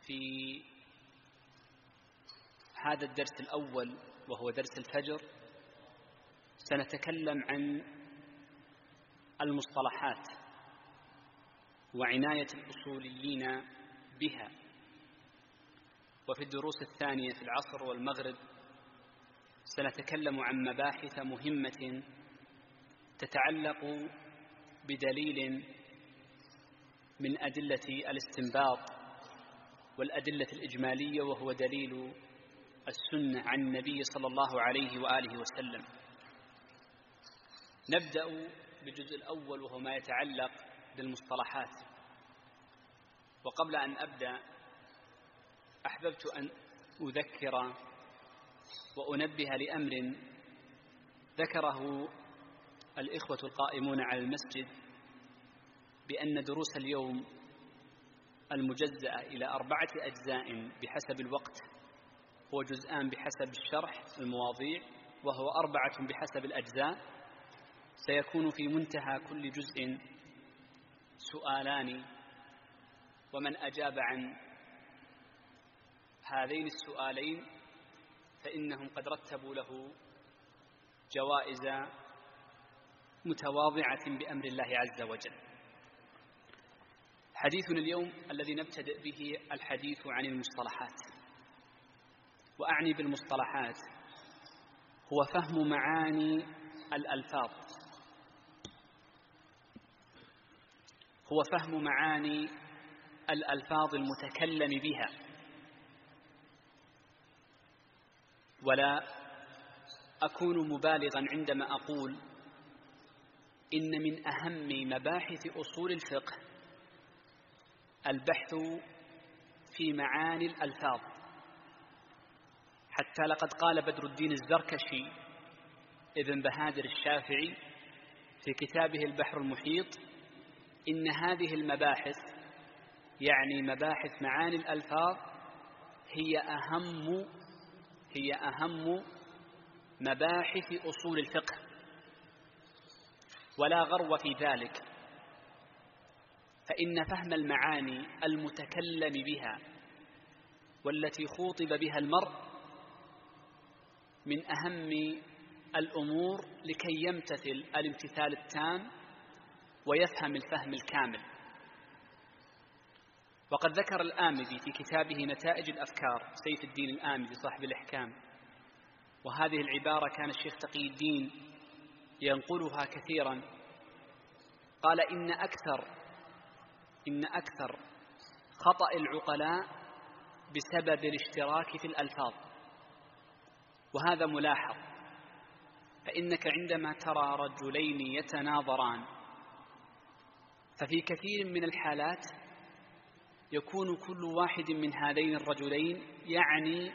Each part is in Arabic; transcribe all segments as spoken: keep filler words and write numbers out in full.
في هذا الدرس الأول وهو درس الفجر سنتكلم عن المصطلحات وعناية الأصوليين بها. وفي الدروس الثانية في العصر والمغرب سنتكلم عن مباحث مهمة تتعلق بدليل من أدلة الاستنباط والأدلة الإجمالية، وهو دليل السنة عن النبي صلى الله عليه وآله وسلم. نبدأ بالجزء الأول وهو ما يتعلق بالمصطلحات. وقبل أن أبدأ أحببت أن أذكر وأنبه لأمر ذكره الإخوة القائمون على المسجد، بأن دروس اليوم المجزأة إلى أربعة أجزاء بحسب الوقت، هو جزءان بحسب الشرح المواضيع وهو أربعة بحسب الأجزاء، سيكون في منتهى كل جزء سؤالان، ومن أجاب عن هذين السؤالين فإنهم قد رتبوا له جوائز متواضعة بأمر الله عز وجل. حديثنا اليوم الذي نبتدئ به الحديث عن المصطلحات، وأعني بالمصطلحات هو فهم معاني الألفاظ هو فهم معاني الألفاظ المتكلم بها. ولا أكون مبالغا عندما أقول إن من أهم مباحث أصول الفقه البحث في معاني الألفاظ، حتى لقد قال بدر الدين الزركشي ابن بهادر الشافعي في كتابه البحر المحيط إن هذه المباحث، يعني مباحث معاني الألفاظ، هي أهم هي أهم مباحث أصول الفقه، ولا غرو في ذلك، فإن فهم المعاني المتكلم بها والتي خوطب بها المرء من أهم الأمور لكي يمتثل الامتثال التام ويفهم الفهم الكامل. وقد ذكر الآمدي في كتابه نتائج الأفكار، سيف الدين الآمدي صاحب الإحكام، وهذه العبارة كان الشيخ تقي الدين ينقلها كثيرا، قال إن أكثر إن أكثر خطأ العقلاء بسبب الاشتراك في الألفاظ. وهذا ملاحظ، فإنك عندما ترى رجلين يتناظران ففي كثير من الحالات يكون كل واحد من هذين الرجلين يعني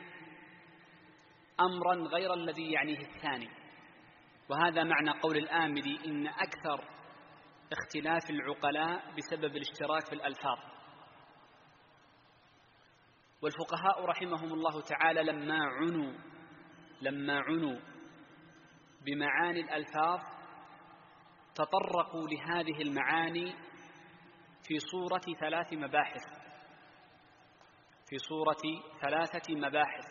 أمرا غير الذي يعنيه الثاني، وهذا معنى قول الآمدي إن أكثر اختلاف العقلاء بسبب الاشتراك في الألفاظ. والفقهاء رحمهم الله تعالى لما عنوا لما عنوا بمعاني الألفاظ تطرقوا لهذه المعاني في صورة ثلاث مباحث في صورة ثلاثة مباحث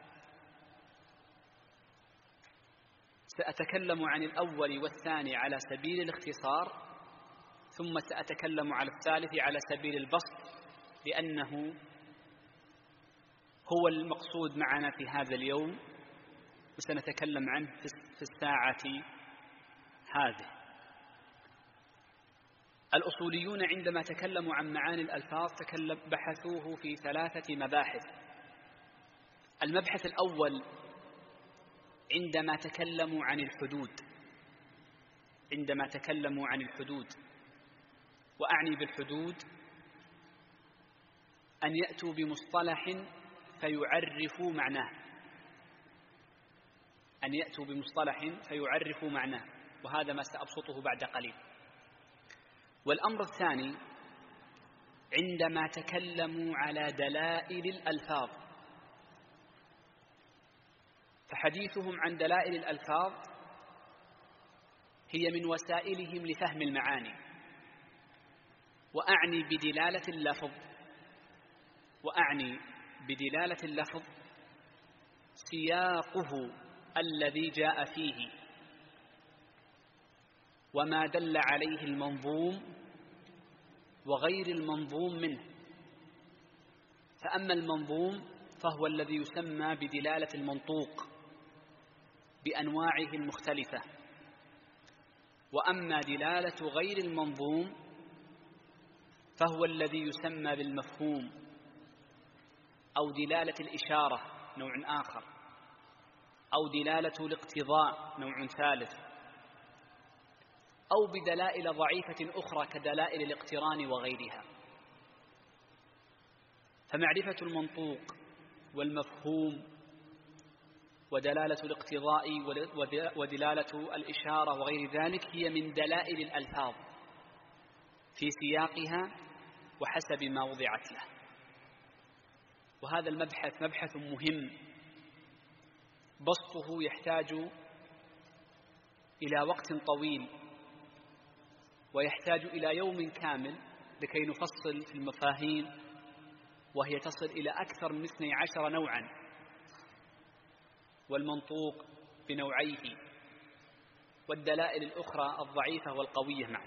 سأتكلم عن الأول والثاني على سبيل الاختصار، ثم سأتكلم على الثالث على سبيل البسط، لأنه هو المقصود معنا في هذا اليوم، وسنتكلم عنه في الساعة هذه. الأصوليون عندما تكلموا عن معاني الألفاظ تكلم بحثوه في ثلاثة مباحث. المبحث الأول عندما تكلموا عن الحدود عندما تكلموا عن الحدود وأعني بالحدود أن يأتوا بمصطلح فيعرفوا معناه أن يأتوا بمصطلح فيعرفوا معناه وهذا ما سأبسطه بعد قليل. والأمر الثاني عندما تكلموا على دلائل الألفاظ، فحديثهم عن دلائل الألفاظ هي من وسائلهم لفهم المعاني، وأعني بدلالة اللفظ وأعني أعني بدلالة اللفظ سياقه الذي جاء فيه وما دل عليه المنظوم وغير المنظوم منه. فأما المنظوم فهو الذي يسمى بدلالة المنطوق بأنواعه المختلفة، وأما دلالة غير المنظوم فهو الذي يسمى بالمفهوم أو دلالة الإشارة نوع آخر، أو دلالة الاقتضاء نوع ثالث، أو بدلائل ضعيفة أخرى كدلائل الاقتران وغيرها. فمعرفة المنطوق والمفهوم ودلالة الاقتضاء ودلالة الإشارة وغير ذلك هي من دلائل الألفاظ في سياقها وحسب ما وضعت له. وهذا المبحث مبحث مهم بسطه يحتاج إلى وقت طويل ويحتاج إلى يوم كامل لكي نفصل في المفاهيم، وهي تصل إلى أكثر من اثني عشر نوعا، والمنطوق بنوعيه والدلائل الأخرى الضعيفة والقوية معا.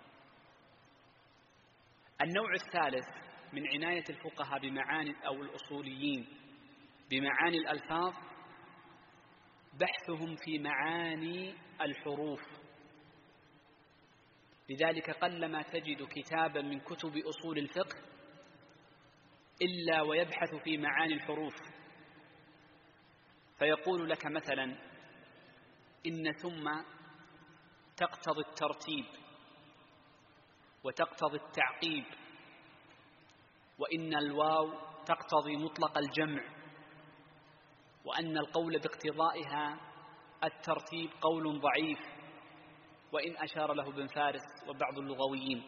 النوع الثالث من عناية الفقهاء بمعاني أو الأصوليين بمعاني الألفاظ بحثهم في معاني الحروف. لذلك قلما تجد كتابا من كتب أصول الفقه إلا ويبحث في معاني الحروف، فيقول لك مثلا إن ثم تقتضي الترتيب وتقتضي التعقيب، وإن الواو تقتضي مطلق الجمع، وأن القول باقتضائها الترتيب قول ضعيف، وإن أشار له ابن فارس وبعض اللغويين.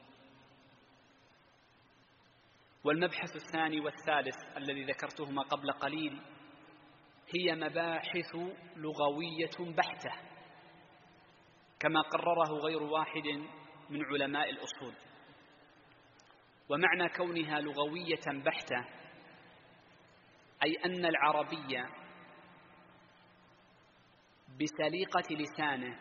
والمبحث الثاني والثالث الذي ذكرتهما قبل قليل هي مباحث لغوية بحتة كما قرره غير واحد من علماء الأصول. ومعنى كونها لغوية بحتة أي أن العربية بسليقة لسانه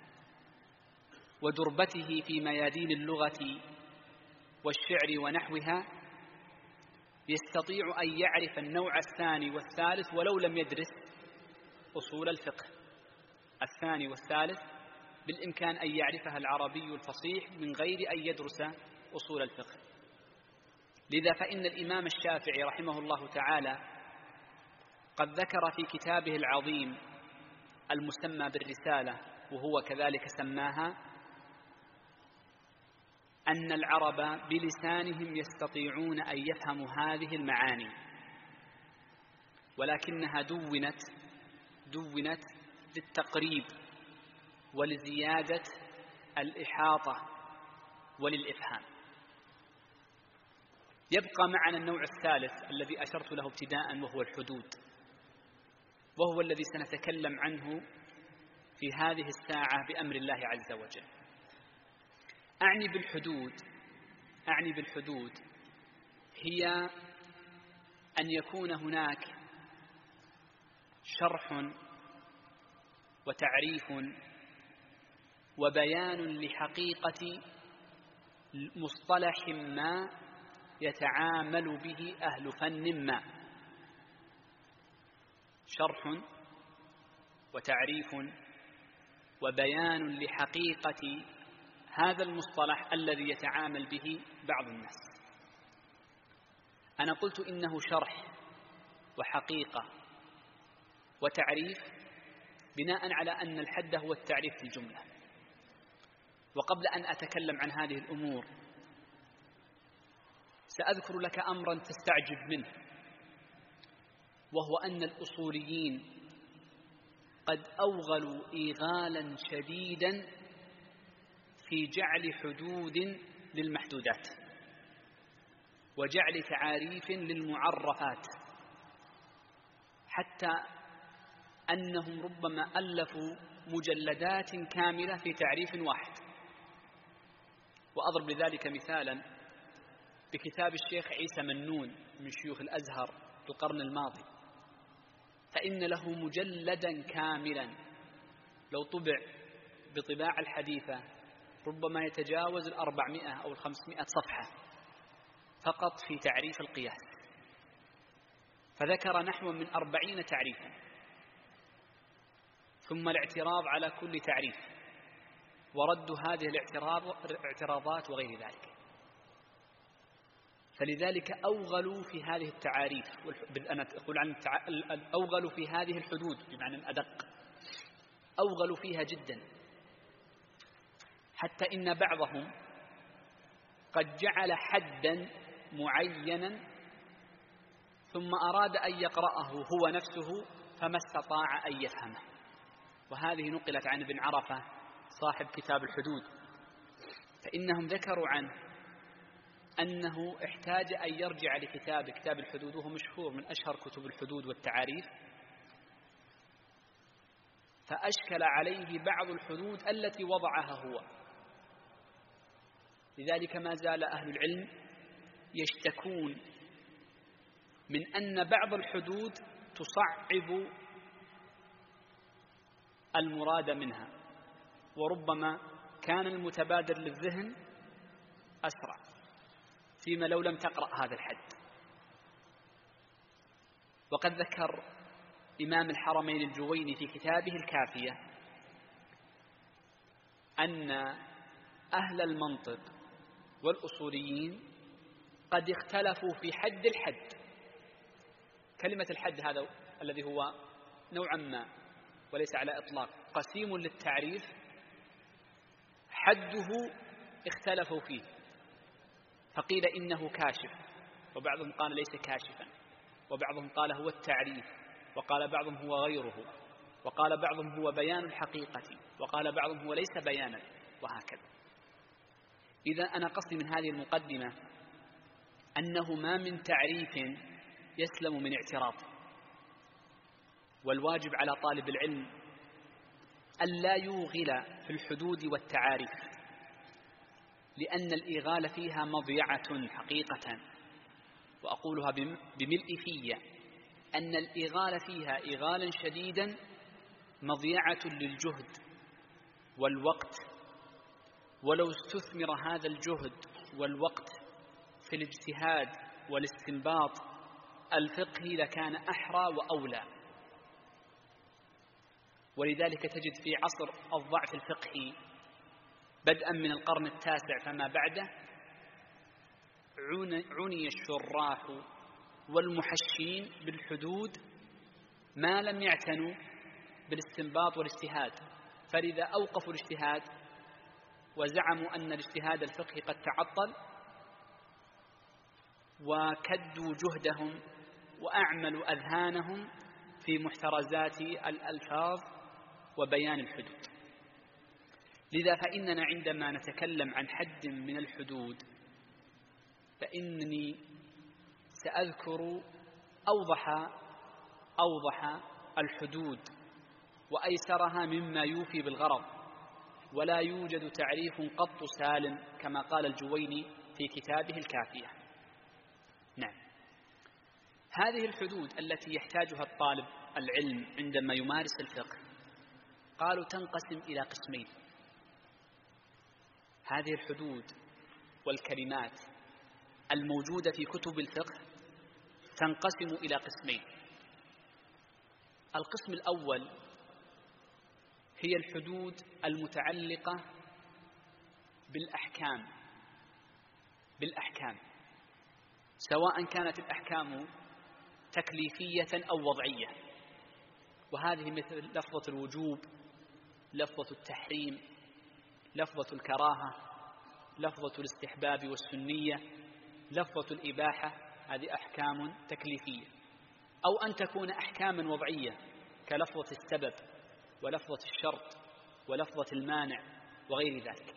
ودربته في ميادين اللغة والشعر ونحوها يستطيع أن يعرف النوع الثاني والثالث ولو لم يدرس أصول الفقه. الثاني والثالث بالإمكان أن يعرفها العربي الفصيح من غير أن يدرس أصول الفقه. لذا فإن الإمام الشافعي رحمه الله تعالى قد ذكر في كتابه العظيم المسمى بالرسالة، وهو كذلك سماها، أن العرب بلسانهم يستطيعون أن يفهموا هذه المعاني، ولكنها دونت دونت للتقريب ولزيادة الإحاطة وللإفهام. يبقى معنا النوع الثالث الذي أشرت له ابتداء، وهو الحدود، وهو الذي سنتكلم عنه في هذه الساعة بأمر الله عز وجل. أعني بالحدود أعني بالحدود هي أن يكون هناك شرح وتعريف وبيان لحقيقة مصطلح ما يتعامل به أهل فن ما. شرح وتعريف وبيان لحقيقة هذا المصطلح الذي يتعامل به بعض الناس. أنا قلت إنه شرح وحقيقة وتعريف بناء على أن الحد هو التعريف في الجملة. وقبل أن أتكلم عن هذه الأمور سأذكر لك أمرا تستعجب منه، وهو أن الأصوليين قد أوغلوا إيغالا شديدا في جعل حدود للمحدودات وجعل تعاريف للمعرفات، حتى أنهم ربما ألفوا مجلدات كاملة في تعريف واحد. وأضرب لذلك مثالا بكتاب الشيخ عيسى منون من شيوخ الأزهر في القرن الماضي، فإن له مجلدا كاملا لو طبع بطباعة الحديثة ربما يتجاوز الأربعمائة أو الخمسمائة صفحة فقط في تعريف القياس، فذكر نحو من أربعين تعريفا، ثم الاعتراض على كل تعريف ورد هذه الاعتراضات وغير ذلك. فلذلك أوغلوا في هذه التعاريف، أنا أقول عن أوغلوا في هذه الحدود بمعنى الأدق، أوغلوا فيها جدا، حتى إن بعضهم قد جعل حدا معينا ثم أراد أن يقرأه هو نفسه فما استطاع أن يفهمه. وهذه نقلت عن ابن عرفة صاحب كتاب الحدود، فإنهم ذكروا عنه أنه احتاج أن يرجع لكتاب كتاب الحدود، وهو مشهور من أشهر كتب الحدود والتعاريف، فأشكل عليه بعض الحدود التي وضعها هو. لذلك ما زال أهل العلم يشتكون من أن بعض الحدود تصعب المراد منها، وربما كان المتبادر للذهن أسرع فيما لو لم تقرأ هذا الحد. وقد ذكر إمام الحرمين الجويني في كتابه الكافية أن أهل المنطق والأصوليين قد اختلفوا في حد الحد. كلمة الحد هذا الذي هو نوعا ما وليس على إطلاق قسيم للتعريف، حده اختلفوا فيه، فقيل إنه كاشف، وبعضهم قال ليس كاشفا، وبعضهم قال هو التعريف، وقال بعضهم هو غيره، وقال بعضهم هو بيان الحقيقة، وقال بعضهم هو ليس بيانا، وهكذا. إذا أنا قصدي من هذه المقدمة أنه ما من تعريف يسلم من اعتراض، والواجب على طالب العلم ألا يوغل في الحدود والتعاريف، لأن الإغال فيها مضيعة حقيقة، وأقولها بملء في أن الإغال فيها إغالا شديدا مضيعة للجهد والوقت، ولو استثمر هذا الجهد والوقت في الاجتهاد والاستنباط الفقهي لكان أحرى وأولى. ولذلك تجد في عصر الضعف الفقهي بدءا من القرن التاسع فما بعده عني الشراح والمحشين بالحدود ما لم يعتنوا بالاستنباط والاجتهاد، فلذا أوقفوا الاجتهاد وزعموا أن الاجتهاد الفقهي قد تعطل، وكدوا جهدهم وأعملوا أذهانهم في محترزات الألفاظ وبيان الحدود. لذا فإننا عندما نتكلم عن حد من الحدود فإنني سأذكر أوضح أوضح الحدود وأيسرها مما يوفي بالغرض، ولا يوجد تعريف قط سالم كما قال الجويني في كتابه الكافية. نعم، هذه الحدود التي يحتاجها الطالب العلم عندما يمارس الفقه قالوا تنقسم إلى قسمين. هذه الحدود والكلمات الموجودة في كتب الفقه تنقسم إلى قسمين. القسم الأول هي الحدود المتعلقة بالأحكام بالأحكام سواء كانت الأحكام تكليفية أو وضعية، وهذه مثل لفظة الوجوب، لفظة التحريم، لفظة الكراهة، لفظة الاستحباب والسنية، لفظة الإباحة، هذه أحكام تكليفية. أو أن تكون أحكاما وضعية كلفظة السبب ولفظة الشرط ولفظة المانع وغير ذلك.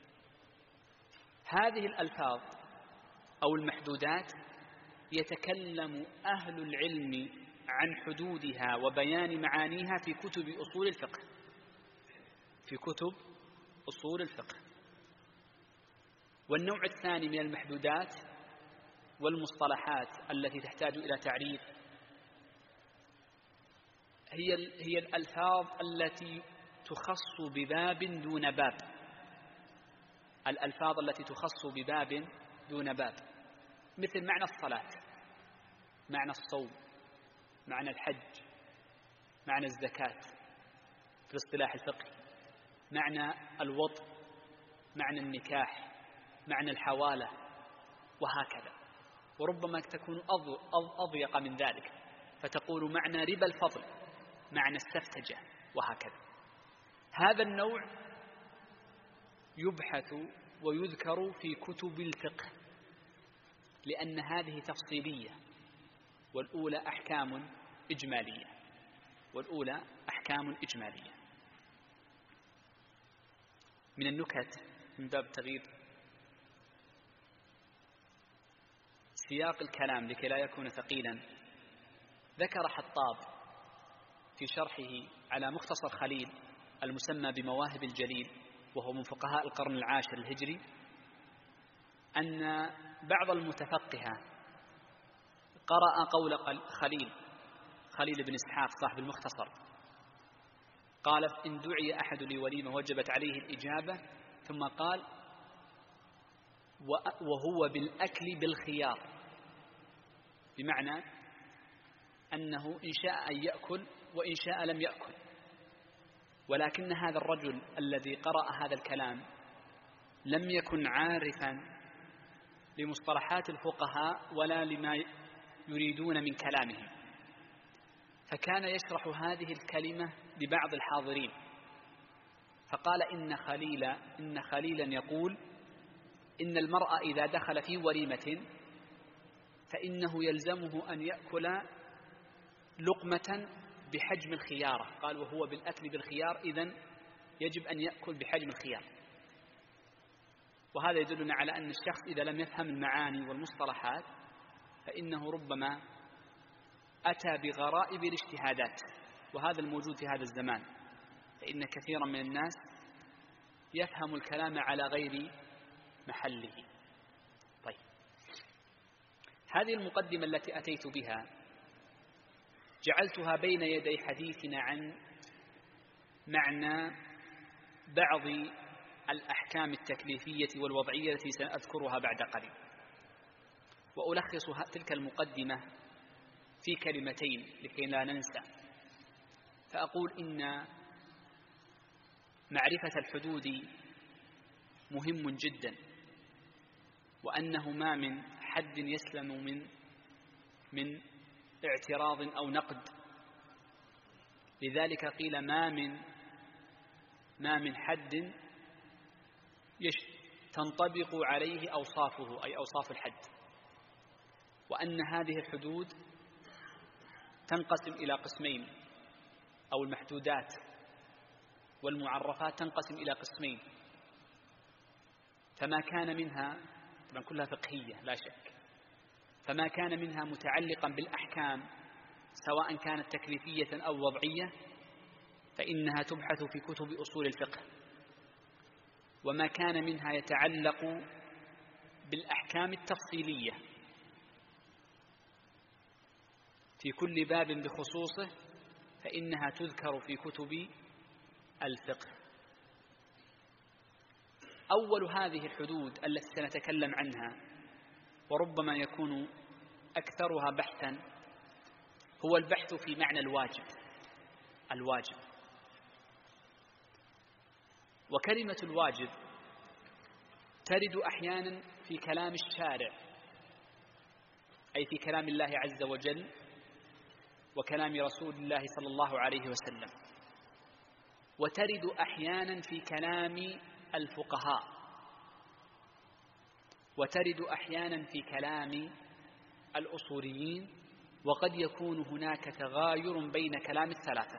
هذه الألفاظ أو المحدودات يتكلم أهل العلم عن حدودها وبيان معانيها في كتب أصول الفقه في كتب أصول الفقه. والنوع الثاني من المحدودات والمصطلحات التي تحتاج إلى تعريف هي هي الألفاظ التي تخص بباب دون باب، الألفاظ التي تخص بباب دون باب، مثل معنى الصلاة، معنى الصوم، معنى الحج، معنى الزكاة في الاصطلاح الفقهي، معنى الوطء، معنى النكاح، معنى الحوالة، وهكذا. وربما تكون أضيق من ذلك، فتقول معنى ربا الفضل، معنى السفتجة، وهكذا. هذا النوع يبحث ويذكر في كتب الفقه، لأن هذه تفصيلية، والأولى أحكام إجمالية، والأولى أحكام إجمالية. من النكت من باب تغيير سياق الكلام لكي لا يكون ثقيلا، ذكر حطاب في شرحه على مختصر خليل المسمى بمواهب الجليل، وهو من فقهاء القرن العاشر الهجري، أن بعض المتفقهة قرأ قول خليل خليل بن إسحاق صاحب المختصر، قال: إن دعي أحد لوليمة وجبت عليه الإجابة، ثم قال: وهو بالأكل بالخيار، بمعنى أنه إن شاء أن يأكل وإن شاء لم يأكل. ولكن هذا الرجل الذي قرأ هذا الكلام لم يكن عارفا لمصطلحات الفقهاء ولا لما يريدون من كلامهم، فكان يشرح هذه الكلمة لبعض الحاضرين، فقال: إن خليل إن خليلا يقول إن المرء إذا دخل في وليمة فإنه يلزمه أن يأكل لقمة بحجم الخيارة. قال: وهو بالأكل بالخيار، إذن يجب أن يأكل بحجم الخيار. وهذا يدلنا على أن الشخص إذا لم يفهم المعاني والمصطلحات فإنه ربما أتى بغرائب الاجتهادات، وهذا الموجود في هذا الزمان، فإن كثيرا من الناس يفهم الكلام على غير محله. طيب، هذه المقدمة التي أتيت بها جعلتها بين يدي حديثنا عن معنى بعض الأحكام التكليفية والوضعية التي سأذكرها بعد قليل، وألخص تلك المقدمة في كلمتين لكي لا ننسى. فأقول إن معرفة الحدود مهم جدا، وأنه ما من حد يسلم من من اعتراض أو نقد. لذلك قيل ما من ما من حد تنطبق عليه أوصافه، أي أوصاف الحد، وأن هذه الحدود تنقسم إلى قسمين، أو المحدودات والمعرفات تنقسم إلى قسمين. فما كان منها، طبعا كلها فقهية لا شك، فما كان منها متعلقا بالأحكام سواء كانت تكليفية أو وضعية فإنها تبحث في كتب أصول الفقه، وما كان منها يتعلق بالأحكام التفصيلية في كل باب بخصوصه فإنها تذكر في كتب الفقه. أول هذه الحدود التي سنتكلم عنها، وربما يكون أكثرها بحثا، هو البحث في معنى الواجب. الواجب، وكلمة الواجب ترد أحيانا في كلام الشارع، أي في كلام الله عز وجل وكلام رسول الله صلى الله عليه وسلم، وترد أحيانا في كلام الفقهاء، وترد أحيانا في كلام الأصوليين، وقد يكون هناك تغاير بين كلام الثلاثة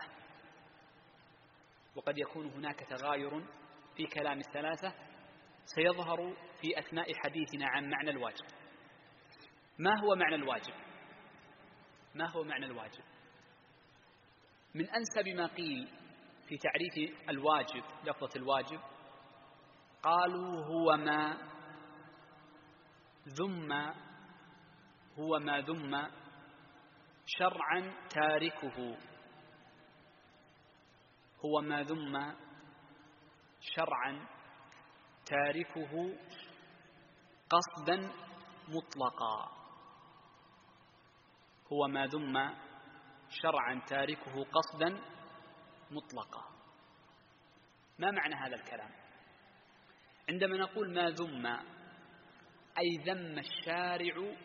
وقد يكون هناك تغاير في كلام الثلاثة سيظهر في أثناء حديثنا عن معنى الواجب. ما هو معنى الواجب؟ ما هو معنى الواجب؟ من أنسب ما قيل في تعريف الواجب، لفظة الواجب، قالوا هو ما ذم هو ما ذم شرعا تاركه هو ما ذم شرعا تاركه قصدا مطلقا هو ما ذم شرعا تاركه قصدا مطلقا. ما معنى هذا الكلام؟ عندما نقول ما ذم أي ذم الشارع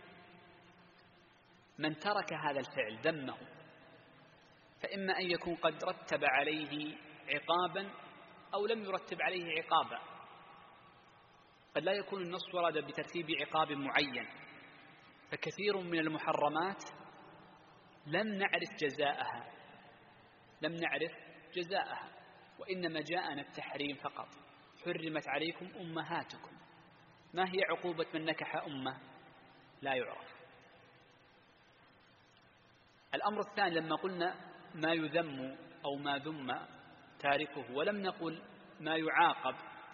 من ترك هذا الفعل، ذمه، فإما أن يكون قد رتب عليه عقابا أو لم يرتب عليه عقابا. قد لا يكون النص ورد بترتيب عقاب معين، فكثير من المحرمات لم نعرف جزاءها لم نعرف جزاءها وإنما جاءنا التحريم فقط. حرمت عليكم أمهاتكم، ما هي عقوبة من نكح أمه؟ لا يعرف. الأمر الثاني لما قلنا ما يذم أو ما ذم تاركه ولم نقل ما يعاقب،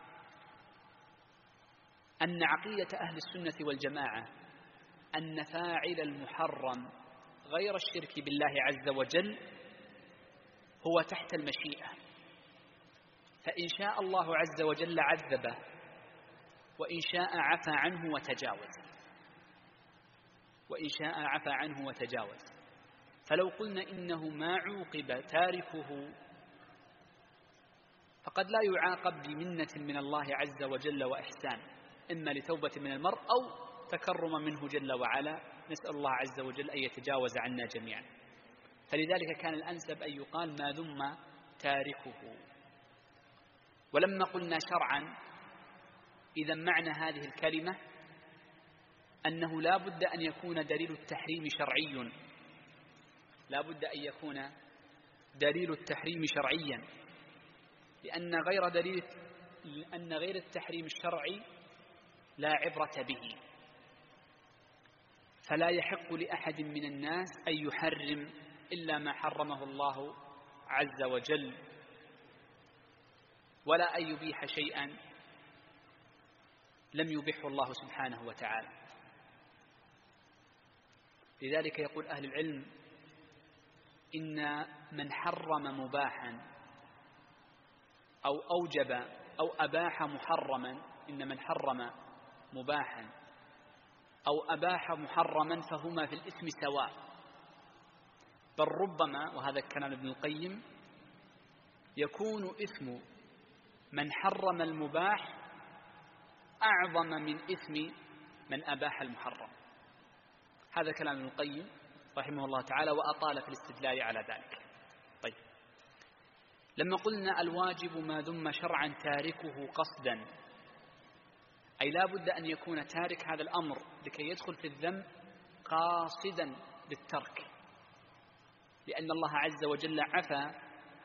أن عقيدة أهل السنة والجماعة أن فاعل المحرم غير الشرك بالله عز وجل هو تحت المشيئة، فإن شاء الله عز وجل عذبه وإن شاء عفى عنه وتجاوز وإن شاء عفى عنه وتجاوز فلو قلنا إنه ما عوقب تاركه فقد لا يعاقب بمنة من الله عز وجل وإحسان، إما لتوبة من المرء أو تكرم منه جل وعلا، نسأل الله عز وجل أن يتجاوز عنا جميعا. فلذلك كان الأنسب أن يقال ما ذم تاركه. ولما قلنا شرعا، إذا معنى هذه الكلمة أنه لا بد أن يكون دليل التحريم شرعي لا بد أن يكون دليل التحريم شرعيا، لأن غير دليل لأن غير التحريم الشرعي لا عبرة به، فلا يحق لأحد من الناس أن يحرم إلا ما حرمه الله عز وجل، ولا أن يبيح شيئا لم يبيحه الله سبحانه وتعالى. لذلك يقول أهل العلم إن من حرم مباحا أو أوجب أو أباح محرما إن من حرم مباحا أو أباح محرما فهما في الإثم سواء، بل ربما، وهذا كلام ابن القيم، يكون إثم من حرم المباح أعظم من إثم من أباح المحرم. هذا كلام ابن القيم رحمه الله تعالى، وأطال في الاستدلال على ذلك. طيب، لما قلنا الواجب ما ذم شرعا تاركه قصدا، أي لا بد أن يكون تارك هذا الأمر لكي يدخل في الذنب قاصدا للترك، لأن الله عز وجل عفى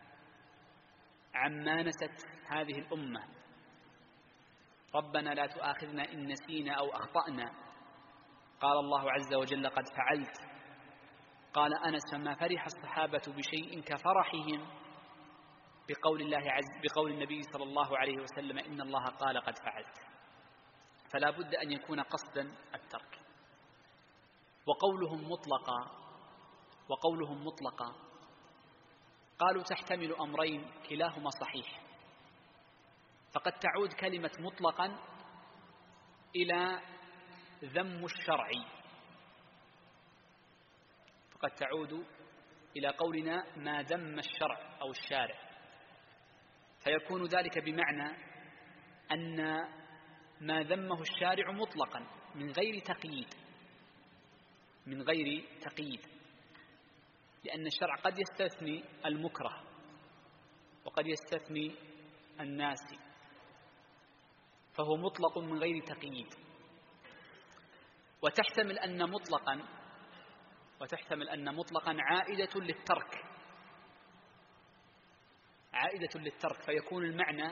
عما نست هذه الأمة. ربنا لا تؤاخذنا إن نسينا أو أخطأنا، قال الله عز وجل قد فعلت. قال أنس فما فرح الصحابة بشيء كفرحهم بقول الله عز بقول النبي صلى الله عليه وسلم إن الله قال قد فعلت. فلا بد أن يكون قصدا الترك. وقولهم مطلقا وقولهم مطلقا قالوا تحتمل أمرين كلاهما صحيح، فقد تعود كلمة مطلقا إلى ذم الشرعي، فقد تعود إلى قولنا ما ذم الشرع أو الشارع، فيكون ذلك بمعنى أن ما ذمه الشارع مطلقا من غير تقييد من غير تقييد لأن الشرع قد يستثني المكره وقد يستثني الناسي، فهو مطلق من غير تقييد. وتحتمل أن مطلقا وتحتمل أن مطلقا عائدة للترك عائدة للترك فيكون المعنى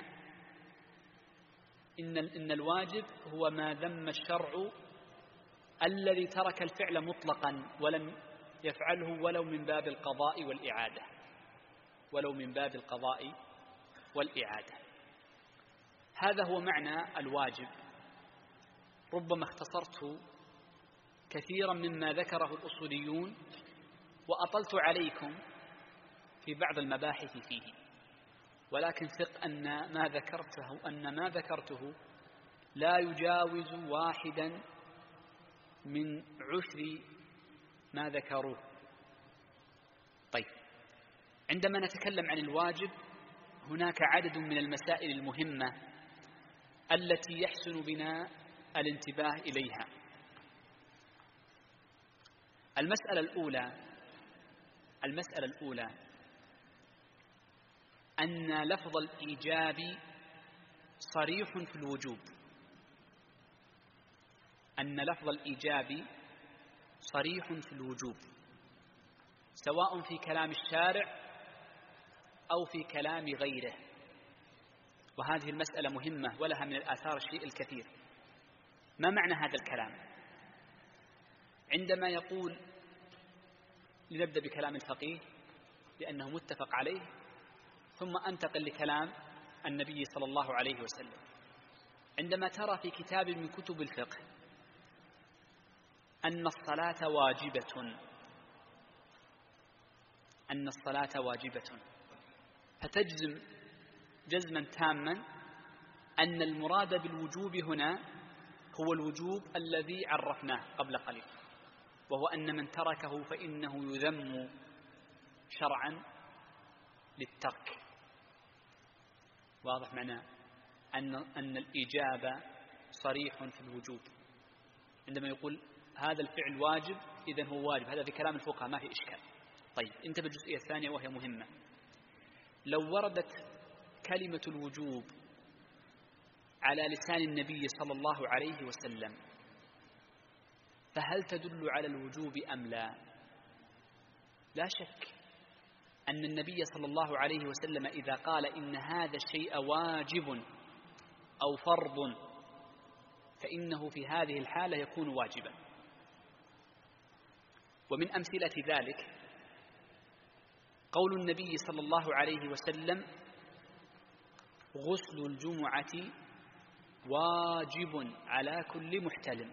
إن إن الواجب هو ما ذم الشرع الذي ترك الفعل مطلقا ولم يفعله ولو من باب القضاء والإعادة ولو من باب القضاء والإعادة. هذا هو معنى الواجب. ربما اختصرت كثيرا مما ذكره الأصوليون وأطلت عليكم في بعض المباحث فيه، ولكن ثق أن ما ذكرته أن ما ذكرته لا يجاوز واحدا من عشر ما ذكروه. طيب، عندما نتكلم عن الواجب هناك عدد من المسائل المهمة التي يحسن بنا الانتباه إليها. المسألة الأولى المسألة الأولى أن لفظ الإيجاب صريح في الوجوب أن لفظ الإيجاب صريح في الوجوب سواء في كلام الشارع أو في كلام غيره. وهذه المسألة مهمة ولها من الآثار الشيء الكثير. ما معنى هذا الكلام؟ عندما يقول، لنبدأ بكلام الفقيه لأنه متفق عليه، ثم أنتقل لكلام النبي صلى الله عليه وسلم. عندما ترى في كتاب من كتب الفقه أن الصلاة واجبة أن الصلاة واجبة فتجزم جزما تاما أن المراد بالوجوب هنا هو الوجوب الذي عرفناه قبل قليل، وهو أن من تركه فإنه يذم شرعا للترك. واضح معناه أن أن الإجابة صريح في الوجوب. عندما يقول هذا الفعل واجب إذن هو واجب، هذا في كلام الفقهاء ما في إشكال. طيب، انتبه الجزئية الثانية وهي مهمة. لو وردت كلمة الوجوب على لسان النبي صلى الله عليه وسلم فهل تدل على الوجوب أم لا؟ لا شك أن النبي صلى الله عليه وسلم إذا قال إن هذا الشيء واجب أو فرض فإنه في هذه الحالة يكون واجبا. ومن أمثلة ذلك قول النبي صلى الله عليه وسلم غسل الجمعة واجب على كل محتلم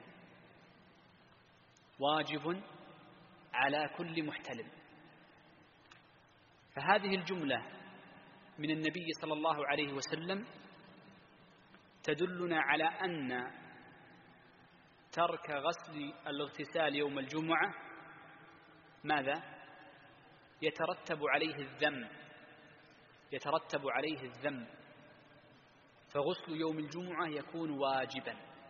واجب على كل محتلم. فهذه الجملة من النبي صلى الله عليه وسلم تدلنا على أن ترك غسل الاغتسال يوم الجمعة ماذا؟ يترتب عليه الذم يترتب عليه الذم فغسل يوم الجمعة يكون واجبا.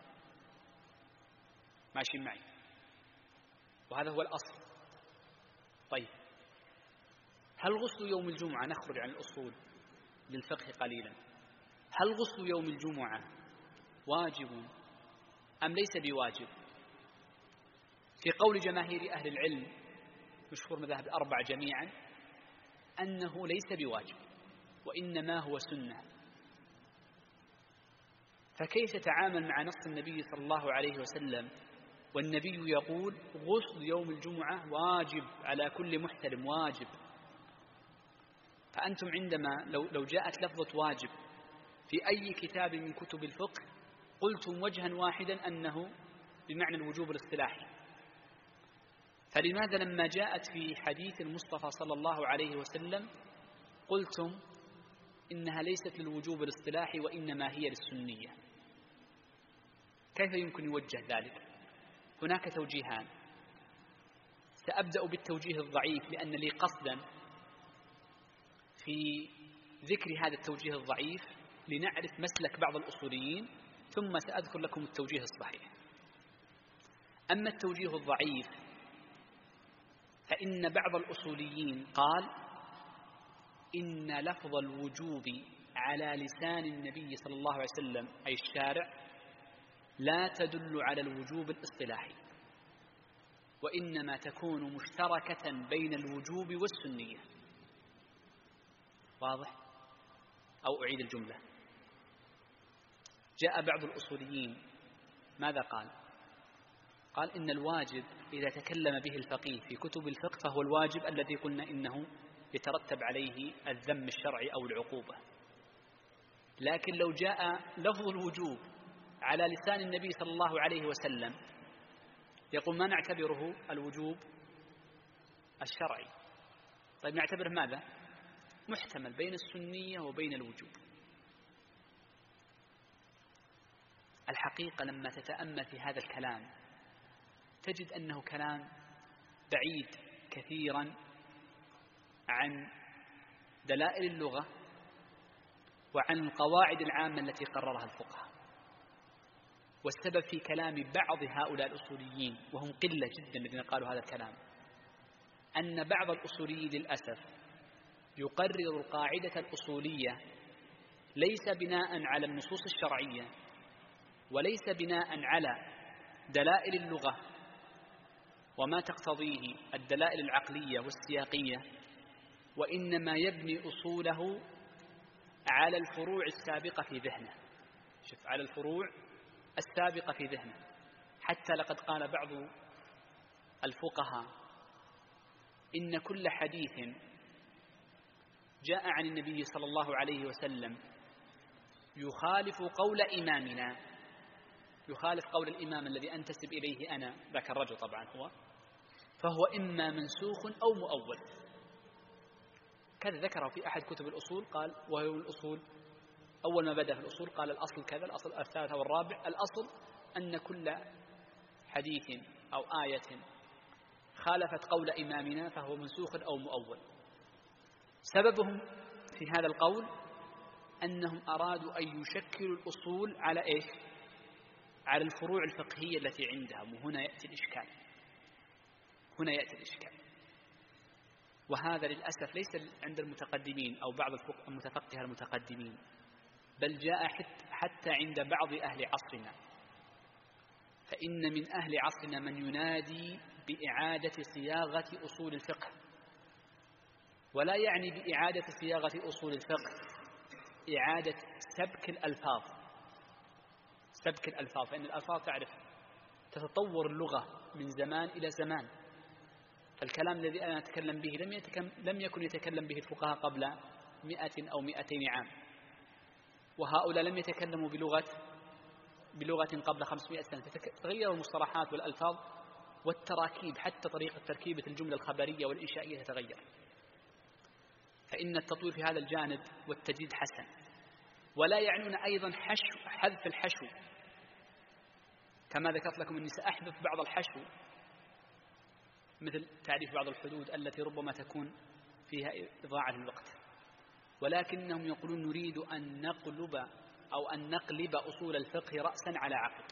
ماشي معي؟ وهذا هو الأصل. طيب، هل غسل يوم الجمعة، نخرج عن الأصول للفقه قليلا، هل غسل يوم الجمعة واجب أم ليس بواجب؟ في قول جماهير أهل العلم مشهور مذاهب الأربعة جميعا أنه ليس بواجب وإنما هو سنة. فكيف تتعامل مع نص النبي صلى الله عليه وسلم والنبي يقول غسل يوم الجمعة واجب على كل محتلم واجب؟ فأنتم عندما لو, لو جاءت لفظة واجب في أي كتاب من كتب الفقه قلتم وجها واحدا أنه بمعنى الوجوب الاصطلاحي، فلماذا لما جاءت في حديث المصطفى صلى الله عليه وسلم قلتم إنها ليست للوجوب الاصطلاحي وإنما هي للسنية؟ كيف يمكن يوجه ذلك؟ هناك توجيهان. سأبدأ بالتوجيه الضعيف لأن لي قصدا في ذكر هذا التوجيه الضعيف لنعرف مسلك بعض الأصوليين، ثم سأذكر لكم التوجيه الصحيح. أما التوجيه الضعيف فإن بعض الأصوليين قال إن لفظ الوجوب على لسان النبي صلى الله عليه وسلم أي الشارع لا تدل على الوجوب الاصطلاحي، وإنما تكون مشتركة بين الوجوب والسنية. واضح؟ أو أعيد الجملة. جاء بعض الأصوليين ماذا قال؟ قال إن الواجب إذا تكلم به الفقيه في كتب الفقه فهو الواجب الذي قلنا إنه يترتب عليه الذم الشرعي أو العقوبة. لكن لو جاء لفظ الوجوب على لسان النبي صلى الله عليه وسلم يقول ما نعتبره الوجوب الشرعي. طيب نعتبره ماذا؟ محتمل بين السنية وبين الوجوب. الحقيقة لما تتأمل في هذا الكلام تجد أنه كلام بعيد كثيرا عن دلائل اللغة وعن القواعد العامة التي قررها الفقهاء. والسبب في كلام بعض هؤلاء الأصوليين، وهم قلة جدا الذين قالوا هذا الكلام، أن بعض الأصوليين للأسف يقرر القاعدة الأصولية ليس بناء على النصوص الشرعية وليس بناء على دلائل اللغة وما تقتضيه الدلائل العقلية والسياقية، وإنما يبني أصوله على الفروع السابقة في ذهنه. شوف، على الفروع السابقة في ذهنه. حتى لقد قال بعض الفقهاء إن كل حديث جاء عن النبي صلى الله عليه وسلم يخالف قول إمامنا، يخالف قول الإمام الذي أنتسب إليه أنا، ذاك الرجل طبعا هو، فهو إما منسوخ أو مؤول. كذا ذكره في أحد كتب الأصول، قال وهو الأصول أول ما بدأ في الأصول قال الأصل كذا، الأصل الثالث والرابع، الأصل أن كل حديث أو آية خالفت قول إمامنا فهو منسوخ أو مؤول. سببهم في هذا القول أنهم أرادوا أن يشكلوا الأصول على إيش؟ على الفروع الفقهية التي عندهم. وهنا يأتي الإشكال، هنا يأتي الإشكال. وهذا للأسف ليس عند المتقدمين أو بعض المتفقهة المتقدمين، بل جاء حتى عند بعض أهل عصرنا. فإن من أهل عصرنا من ينادي بإعادة صياغة أصول الفقه، ولا يعني بإعادة صياغة أصول الفقه إعادة سبك الألفاظ، سبك الألفاظ، فإن الألفاظ تعرف تتطور اللغة من زمان إلى زمان. فالكلام الذي أنا أتكلم به لم, لم يكن يتكلم به الفقهاء قبل مئة أو مئتين عام، وهؤلاء لم يتكلموا بلغة بلغة قبل خمسمائة سنة. تغير المصطلحات والألفاظ والتراكيب، حتى طريقة تركيبة الجملة الخبرية والإنشائية تتغير. فإن التطوير في هذا الجانب والتجديد حسن، ولا يعنون أيضا حشو حذف الحشو، كما ذكرت لكم أني سأحذف بعض الحشو مثل تعريف بعض الحدود التي ربما تكون فيها إضاعة للوقت، ولكنهم يقولون نريد أن نقلب أو أن نقلب أصول الفقه رأسا على عقب.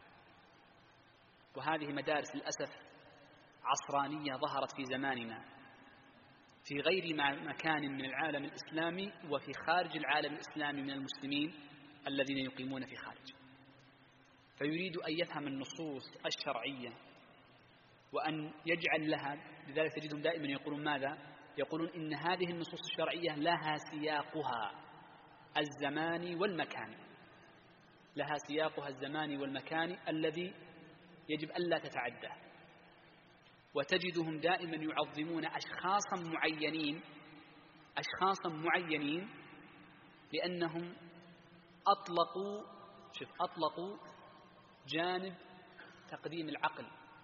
وهذه مدارس للأسف عصرانية ظهرت في زماننا في غير مكان من العالم الإسلامي وفي خارج العالم الإسلامي من المسلمين الذين يقيمون في خارج. فيريد أن يفهم النصوص الشرعية وأن يجعل لها، لذلك تجدهم دائما يقولون ماذا؟ يقولون إن هذه النصوص الشرعية لها سياقها الزماني والمكاني، لها سياقها الزماني والمكاني الذي يجب ألا تتعدى. وتجدهم دائما يعظمون أشخاصا معينين أشخاصا معينين لأنهم أطلقوا شوف أطلقوا جانب تقديم العقل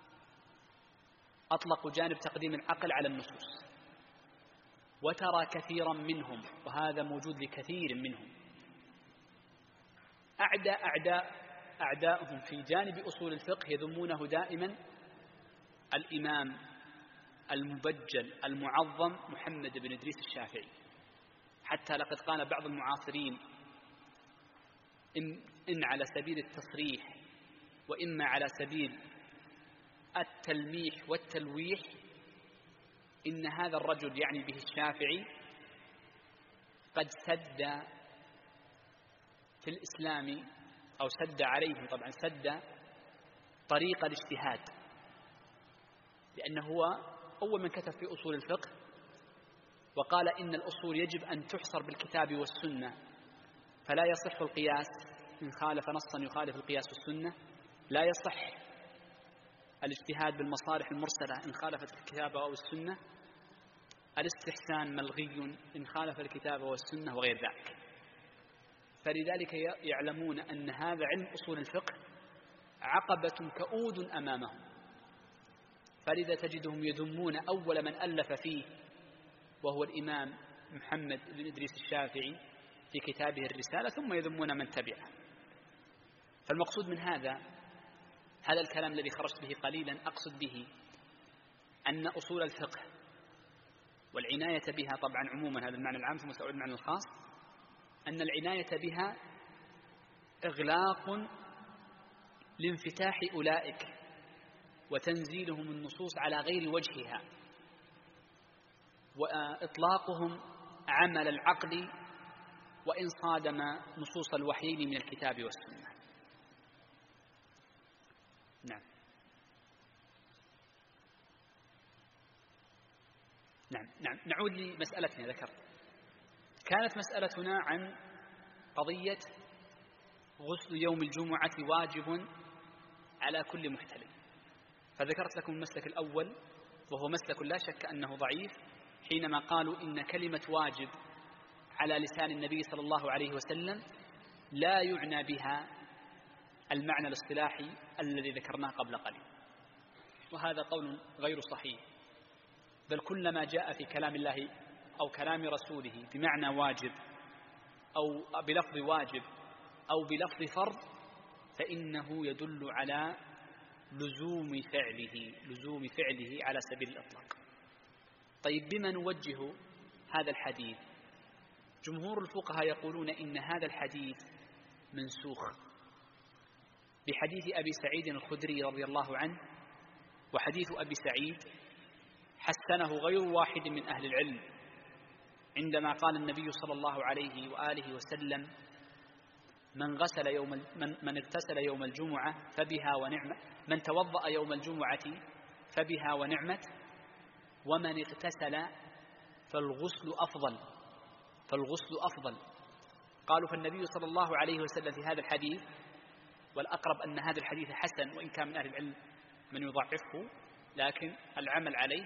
أطلقوا جانب تقديم العقل على النصوص. وترى كثيرا منهم، وهذا موجود لكثير منهم، أعداء أعداء أعداؤهم في جانب أصول الفقه يذمونه دائما الإمام المبجل المعظم محمد بن إدريس الشافعي. حتى لقد قال بعض المعاصرين إن, إن على سبيل التصريح وإما على سبيل التلميح والتلويح إن هذا الرجل يعني به الشافعي قد سد في الإسلام أو سد عليهم، طبعا سد طريق الاجتهاد، لأنه هو أول من كتب في أصول الفقه وقال إن الأصول يجب أن تحصر بالكتاب والسنة، فلا يصح القياس إن خالف نصا يخالف القياس والسنة، لا يصح الاجتهاد بالمصالح المرسلة إن خالفت الكتاب أو السنة، الاستحسان ملغي إن خالف الكتاب والسنة، وغير ذلك. فلذلك يعلمون أن هذا علم أصول الفقه عقبة كؤود أمامهم، فلذا تجدهم يذمون أول من ألف فيه وهو الإمام محمد بن إدريس الشافعي في كتابه الرسالة، ثم يذمون من تبعه. فالمقصود من هذا هذا الكلام الذي خرجت به قليلا أقصد به أن أصول الفقه والعناية بها، طبعا عموما هذا المعنى العام ثم سأعود المعنى الخاص، أن العناية بها إغلاق لانفتاح أولئك وتنزيلهم النصوص على غير وجهها، وإطلاقهم عمل العقل وإن صادم نصوص الوحيين من الكتاب والسنة. نعم نعم نعم نعود لمسألتنا. ذكرت كانت مسألتنا عن قضية غسل يوم الجمعة واجب على كل محتلم، فذكرت لكم المسلك الأول وهو مسلك لا شك أنه ضعيف، حينما قالوا إن كلمة واجب على لسان النبي صلى الله عليه وسلم لا يعنى بها المعنى الاصطلاحي الذي ذكرناه قبل قليل، وهذا قول غير صحيح، بل كلما جاء في كلام الله أو كلام رسوله بمعنى واجب أو بلفظ واجب أو بلفظ فرض فإنه يدل على لزوم فعله لزوم فعله على سبيل الإطلاق. طيب بما نوجه هذا الحديث؟ جمهور الفقهاء يقولون إن هذا الحديث منسوخ بحديث أبي سعيد الخدري رضي الله عنه، وحديث أبي سعيد حسنه غير واحد من أهل العلم عندما قال النبي صلى الله عليه وآله وسلم: من غسل يوم من, من اغتسل يوم الجمعة فبها ونعمة، من توضأ يوم الجمعة فبها ونعمة، ومن اغتسل فالغسل أفضل فالغسل أفضل. قالوا فالنبي صلى الله عليه وسلم في هذا الحديث، والأقرب أن هذا الحديث حسن وإن كان من أهل العلم من يضعفه، لكن العمل عليه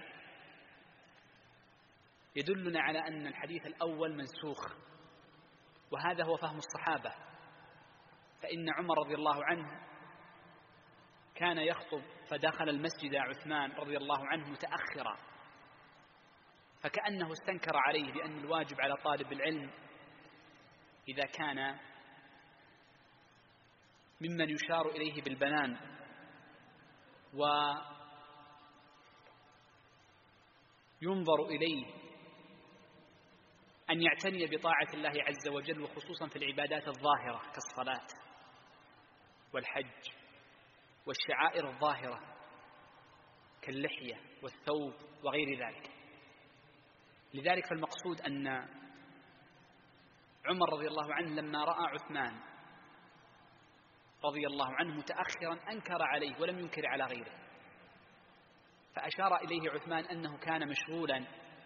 يدلنا على أن الحديث الأول منسوخ، وهذا هو فهم الصحابة. فإن عمر رضي الله عنه كان يخطب فدخل المسجد عثمان رضي الله عنه متأخرا، فكأنه استنكر عليه لأن الواجب على طالب العلم إذا كان ممن يشار إليه بالبنان وينظر إليه أن يعتني بطاعة الله عز وجل، وخصوصا في العبادات الظاهرة كالصلاة والحج والشعائر الظاهرة كاللحية والثوب وغير ذلك. لذلك فالمقصود أن عمر رضي الله عنه لما رأى عثمان رضي الله عنه متأخرا أنكر عليه ولم ينكر على غيره، فأشار إليه عثمان أنه كان مشغولا،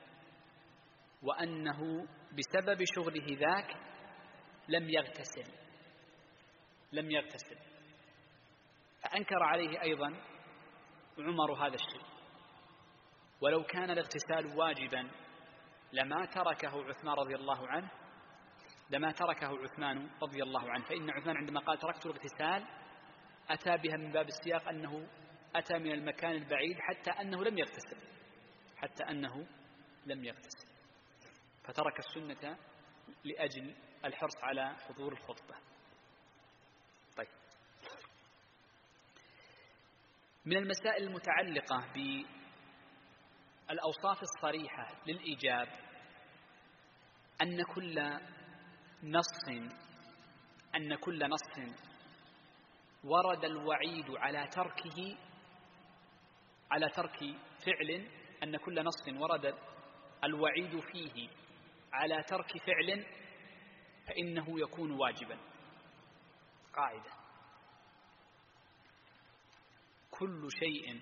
وأنه بسبب شغله ذاك لم يغتسل لم يغتسل فأنكر عليه أيضا عمر هذا الشيء. ولو كان الاغتسال واجبا لما تركه عثمان رضي الله عنه لما تركه عثمان رضي الله عنه فإن عثمان عندما قال تركت الاغتسال أتى بها من باب السياق أنه أتى من المكان البعيد حتى أنه لم يغتسل حتى أنه لم يغتسل فترك السنة لأجل الحرص على حضور الخطبة. طيب، من المسائل المتعلقة بالأوصاف الصريحة للإيجاب أن كل نص أن كل نص ورد الوعيد على تركه على ترك فعل أن كل نص ورد الوعيد فيه على ترك فعل فإنه يكون واجبا. قاعدة: كل شيء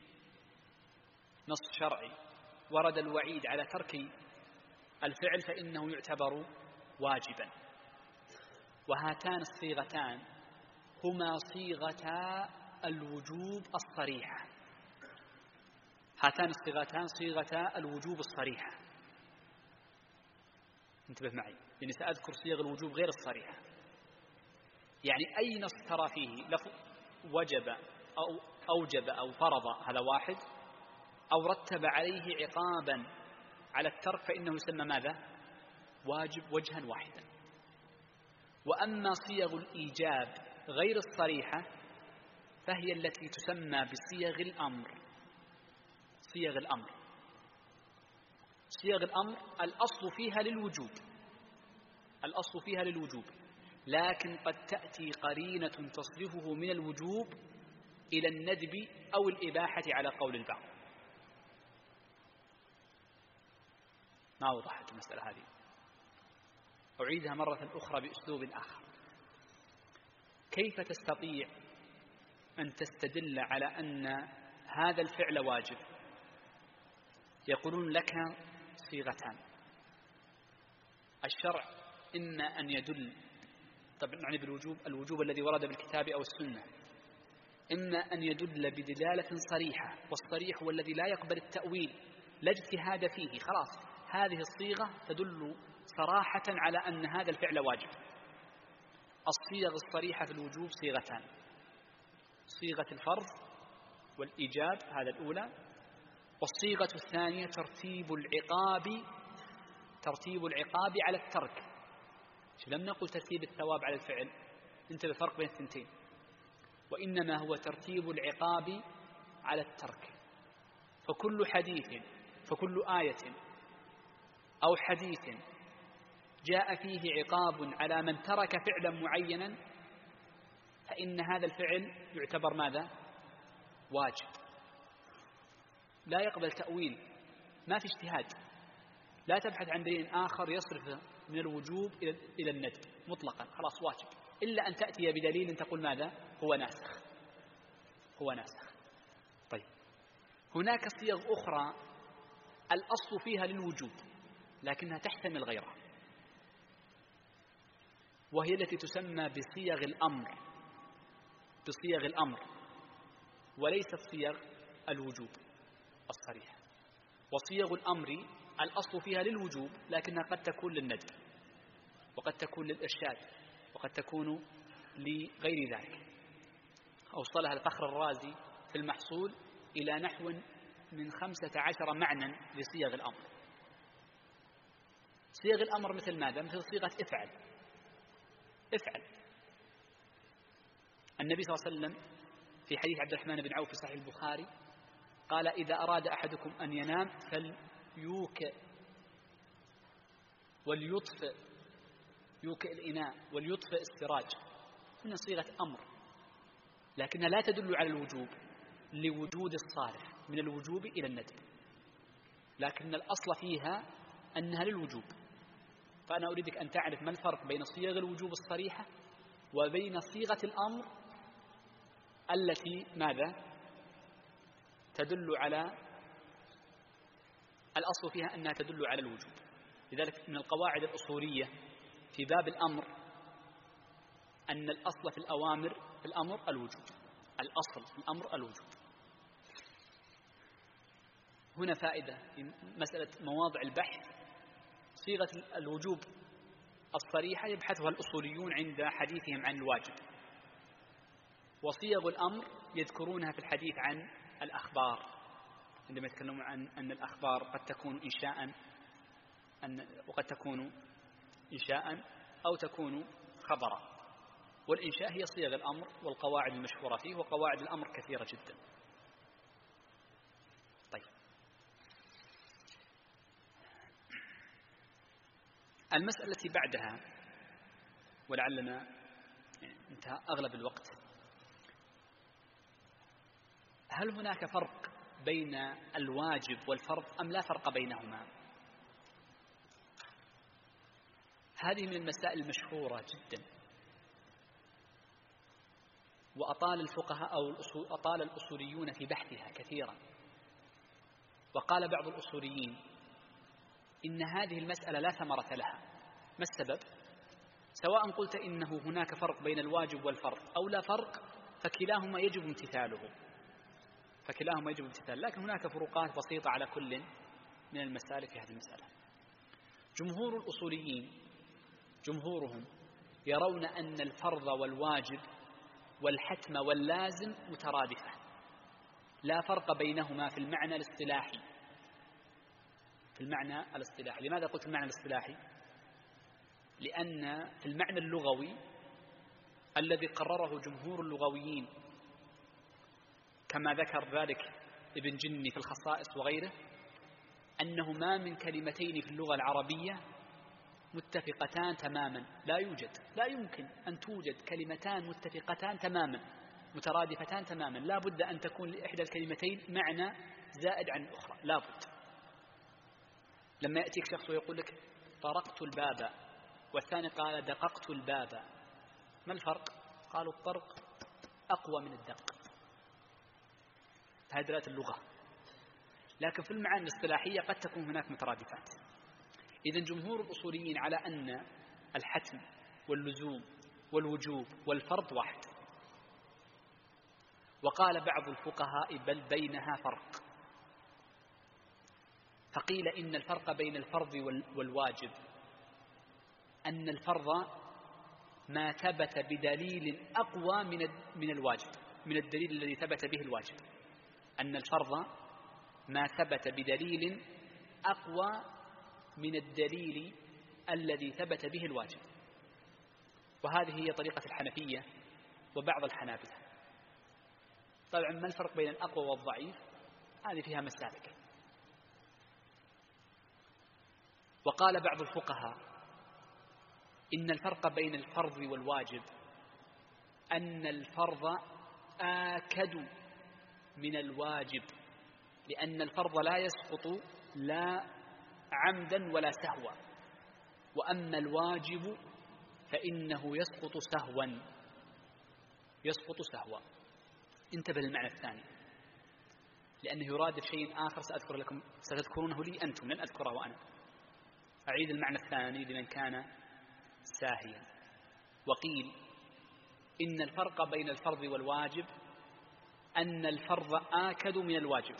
نص شرعي ورد الوعيد على ترك الفعل فإنه يعتبر واجبا. وهاتان الصيغتان هما صيغتا الوجوب الصريحة هاتان الصيغتان صيغتا الوجوب الصريحة انتبه معي، لأني سأذكر صيغ الوجوب غير الصريحة. يعني أي نص ترى فيه لفظ وجب أو أوجب أو فرض هذا واحد، أو رتب عليه عقابا على الترك فإنه يسمى ماذا؟ واجب وجها واحدا. وأما صيغ الإيجاب غير الصريحة فهي التي تسمى بصيغ الأمر. صيغ الأمر صيغ الأمر الأصل فيها للوجوب الأصل فيها للوجوب لكن قد تأتي قرينة تصرفه من الوجوب إلى الندب أو الإباحة على قول البعض. ما وضحت المسألة هذه، أعيدها مرة أخرى بأسلوب آخر. كيف تستطيع أن تستدل على أن هذا الفعل واجب؟ يقولون لك صيغتان. الشرع إما أن يدل، طبعا يعني بالوجوب الوجوب الذي ورد بالكتاب أو السنة، إما أن يدل بدلالة صريحة، والصريح هو الذي لا يقبل التأويل لا اجتهاد فيه، خلاص هذه الصيغة تدل صراحة على أن هذا الفعل واجب. الصيغ الصريحة في الوجوب صيغتان: صيغة الفرض والإيجاب، هذا الأولى، والصيغة الثانية ترتيب العقاب ترتيب العقاب على الترك. لم نقل ترتيب الثواب على الفعل، انتبه فرق بين الثنتين، وإنما هو ترتيب العقاب على الترك. فكل حديث فكل آية أو حديث جاء فيه عقاب على من ترك فعلا معينا فإن هذا الفعل يعتبر ماذا؟ واجب، لا يقبل تأويل، ما في اجتهاد، لا تبحث عن دليل آخر يصرف من الوجوب إلى الندب مطلقا، خلاص واجب، إلا أن تأتي بدليل تقول ماذا؟ هو ناسخ هو ناسخ طيب، هناك صيغ أخرى الأصل فيها للوجوب لكنها تحتمل غيرها، وهي التي تسمى بصيغ الأمر بصيغ الأمر وليست صيغ الوجوب الصريحة. وصيغ الأمر الأصل فيها للوجوب لكنها قد تكون للندب، وقد تكون للإرشاد، وقد تكون لغير ذلك. أوصلها الفخر الرازي في المحصول إلى نحو من خمسة عشر معنى لصيغ الأمر. صيغ الأمر مثل ماذا؟ مثل صيغة افعل افعل. النبي صلى الله عليه وسلم في حديث عبد الرحمن بن عوف في صحيح البخاري قال: إذا أراد أحدكم أن ينام فليوكئ وليطفئ يوكئ الإناء وليطفئ السراج. هنا صيغة أمر لكنها لا تدل على الوجوب لوجود الصارف من الوجوب إلى الندب، لكن الأصل فيها أنها للوجوب. فأنا أريدك أن تعرف ما الفرق بين صيغ الوجوب الصريحة وبين صيغة الأمر التي ماذا؟ تدل على الأصل فيها أنها تدل على الوجوب. لذلك من القواعد الأصولية في باب الأمر أن الأصل في الأوامر في الأمر الوجوب، الأصل في الأمر الوجوب. هنا فائدة في مسألة مواضع البحث. صيغة الوجوب الصريحة يبحثها الأصوليون عند حديثهم عن الواجب، وصيغ الأمر يذكرونها في الحديث عن الأخبار عندما يتكلمون عن أن الأخبار قد تكون إنشاء أن وقد تكون إنشاء أو تكون خبرا، والإنشاء هي صيغ الأمر والقواعد المشهورة فيه، وقواعد الأمر كثيرة جدا. طيب، المسألة التي بعدها ولعلنا انتهى أغلب الوقت: هل هناك فرق بين الواجب والفرض أم لا فرق بينهما؟ هذه من المسائل المشهورة جدا، وأطال الفقهاء أو الأصول أطال الأصوليون في بحثها كثيرا. وقال بعض الأصوليين إن هذه المسألة لا ثمرة لها. ما السبب؟ سواء قلت إنه هناك فرق بين الواجب والفرض أو لا فرق فكلاهما يجب امتثاله فكلاهما يجب امتثاله لكن هناك فروقات بسيطة على كل من المسائل في هذه المسألة. جمهور الأصوليين جمهورهم يرون أن الفرض والواجب والحتم واللازم مترادفة لا فرق بينهما في المعنى الاصطلاحي. في المعنى الاصطلاحي. لماذا قلت المعنى الاصطلاحي؟ لأن في المعنى اللغوي الذي قرره جمهور اللغويين كما ذكر ذلك ابن جني في الخصائص وغيره، أنه ما من كلمتين في اللغة العربية متفقتان تماما، لا يوجد، لا يمكن أن توجد كلمتان متفقتان تماما مترادفتان تماما، لا بد أن تكون لإحدى الكلمتين معنى زائد عن الأخرى، لا بد. لما يأتيك شخص ويقول لك طرقت الباب والثاني قال دققت الباب، ما الفرق؟ قالوا الطرق أقوى من الدق. هذه دلالة اللغة. لكن في المعاني الاصطلاحية قد تكون هناك مترادفات. إذن جمهور الأصوليين على أن الحتم واللزوم والوجوب والفرض واحد، وقال بعض الفقهاء بل بينها فرق، فقيل إن الفرق بين الفرض والواجب أن الفرض ما ثبت بدليل أقوى من الواجب، من الدليل الذي ثبت به الواجب، أن الفرض ما ثبت بدليل أقوى من الدليل الذي ثبت به الواجب. وهذه هي طريقة الحنفية وبعض الحنابلة. طبعا ما الفرق بين الأقوى والضعيف؟ هذه فيها مسالك. وقال بعض الفقهاء إن الفرق بين الفرض والواجب أن الفرض آكد من الواجب، لأن الفرض لا يسقط لا عمدا ولا سهوا، وأما الواجب فإنه يسقط سهوا، يسقط سهوا. انتبه للمعنى الثاني، لأنه يرادف شيء آخر سأذكر لكم، ستذكرونه لي أنتم، لن أذكره أنا. أعيد المعنى الثاني لمن كان ساهيا. وقيل إن الفرق بين الفرض والواجب أن الفرض آكد من الواجب،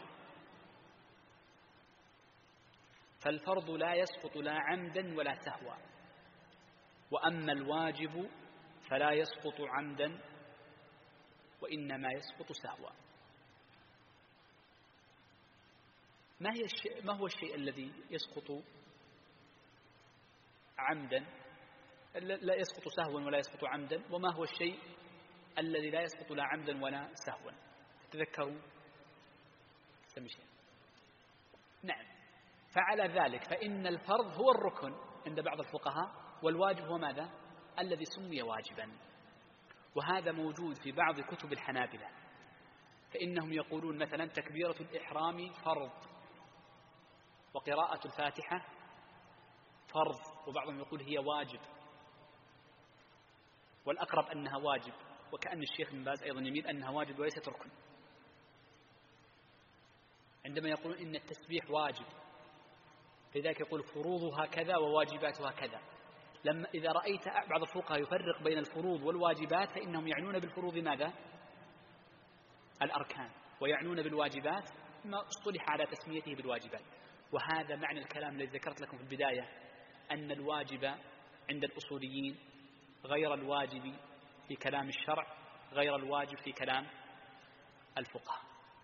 فالفرض لا يسقط لا عمدا ولا سهوا، وأما الواجب فلا يسقط عمدا وإنما يسقط سهوا. ما هي الشيء ما هو الشيء الذي يسقط عمدا لا يسقط سهوا ولا يسقط عمدا، وما هو الشيء الذي لا يسقط لا عمدا ولا سهوا؟ تذكروا سمي شيء. نعم. فعلى ذلك فإن الفرض هو الركن عند بعض الفقهاء، والواجب هو ماذا؟ الذي سمي واجبا. وهذا موجود في بعض كتب الحنابلة، فإنهم يقولون مثلا تكبيرة الإحرام فرض، وقراءة الفاتحة فرض، وبعضهم يقول هي واجب، والأقرب أنها واجب، وكأن الشيخ بن باز أيضا يميل أنها واجب وليست ركن. عندما يقولون إن التسبيح واجب، لذلك يقول فروضها كذا وواجباتها كذا. لما إذا رأيت بعض الفقهاء يفرق بين الفروض والواجبات فإنهم يعنون بالفروض ماذا؟ الأركان، ويعنون بالواجبات ما اصطلح على تسميته بالواجبات. وهذا معنى الكلام الذي ذكرت لكم في البداية، أن الواجب عند الأصوليين غير الواجب في كلام الشرع، غير الواجب في كلام الفقهاء،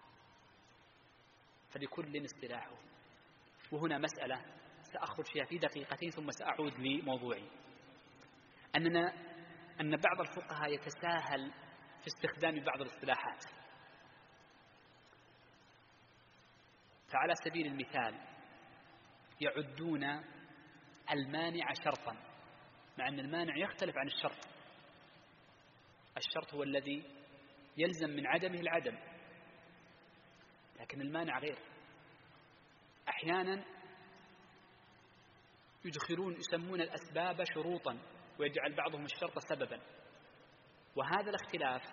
فلكل اصطلاحه. وهنا مسألة سأخرج فيها في دقيقتين ثم سأعود لموضوعي، أننا أن بعض الفقهاء يتساهل في استخدام بعض الاصطلاحات. فعلى سبيل المثال يعدون المانع شرطا، مع أن المانع يختلف عن الشرط. الشرط هو الذي يلزم من عدمه العدم، لكن المانع غير. أحيانا يدخلون يسمون الأسباب شروطا ويجعل بعضهم الشرط سببا، وهذا الاختلاف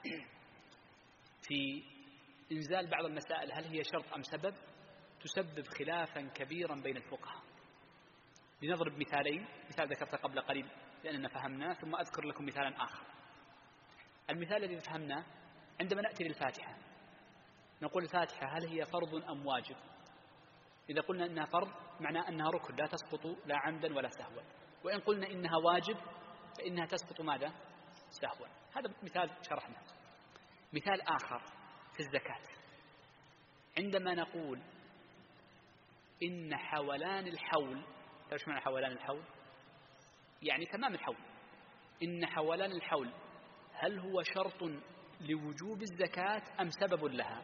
في إنزال بعض المسائل هل هي شرط أم سبب تسبب خلافا كبيرا بين الفقهاء. لنضرب مثالين، مثال ذكرته قبل قليل لأننا فهمناه، ثم أذكر لكم مثالا آخر. المثال الذي فهمناه عندما نأتي للفاتحة نقول الفاتحة هل هي فرض أم واجب؟ إذا قلنا إنها فرض معناه أنها ركن لا تسقط لا عمدا ولا سهوا، وإن قلنا إنها واجب فإنها تسقط ماذا؟ سهوا. هذا مثال شرحنا. مثال آخر في الزكاة، عندما نقول إن حولان الحول، تعرف معنى حولان الحول؟ يعني تمام الحول. إن حولان الحول هل هو شرط لوجوب الزكاة أم سبب لها؟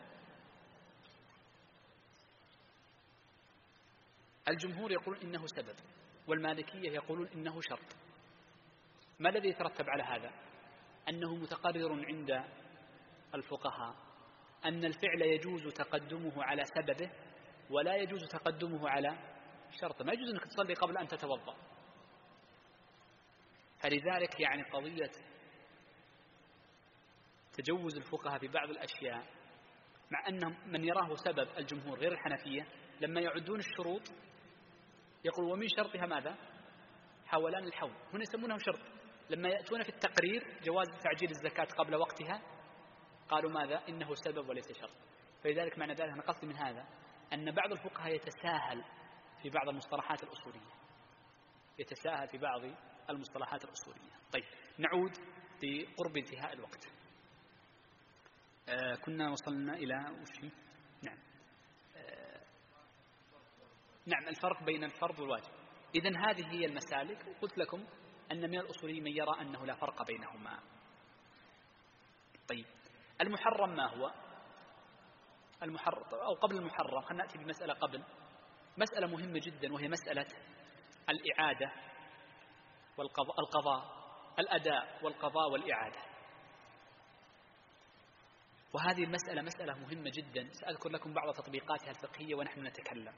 الجمهور يقولون إنه سبب، والمالكية يقولون إنه شرط. ما الذي يترتب على هذا؟ أنه متقرر عند الفقهاء أن الفعل يجوز تقدمه على سببه ولا يجوز تقدمه على شرطه. ما يجوز أنك تصلي قبل أن تتوضأ. فلذلك يعني قضية تجوز الفقهاء في بعض الأشياء، مع أن من يراه سبب الجمهور غير الحنفية، لما يعدون الشروط يقول ومن شرطها ماذا؟ حولان الحول. هنا يسمونه شرط. لما يأتون في التقرير جواز تعجيل الزكاة قبل وقتها قالوا ماذا؟ إنه سبب وليس شرط. فلذلك معنى ذلك أنا قصدي من هذا أن بعض الفقهاء يتساهل في بعض المصطلحات الأصولية يتساهل في بعض المصطلحات الأصولية. طيب نعود لقرب انتهاء الوقت. آه كنا وصلنا إلى وش؟ نعم آه نعم الفرق بين الفرض والواجب. إذن هذه هي المسالك، وقلت لكم أن من الأصوليين من يرى أنه لا فرق بينهما. طيب المحرم ما هو؟ المحرم أو قبل المحرم خلينا نأتي بمسألة قبل، مسألة مهمة جدا، وهي مسألة الإعادة والقضاء القضاء الأداء والقضاء والإعادة. وهذه المسألة مسألة مهمة جدا، سأذكر لكم بعض تطبيقاتها الفقهية ونحن نتكلم.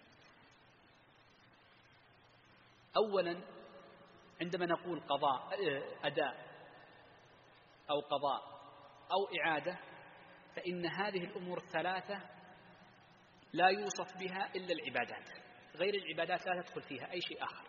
أولا عندما نقول قضاء أداء أو قضاء أو إعادة، فإن هذه الأمور الثلاثة لا يوصف بها إلا العبادات، غير العبادات لا تدخل فيها أي شيء آخر.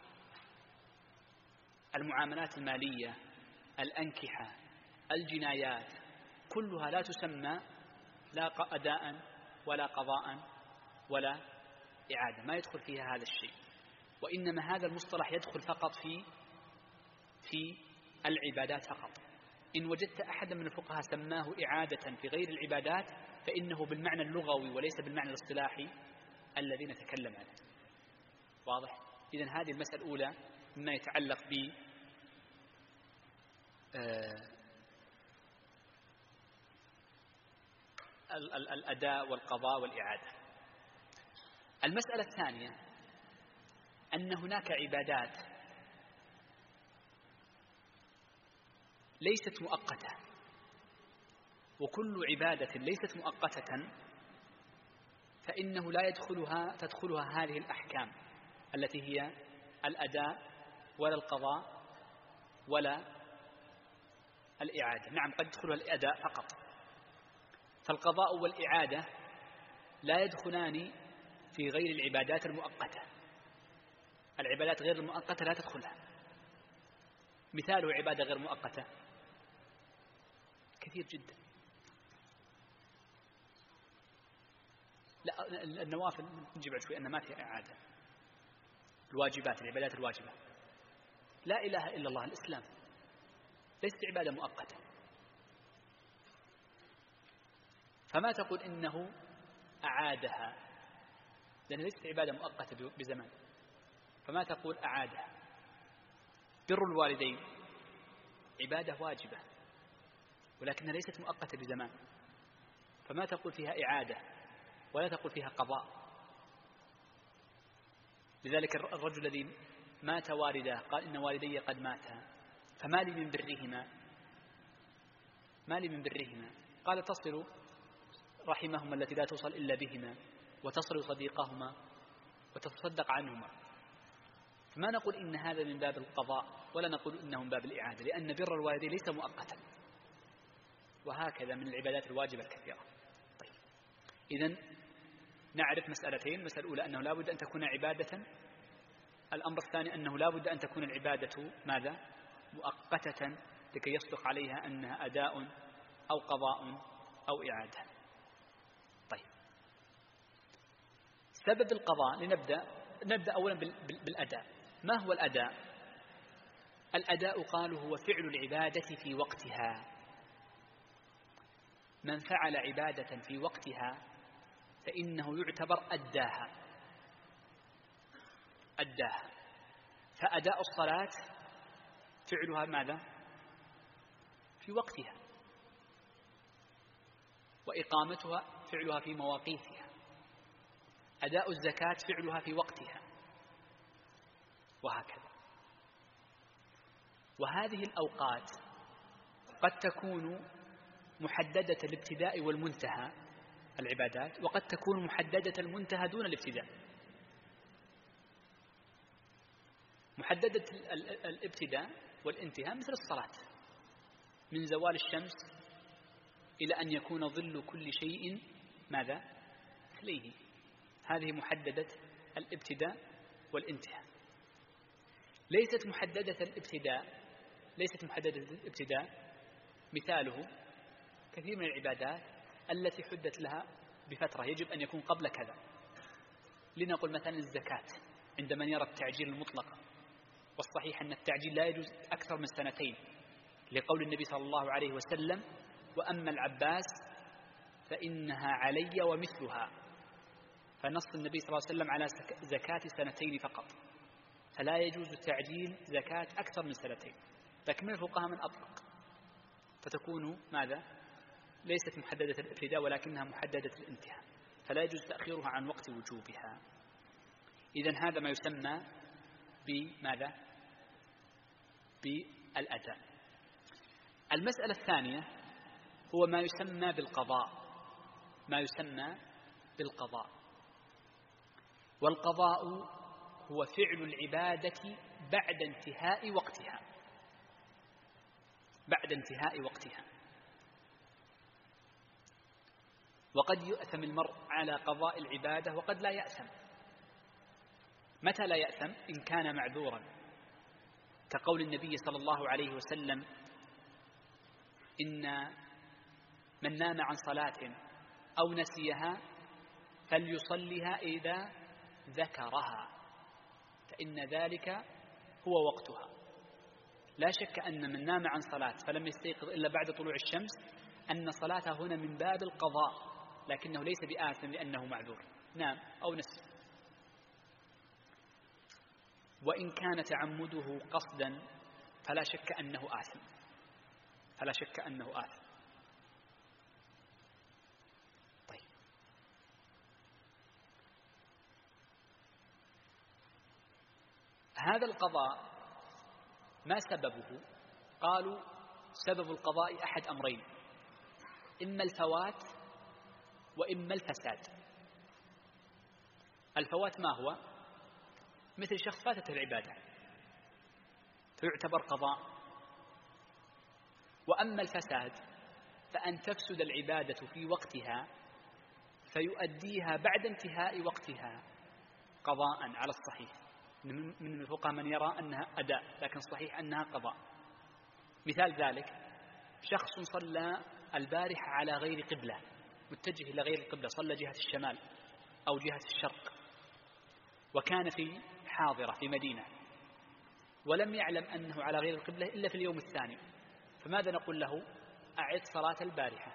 المعاملات المالية، الأنكحة، الجنايات، كلها لا تسمى لا أداء ولا قضاء ولا إعادة، ما يدخل فيها هذا الشيء. وإنما هذا المصطلح يدخل فقط في في العبادات فقط. إن وجدت أحدا من الفقهاء سماه إعادة في غير العبادات فإنه بالمعنى اللغوي وليس بالمعنى الاصطلاحي الذي نتكلم عنه. واضح؟ إذن هذه المسألة الأولى مما يتعلق ب الأداء والقضاء والإعادة. المسألة الثانية أن هناك عبادات ليست مؤقتة، وكل عبادة ليست مؤقتة فإنه لا يدخلها تدخلها هذه الأحكام التي هي الأداء ولا القضاء ولا الإعادة. نعم قد يدخلها الأداء فقط، فالقضاء والإعادة لا يدخلان في غير العبادات المؤقتة. العبادات غير المؤقتة لا تدخلها. مثاله عبادة غير مؤقتة كثير جدا. لا النوافل نجيب على شوي أن ما فيها إعادة. الواجبات، العبادات الواجبة، لا إله إلا الله، الإسلام ليست عبادة مؤقتة، فما تقول إنه أعادها لأن ليست عبادة مؤقتة بزمان، فما تقول أعادها. بر الوالدين عبادة واجبة ولكنها ليست مؤقتة بزمان، فما تقول فيها إعادة ولا تقول فيها قضاء. لذلك الرجل الذي مات والده قال إن والدي قد ماتا فما لي من برهما ما لي من برهما قال تصل رحمهما التي لا توصل إلا بهما وتصل صديقهما وتتصدق عنهما. فما نقول إن هذا من باب القضاء ولا نقول إنه من باب الإعادة، لأن بر الوالدين ليس مؤقتا. وهكذا من العبادات الواجبة الكثيرة. طيب إذن نعرف مسألتين: المسألة الأولى أنه لا بد أن تكون عبادة، الأمر الثاني أنه لا بد أن تكون العبادة ماذا؟ مؤقتة لكي يصدق عليها أنها أداء أو قضاء أو إعادة. طيب سبب القضاء لنبدأ نبدأ أولا بالأداء. ما هو الأداء؟ الأداء قالوا هو فعل العبادة في وقتها. من فعل عبادة في وقتها فإنه يعتبر أداها أداها فأداء الصلاة فعلها ماذا؟ في وقتها، وإقامتها فعلها في مواقيتها، أداء الزكاة فعلها في وقتها، وهكذا. وهذه الأوقات قد تكون محددة الابتداء والمنتهى العبادات، وقد تكون محددة المنتهى دون الابتداء. محددة الابتداء والانتهاء مثل الصلاة، من زوال الشمس إلى أن يكون ظل كل شيء ماذا؟ مثليه. هذه محددة الابتداء والانتهاء. ليست محددة الابتداء ليست محددة الابتداء مثاله كثير من العبادات التي حدت لها بفترة يجب أن يكون قبل كذا. لنقل مثلا الزكاة عند من يرى التعجيل المطلق، والصحيح أن التعجيل لا يجوز أكثر من سنتين، لقول النبي صلى الله عليه وسلم: وأما العباس فإنها علي ومثلها. فنص النبي صلى الله عليه وسلم على زكاة سنتين فقط، فلا يجوز تعجيل زكاة أكثر من سنتين. لكن من الفقهاء من أطلق، فتكون ماذا؟ ليست محددة الابتداء ولكنها محددة الانتهاء، فلا يجوز تأخيرها عن وقت وجوبها. إذن هذا ما يسمى بماذا؟ بالأداء. المسألة الثانية هو ما يسمى بالقضاء ما يسمى بالقضاء والقضاء هو فعل العبادة بعد انتهاء وقتها بعد انتهاء وقتها وقد يؤثم المرء على قضاء العبادة وقد لا يأثم. متى لا يأثم؟ إن كان معذورا، كقول النبي صلى الله عليه وسلم: إن من نام عن صلاة أو نسيها فليصلها إذا ذكرها فإن ذلك هو وقتها. لا شك أن من نام عن صلاة فلم يستيقظ إلا بعد طلوع الشمس أن صلاته هنا من باب القضاء، لكنه ليس بآثم لأنه معذور، نام أو نسي. وإن كان تعمده قصدا فلا شك أنه آثم فلا شك أنه آثم طيب، هذا القضاء ما سببه؟ قالوا سبب القضاء أحد أمرين: إما الفوات وإما الفساد. الفوات ما هو؟ مثل شخص فاتته العبادة فيعتبر قضاء. وأما الفساد فأن تفسد العبادة في وقتها فيؤديها بعد انتهاء وقتها قضاء على الصحيح. من الفقهاء من يرى أنها أداء، لكن صحيح أنها قضاء. مثال ذلك: شخص صلى البارحة على غير قبلة، متجه إلى غير القبلة، صلى جهة الشمال أو جهة الشرق، وكان في حاضرة في مدينة ولم يعلم أنه على غير القبلة إلا في اليوم الثاني، فماذا نقول له؟ أعد صلاة البارحة،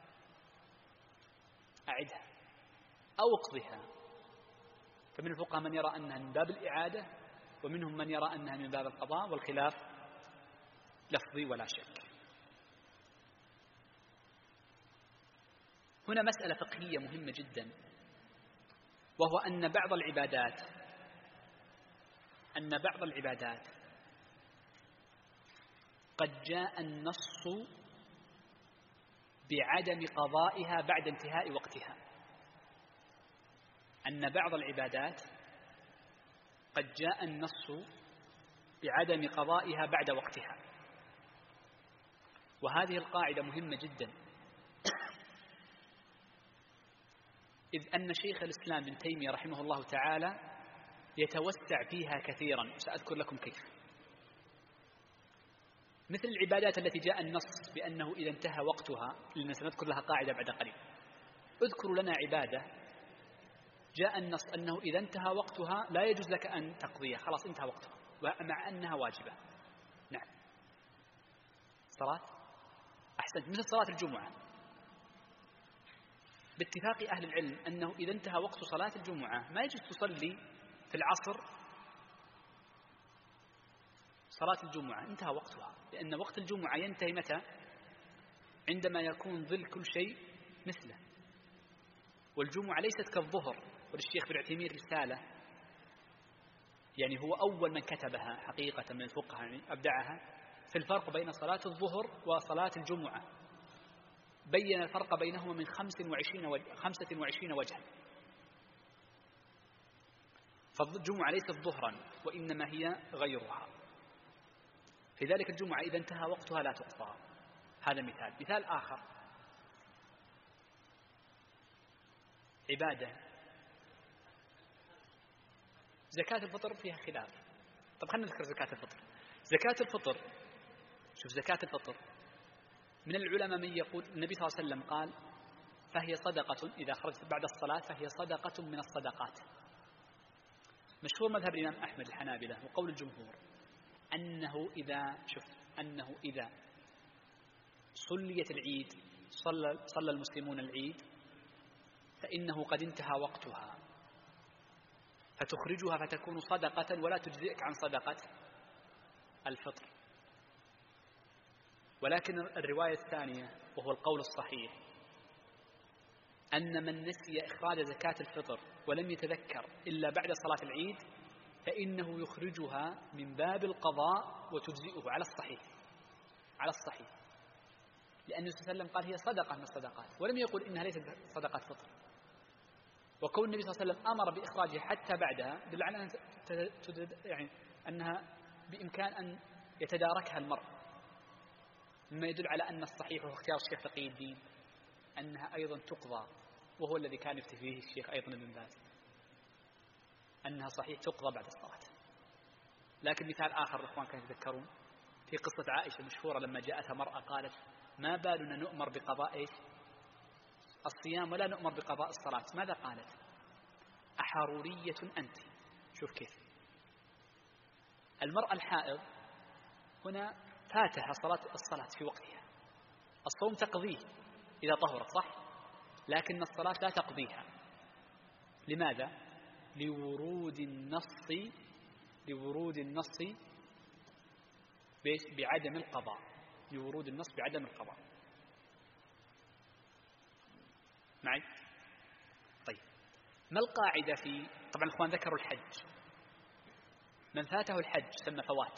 أعدها أو اقضها. فمن الفقهاء من يرى أنها من باب الإعادة، ومنهم من يرى أنها من باب القضاء، والخلاف لفظي ولا شك. هنا مسألة فقهية مهمة جدا، وهو أن بعض العبادات أن بعض العبادات قد جاء النص بعدم قضائها بعد انتهاء وقتها. أن بعض العبادات قد جاء النص بعدم قضائها بعد وقتها، وهذه القاعدة مهمة جدا، إذ أن شيخ الإسلام ابن تيمية رحمه الله تعالى يتوسع فيها كثيرا، سأذكر لكم كيف. مثل العبادات التي جاء النص بأنه إذا انتهى وقتها، لأننا سنذكر لها قاعدة بعد قليل. اذكروا لنا عبادة جاء النص أنه إذا انتهى وقتها لا يجوز لك أن تقضيها، خلاص انتهى وقتها، مع أنها واجبة. نعم، صلاة، أحسنت، مثل صلاة الجمعة. باتفاق أهل العلم أنه إذا انتهى وقت صلاة الجمعة ما يجوز تصلي في العصر صلاة الجمعة، انتهى وقتها، لأن وقت الجمعة ينتهي متى؟ عندما يكون ظل كل شيء مثله. والجمعة ليست كالظهر، وللشيخ بن عثيمين رسالة يعني هو أول من كتبها حقيقة من الفقهاء، يعني أبدعها في الفرق بين صلاة الظهر وصلاة الجمعة، بين الفرق بينهما من خمسة وعشرين وجها. فالجمعة ليست ظهرا وإنما هي غيرها، في ذلك الجمعة إذا انتهى وقتها لا تقضى. هذا مثال. مثال آخر عبادة، زكاة الفطر فيها خلاف. طب خلينا نذكر زكاة الفطر. زكاة الفطر، شوف زكاة الفطر من العلماء من يقول النبي صلى الله عليه وسلم قال فهي صدقة إذا خرجت بعد الصلاة فهي صدقة من الصدقات. مشهور مذهب الإمام أحمد الحنابلة وقول الجمهور أنه إذا شوف أنه إذا صليت العيد صلى, صلى المسلمون العيد فإنه قد انتهى وقتها، فتخرجها فتكون صدقة ولا تجزئك عن صدقة الفطر. ولكن الرواية الثانية وهو القول الصحيح أن من نسي إخراج زكاة الفطر ولم يتذكر إلا بعد صلاة العيد فإنه يخرجها من باب القضاء وتجزئه على الصحيح، على الصحيح، لأن النبي صلى الله عليه وسلم قال هي صدقة من الصدقات ولم يقل إنها ليست صدقة فطر. وكون النبي صلى الله عليه وسلم أمر بإخراجها حتى بعدها دل على أن يعني أنها بإمكان أن يتداركها المرء، مما يدل على أن الصحيح هو اختيار الشيخ تقي الدين أنها أيضا تقضى، وهو الذي كان يفتي فيه الشيخ أيضا ابن باز أنها صحيح تقضى بعد الصلاة. لكن مثال آخر الإخوان كانوا يتذكرون في قصة عائشة مشهورة لما جاءتها مرأة قالت ما بالنا نؤمر بقضاء إيش؟ الصيام ولا نؤمر بقضاء الصلاة. ماذا قالت؟ أحرورية أنت. شوف كيف المرأة الحائض هنا فاتها صلاة الصلاة في وقتها، الصوم تقضيه إذا طهرت صح، لكن الصلاة لا تقضيها. لماذا؟ لورود النص لورود النص بعدم القضاء، لورود النص بعدم القضاء. معي؟ طيب ما القاعدة في طبعا الأخوان ذكروا الحج، من فاته الحج سمى فوات،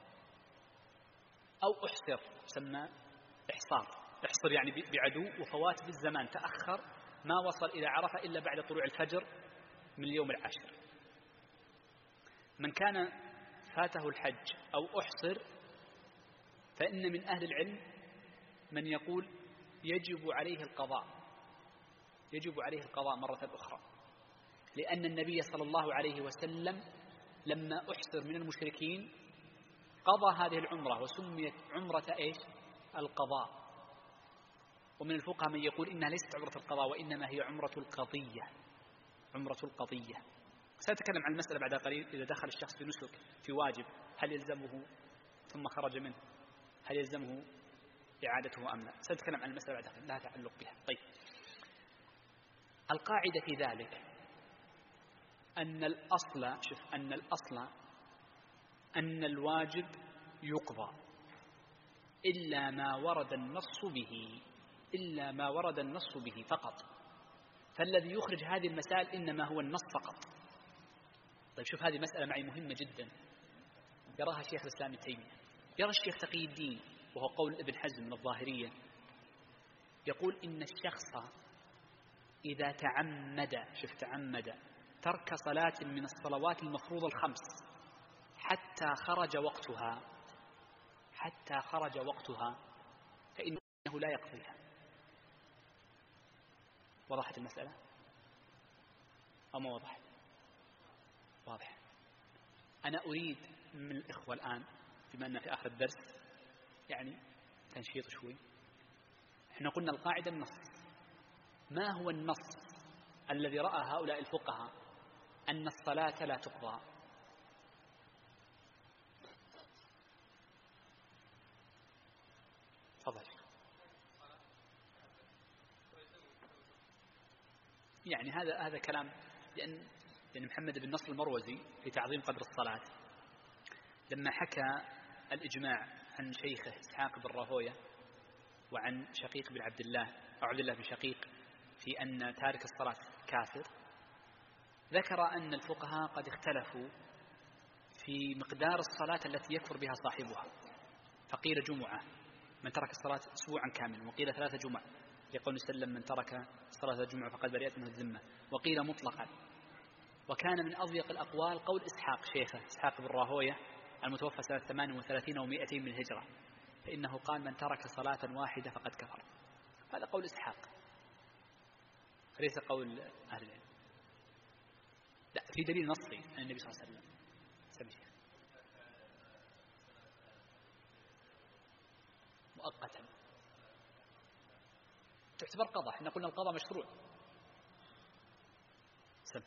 أو أحصر سمى إحصار، إحصر يعني بعدو، وفوات بالزمان تأخر ما وصل إلى عرفة إلا بعد طلوع الفجر من اليوم العاشر. من كان فاته الحج أو أحصر فإن من أهل العلم من يقول يجب عليه القضاء، يجب عليه القضاء مرة أخرى، لأن النبي صلى الله عليه وسلم لما أحصر من المشركين قضى هذه العمرة وسميت عمرة إيش؟ القضاء. ومن الفقهاء من يقول إنها ليست عمرة القضاء وإنما هي عمرة القضية، عمرة القضية. سأتكلم عن المسألة بعد قليل. إذا دخل الشخص في نسك في واجب هل يلزمه ثم خرج منه هل يلزمه إعادته أم لا؟ سأتكلم عن المسألة بعد قليل لها تعلق بها. طيب القاعدة في ذلك أن الأصل شوف أن الأصل أن الواجب يقضى إلا ما ورد النص به، إلا ما ورد النص به فقط. فالذي يخرج هذه المسائل إنما هو النص فقط. طيب شوف هذه مسألة معي مهمة جدا يراها شيخ الإسلام ابن تيمية، يرى الشيخ تقي الدين وهو قول ابن حزم من الظاهرية، يقول إن الشخص إذا تعمد شوف تعمد ترك صلاة من الصلوات المفروضة الخمس حتى خرج وقتها حتى خرج وقتها فإنه لا يقضيها. وضحت المسألة أو ما وضحت؟ واضح. أنا أريد من الإخوة الآن بما أننا في آخر الدرس يعني تنشيط شوي. احنا قلنا القاعدة النص. ما هو النص الذي رأى هؤلاء الفقهاء أن الصلاة لا تقضى؟ تفضل. يعني هذا هذا كلام، لأن لأن محمد بن نصر المروزي في تعظيم قدر الصلاة لما حكى الإجماع عن شيخه إسحاق بن راهوية وعن شقيق بن عبد الله أو عبد الله بن شقيق في أن تارك الصلاة كافر، ذكر أن الفقهاء قد اختلفوا في مقدار الصلاة التي يكفر بها صاحبها، فقيل جمعة من ترك الصلاة أسبوعا كاملا، وقيل ثلاثة جمع لقول وسلم من ترك صلاة الجمعة فقد برئت منه الذمة، وقيل مطلقا. وكان من أضيق الأقوال قول إسحاق شيخه إسحاق بن راهوية المتوفى سنة ثمان وثلاثين ومائتين من الهجرة، فإنه قال من ترك صلاة واحدة فقد كفر. هذا قول إسحاق ليس قول أهل العلم. لا، في دليل نصي عن النبي صلى الله عليه وسلم. سمي شيخ. مؤقتا تعتبر قضاء، احنا قلنا القضاء مشروع. سم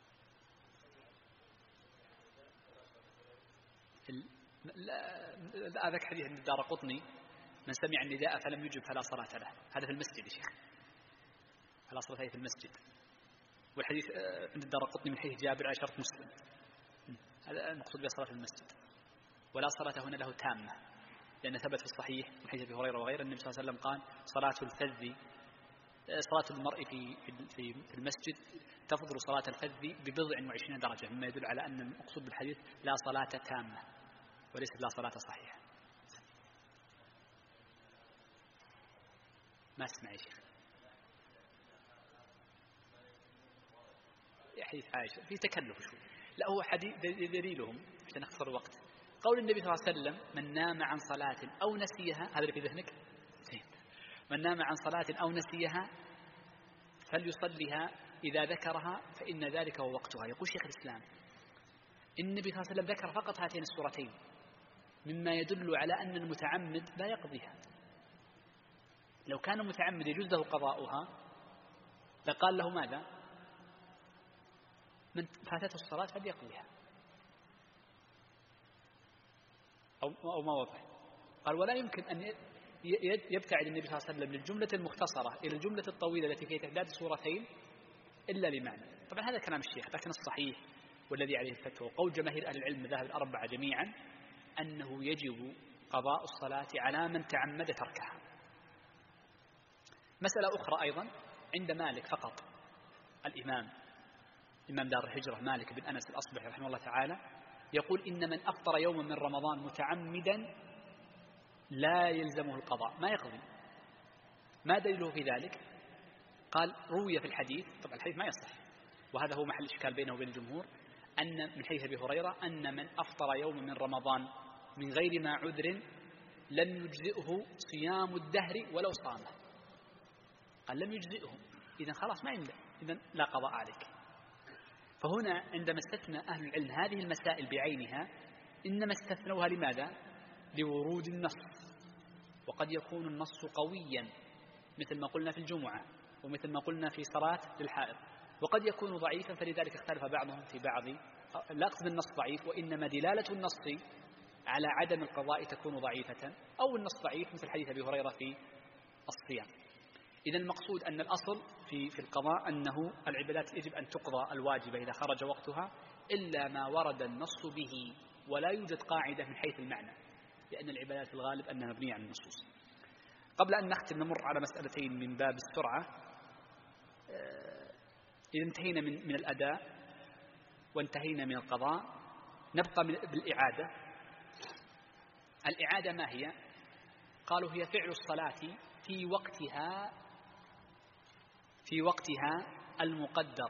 لا ذاك حديث عند الدارقطني من سمع النداء فلم يجب فلا صلاة له، هذا في المسجد يا شيخ، فلا صلاة في المسجد. والحديث عند الدارقطني من حديث جابر على شرط مسلم، هذا المقصود بصلاة المسجد. ولا صلاة هنا له تامة، لأن ثبت في الصحيح من حديث أبي هريرة وغيره النبي صلى الله عليه وسلم قال صلاة الفذ صلاة المرء في في في المسجد تفضل صلاة الفذ ببضع وعشرين درجة، مما يدل على أن المقصود بالحديث لا صلاة تامة وليست لا صلاة صحيحة. ما اسمع يا شيخ. يا حديث عائشة في تكلف شوي. لا هو حديث دليلهم عشان نختصر الوقت قول النبي صلى الله عليه وسلم من نام عن صلاة أو نسيها، هذا اللي في ذهنك؟ من نام عن صلاة أو نسيها فليصليها إذا ذكرها فإن ذلك هو وقتها. يقول شيخ الإسلام النبي صلى الله عليه وسلم ذكر فقط هاتين السورتين مما يدل على أن المتعمد لا يقضيها. لو كان متعمد يجوز له قضاؤها لقال له ماذا؟ من فاتته الصلاة فليقضيها، أو أو ما وضح. قال ولا يمكن أن يبتعد النبي صلى الله عليه وسلم للجملة المختصرة إلى الجملة الطويلة التي فيها تعداد سورتين إلا لمعنى. طبعا هذا كلام الشيخ، لكن الصحيح والذي عليه الفتوى وقول جماهير أهل العلم المذاهب الأربعة جميعا أنه يجب قضاء الصلاة على من تعمد تركها. مسألة أخرى أيضا عند مالك فقط، الإمام إمام دار الهجرة مالك بن أنس الأصبحي رحمه الله تعالى يقول إن من أفطر يوما من رمضان متعمدا لا يلزمه القضاء، ما يقضي. ما دليله في ذلك؟ قال روي في الحديث، طبعا الحديث ما يصح وهذا هو محل إشكال بينه وبين الجمهور، أن من حديث أبي هريرة أن من أفطر يوما من رمضان من غير ما عذر لم يجزئه صيام الدهر ولو صامه. قال لم يجزئه، إذن خلاص ما عنده، إذن لا قضاء عليك. فهنا عندما استثنى أهل العلم هذه المسائل بعينها إنما استثنوها لماذا؟ لورود النص، وقد يكون النص قويا مثل ما قلنا في الجمعة ومثل ما قلنا في صلاة للحائض، وقد يكون ضعيفا فلذلك اختلف بعضهم في بعض. لا أقصد النص ضعيف، وإنما دلالة النص على عدم القضاء تكون ضعيفة، أو النص ضعيف مثل حديث أبي هريرة في الصيام. إذا المقصود أن الأصل في في القضاء أنه العبادات يجب أن تقضى الواجبة إذا خرج وقتها إلا ما ورد النص به، ولا يوجد قاعدة من حيث المعنى، لأن العبادات في الغالب أنها مبنية على النصوص. قبل أن نختم نمر على مسألتين من باب السرعة. إذا انتهينا من من الأداء وانتهينا من القضاء نبقى بالإعادة. الإعادة ما هي؟ قالوا هي فعل الصلاة في وقتها في وقتها المقدر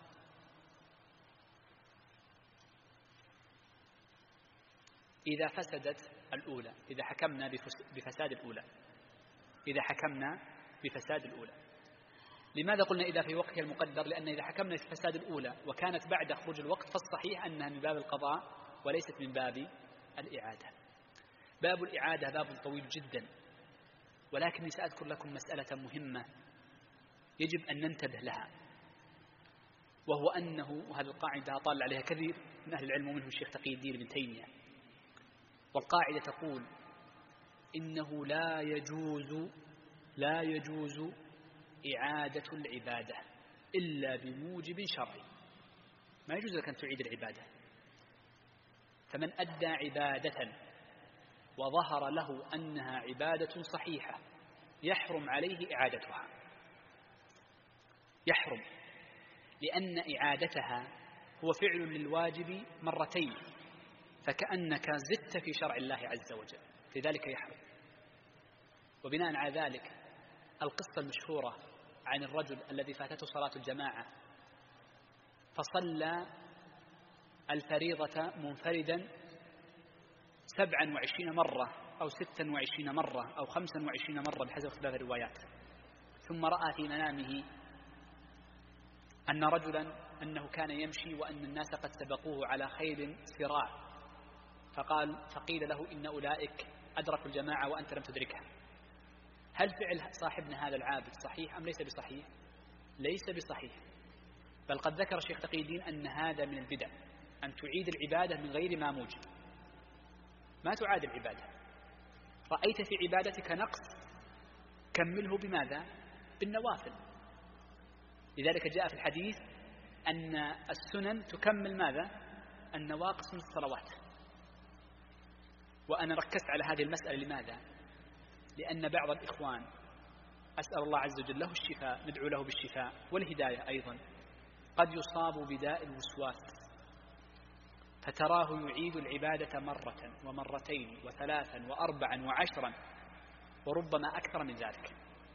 إذا فسدت الأولى، إذا حكمنا بفساد الأولى إذا حكمنا بفساد الأولى. لماذا قلنا إذا في وقتها المقدر؟ لأن إذا حكمنا في فساد الأولى وكانت بعد خروج الوقت فالصحيح أنها من باب القضاء وليست من باب الإعادة. باب الإعادة باب طويل جدا، ولكني سأذكر لكم مسألة مهمة يجب أن ننتبه لها، وهو أنه، وهذه القاعدة أطال عليها كثير من أهل العلم ومنهم الشيخ تقي الدين ابن تيمية، والقاعدة تقول إنه لا يجوز لا يجوز إعادة العبادة إلا بموجب شرعي، ما يجوز لك أن تعيد العبادة. فمن أدى عبادة وظهر له أنها عبادة صحيحة يحرم عليه إعادتها، يحرم، لأن إعادتها هو فعل للواجب مرتين، فكأنك زدت في شرع الله عز وجل، لذلك يحرم. وبناء على ذلك القصة المشهورة عن الرجل الذي فاتته صلاة الجماعة فصلى الفريضة منفردا سبعا وعشرين مرة أو ستا وعشرين مرة أو خمسا وعشرين مرة بحسب اختلاف الروايات، ثم رأى في منامه أن رجلا أنه كان يمشي وأن الناس قد سبقوه على خيل سراع، فقال فقيل له إن أولئك أدركوا الجماعة وأنت لم تدركها. هل فعل صاحبنا هذا العابد صحيح أم ليس بصحيح؟ ليس بصحيح، بل قد ذكر الشيخ تقي الدين أن هذا من البدع، أن تعيد العبادة من غير ما موجب. ما تعاد العبادة، رأيت في عبادتك نقص كمله بماذا؟ بالنوافل. لذلك جاء في الحديث أن السنن تكمل ماذا؟ النواقص من الصلوات. وأنا ركزت على هذه المسألة لماذا؟ لأن بعض الإخوان أسأل الله عز وجل له الشفاء، ندعو له بالشفاء والهداية أيضا، قد يصاب بداء الوسواس فتراه يعيد العبادة مرة ومرتين وثلاثا وأربعا وعشرا وربما أكثر من ذلك.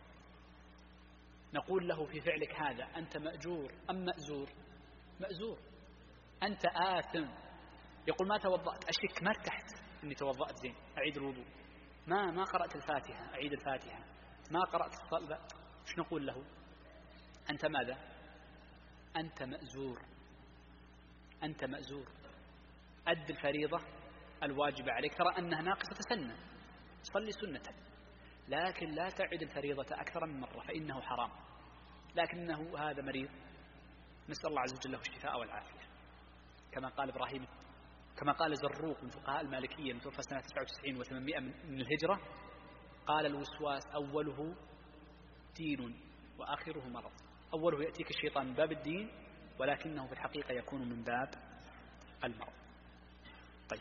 نقول له في فعلك هذا أنت مأجور أم مأزور؟ مأزور، أنت آثم. يقول ما توضأت، أشك ما ارتحت إني توضأت زين، أعيد الوضوء. ما ما قرأت الفاتحة، أعيد الفاتحة. ما قرأت الصلاة، إيش نقول له؟ أنت ماذا؟ أنت مأزور، أنت مأزور. أد الفريضة الواجبة عليك، ترى أنها ناقصة سنة، صلي سنة، لكن لا تعد الفريضة أكثر من مرة فإنه حرام. لكنه هذا مريض، نسأل الله عز وجل له الشفاء والعافية. كما قال إبراهيم، كما قال زروق من فقهاء المالكية المتوفى سنة تسعة وتسعين وثمانمائة من الهجرة، قال الوسواس أوله دين وآخره مرض. أوله يأتيك الشيطان من باب الدين، ولكنه في الحقيقة يكون من باب المرض. طيب،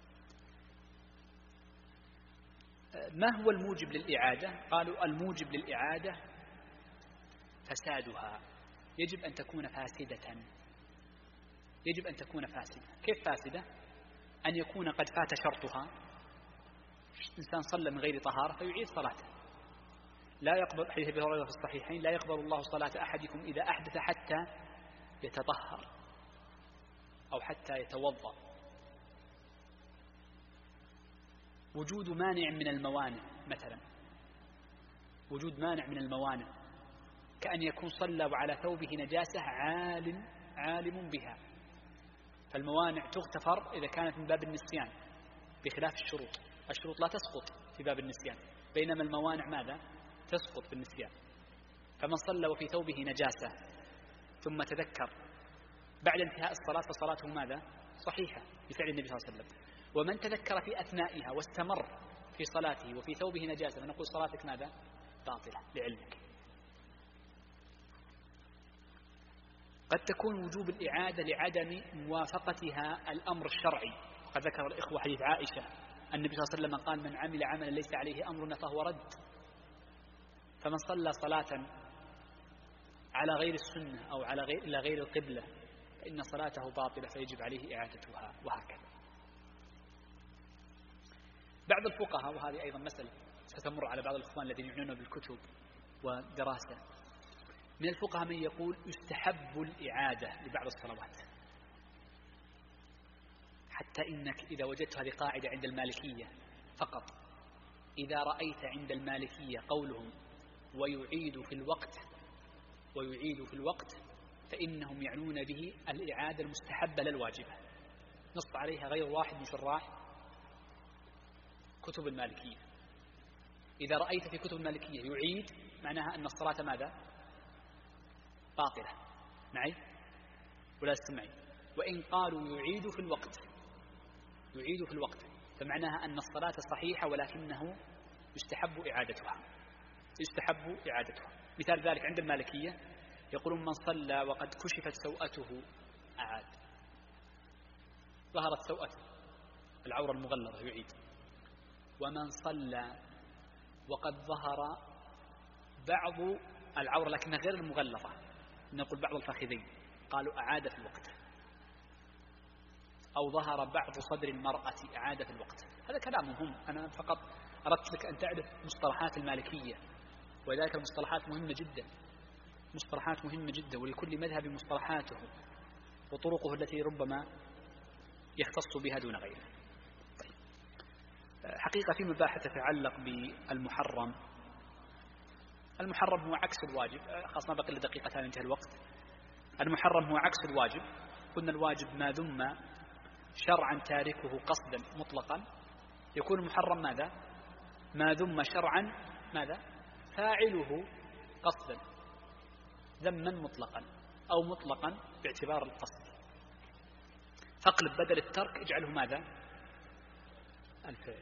ما هو الموجب للإعادة؟ قالوا الموجب للإعادة فسادها، يجب أن تكون فاسدة، يجب أن تكون فاسدة. كيف فاسدة؟ أن يكون قد فات شرطها، إنسان صلى من غير طهارة فيعيد صلاته. لا يقبل، حديث أبي هريرة في الصحيحين، لا يقبل الله صلاة أحدكم إذا أحدث حتى يتطهر أو حتى يتوضأ. وجود مانع من الموانع، مثلا وجود مانع من الموانع كأن يكون صلى وعلى ثوبه نجاسة عالم عالم بها، فالموانع تغتفر إذا كانت من باب النسيان بخلاف الشروط. الشروط لا تسقط في باب النسيان، بينما الموانع ماذا؟ تسقط بالنسيان. فمن صلى وفي ثوبه نجاسة ثم تذكر بعد انتهاء الصلاة فصلاته ماذا؟ صحيحة بفعل النبي صلى الله عليه وسلم. ومن تذكر في أثنائها واستمر في صلاته وفي ثوبه نجاسة فنقول صلاتك ماذا؟ باطلة لعلمك. قد تكون وجوب الإعادة لعدم موافقتها الأمر الشرعي، وقد ذكر الإخوة حديث عائشة النبي صلى الله عليه وسلم قال من عمل عملا ليس عليه أمرنا فهو رد. فمن صلى صلاة على غير السنة أو على غير إلى غير القبلة فإن صلاته باطلة فيجب عليه إعادتها، وهكذا. بعض الفقهاء، وهذه أيضا مسألة ستمر على بعض الإخوان الذين يعنون بالكتب ودراسة، من الفقهاء من يقول يستحب الإعادة لبعض الصلوات، حتى إنك إذا وجدت هذه قاعدة عند المالكية فقط، إذا رأيت عند المالكية قولهم ويعيد في الوقت ويعيد في الوقت فإنهم يعنون به الإعادة المستحبة للواجبة، نص عليها غير واحد من شراح كتب المالكية. إذا رأيت في كتب المالكية يعيد معناها أن الصلاة ماذا؟ باطلة. معي ولا استمعي؟ وإن قالوا يعيد في الوقت يعيد في الوقت فمعناها أن الصلاة صحيحة ولكنه يستحب إعادتها، يستحب إعادتها. مثال ذلك عند المالكية يقولون من صلى وقد كشفت سوءته أعاد، ظهرت سوءته العورة المغلظة يعيد. ومن صلى وقد ظهر بعض العورة لكنها غير المغلظة، نقول بعض الفخذين، قالوا أعاد في الوقت. أو ظهر بعض صدر المرأة أعاد في الوقت. هذا كلام مهم، أنا فقط أردت لك أن تعرف مصطلحات المالكية، وذلك المصطلحات مهمة جدا، مصطلحات مهمة جدا، ولكل مذهب مصطلحاته وطرقه التي ربما يختص بها دون غيره. طيب. حقيقة في مباحث تتعلق بالمحرم. المحرم هو عكس الواجب، خاصة بقي لدقيقتان انتهى الوقت. المحرم هو عكس الواجب. قلنا الواجب ما ذم شرعا تاركه قصدا مطلقا، يكون المحرم ماذا؟ ما ذم شرعا ماذا؟ فاعله قصدا ذما مطلقا أو مطلقا باعتبار القصد. فاقلب بدل الترك اجعله ماذا؟ الفعل.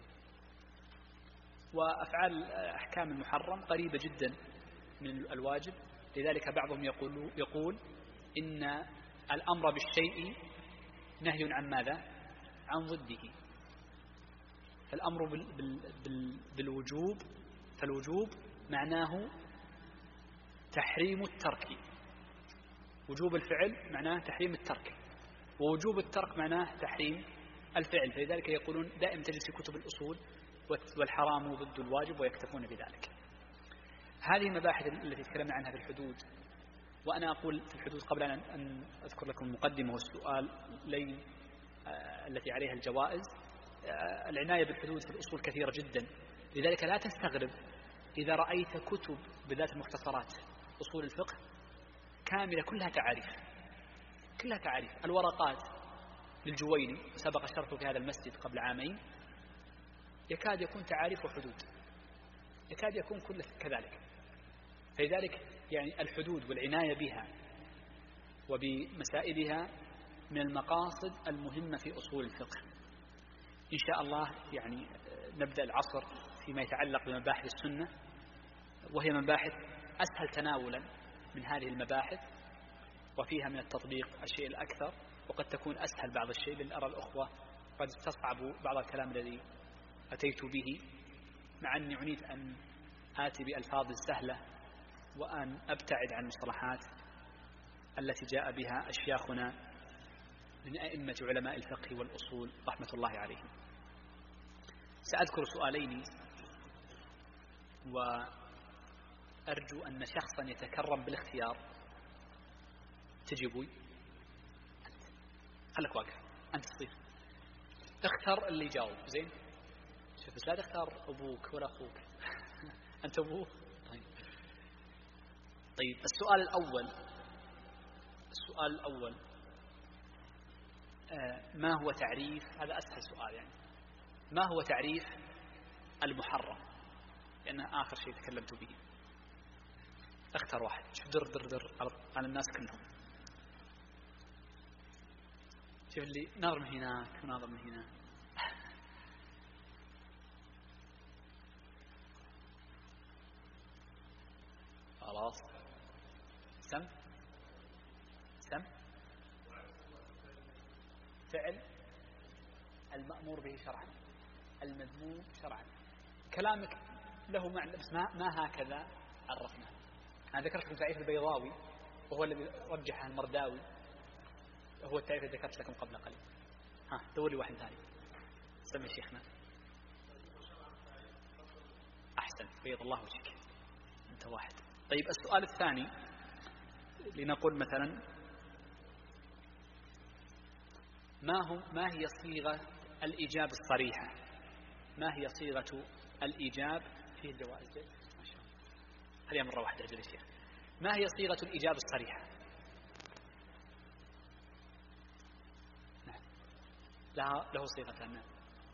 وأفعال أحكام المحرم قريبة جدا من الواجب، لذلك بعضهم يقول, يقول إن الأمر بالشيء نهي عن ماذا؟ عن ضده. فالأمر بال بال بال بالوجوب، فالوجوب معناه تحريم الترك، وجوب الفعل معناه تحريم الترك، ووجوب الترك معناه تحريم الفعل. فلذلك يقولون دائما تجد في كتب الأصول والحرام ضد الواجب ويكتفون بذلك. هذه المباحث التي تكلمنا عنها في الحدود. وأنا أقول في الحدود قبل أن أذكر لكم المقدمة والسؤال لين التي عليها الجوائز. العناية بالحدود في الأصول كثيرة جدا، لذلك لا تستغرب إذا رأيت كتب بالذات المختصرات أصول الفقه كاملة كلها تعاريف، كلها تعاريف. الورقات للجويني سبق شرحه في هذا المسجد قبل عامين، يكاد يكون تعاريف وحدود، يكاد يكون كله كذلك. فلذلك يعني الحدود والعناية بها وبمسائلها من المقاصد المهمة في أصول الفقه. إن شاء الله يعني نبدأ العصر فيما يتعلق بمباحث السنة، وهي مباحث أسهل تناولا من هذه المباحث، وفيها من التطبيق الشيء الأكثر، وقد تكون أسهل بعض الشيء، لأن أرى الأخوة قد استصعبوا بعض الكلام الذي أتيت به، مع أني عنيت أن آتي بألفاظ سهلة وأن أبتعد عن المصطلحات التي جاء بها أشياخنا من أئمة علماء الفقه والأصول رحمة الله عليهم. سأذكر سؤالين، وأرجو أن شخصا يتكرم بالاختيار. تجيبوي أنت، خلك واقف أنت تصير اختر اللي يجاوب. زين، شوف بس لا تختار أبوك ولا أخوك أنت أبوه. طيب. طيب السؤال الأول، السؤال الأول آه ما هو تعريف، هذا أسهل سؤال يعني، ما هو تعريف المحرم؟ لأنه آخر شيء تكلمت به. اختر واحد، شوف در در در على الناس كلهم. شوف اللي ناظر من هناك وناظر من هنا. خلاص سم سم فعل المأمور به شرعا، المذموم شرعا. كلامك له معنى، بس ما, ما هكذا عرفناه. أنا ذكرت لكم تعريف البيضاوي وهو الذي رجحه المرداوي، هو التعريف الذي ذكرت لكم قبل قليل. ها دور لي واحد ثاني، سمي شيخنا. أحسن، بيض الله وجهك، أنت واحد. طيب السؤال الثاني، لنقول مثلا ما هو ما هي صيغة الإجابة الصريحة؟ ما هي صيغة الإجابة؟ فيه الجوائز جيد ما شاء الله. هذه مرة واحدة أجل الشيخ. ما هي صيغة الإجابة الصريحة؟ نعم لها له صيغة. نعم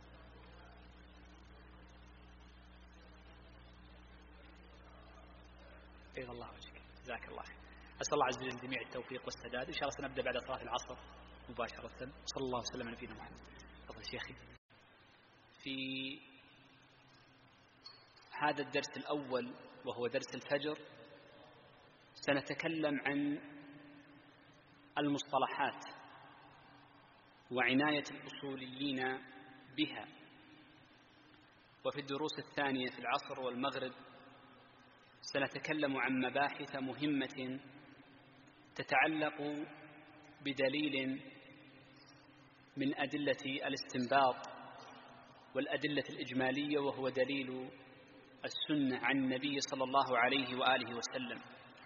بيض الله وجهك، جزاك الله خير. أسأل الله عز وجل الجميع التوفيق والسداد. إن شاء الله سنبدأ بعد صلاة العصر مباشرة. صلى الله وسلم على نبينا محمد. تفضل شيخي. في هذا الدرس الأول وهو درس الفجر سنتكلم عن المصطلحات وعناية الأصوليين بها. وفي الدروس الثانية في العصر والمغرب سنتكلم عن مباحث مهمة تتعلق بدليل من أدلة الاستنباط والأدلة الإجمالية، وهو دليل السنة عن النبي صلى الله عليه وآله وسلم.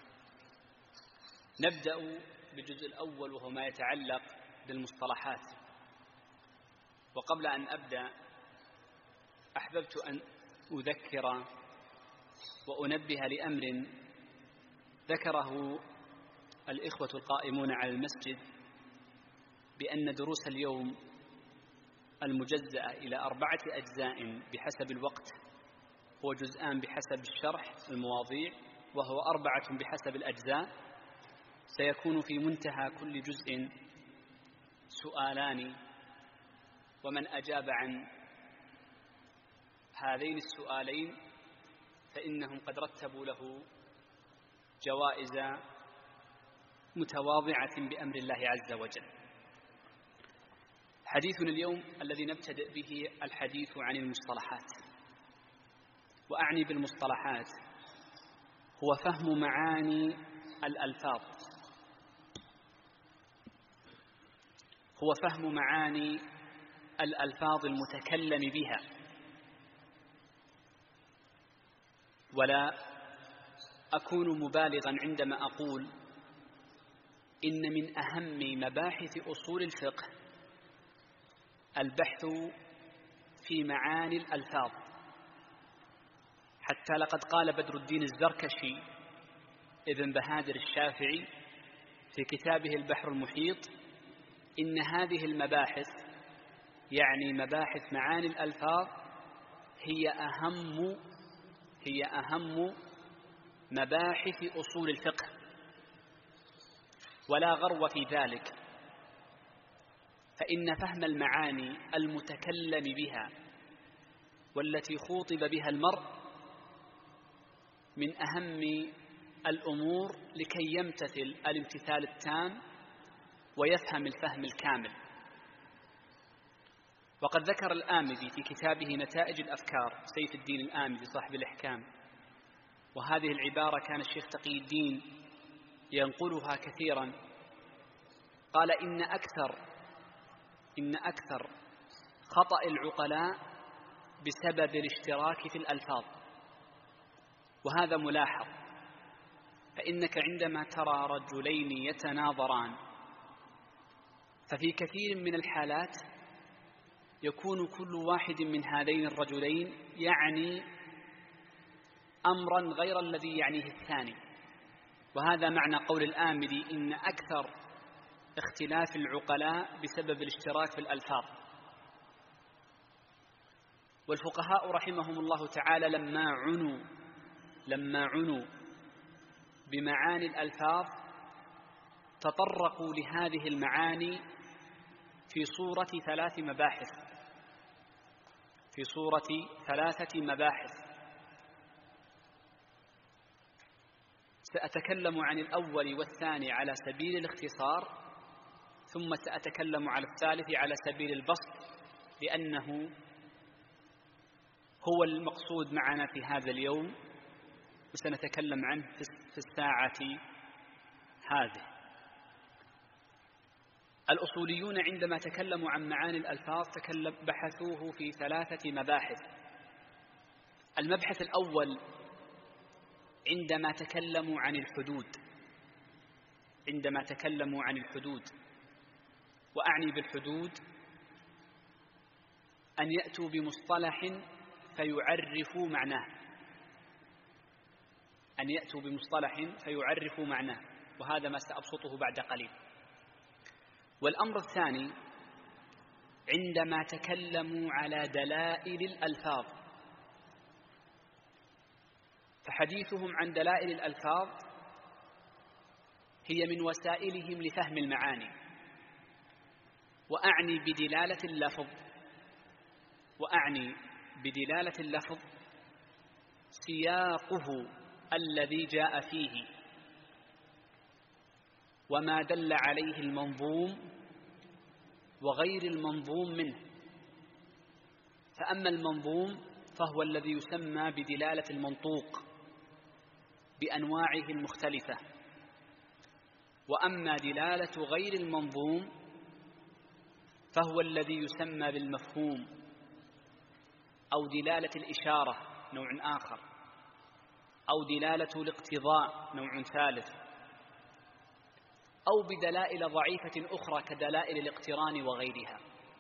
نبدأ بالجزء الأول وهو ما يتعلق بالمصطلحات. وقبل أن أبدأ أحببت أن أذكر وأنبه لأمر ذكره الإخوة القائمون على المسجد، بأن دروس اليوم المجزأة إلى أربعة أجزاء بحسب الوقت، هو جزءان بحسب الشرح المواضيع، وهو أربعة بحسب الأجزاء، سيكون في منتهى كل جزء سؤالان، ومن أجاب عن هذين السؤالين فإنهم قد رتبوا له جوائز متواضعة بأمر الله عز وجل. حديثنا اليوم الذي نبتدئ به الحديث عن المصطلحات. وأعني بالمصطلحات هو فهم معاني الألفاظ، هو فهم معاني الألفاظ المتكلم بها. ولا أكون مبالغا عندما أقول إن من أهم مباحث أصول الفقه البحث في معاني الألفاظ، حتى لقد قال بدر الدين الزركشي ابن بهادر الشافعي في كتابه البحر المحيط إن هذه المباحث، يعني مباحث معاني الألفاظ، هي أهم هي أهم مباحث أصول الفقه، ولا غرو في ذلك، فإن فهم المعاني المتكلم بها والتي خوطب بها المرء من أهم الأمور لكي يمتثل الامتثال التام ويفهم الفهم الكامل. وقد ذكر الآمدي في كتابه نتائج الأفكار، سيف الدين الآمدي صاحب الإحكام، وهذه العبارة كان الشيخ تقي الدين ينقلها كثيرا، قال إن أكثر إن أكثر خطأ العقلاء بسبب الاشتراك في الألفاظ. وهذا ملاحظ، فإنك عندما ترى رجلين يتناظران ففي كثير من الحالات يكون كل واحد من هذين الرجلين يعني أمرا غير الذي يعنيه الثاني. وهذا معنى قول الآمدي إن أكثر اختلاف العقلاء بسبب الاشتراك في الألفاظ. والفقهاء رحمهم الله تعالى لما عنوا لما عنوا بمعاني الألفاظ تطرقوا لهذه المعاني في صورة ثلاث مباحث في صورة ثلاثة مباحث. سأتكلم عن الأول والثاني على سبيل الاختصار، ثم سأتكلم على الثالث على سبيل البسط، لأنه هو المقصود معنا في هذا اليوم، وسنتكلم عنه في الساعة هذه. الأصوليون عندما تكلموا عن معاني الألفاظ تكلم بحثوه في ثلاثة مباحث. المبحث الأول عندما تكلموا عن الحدود عندما تكلموا عن الحدود وأعني بالحدود أن يأتوا بمصطلح فيعرفوا معناه أن يأتوا بمصطلح فيعرفوا معناه وهذا ما سأبسطه بعد قليل. والأمر الثاني عندما تكلموا على دلائل الألفاظ، فحديثهم عن دلائل الألفاظ هي من وسائلهم لفهم المعاني. وأعني بدلالة اللفظ وأعني بدلالة اللفظ سياقه الذي جاء فيه وما دل عليه المنظوم وغير المنظوم منه. فأما المنظوم فهو الذي يسمى بدلالة المنطوق بأنواعه المختلفة، وأما دلالة غير المنظوم فهو الذي يسمى بالمفهوم أو دلالة الإشارة نوع آخر، أو دلالة الاقتضاء نوع ثالث، أو بدلائل ضعيفة أخرى كدلائل الاقتران وغيرها.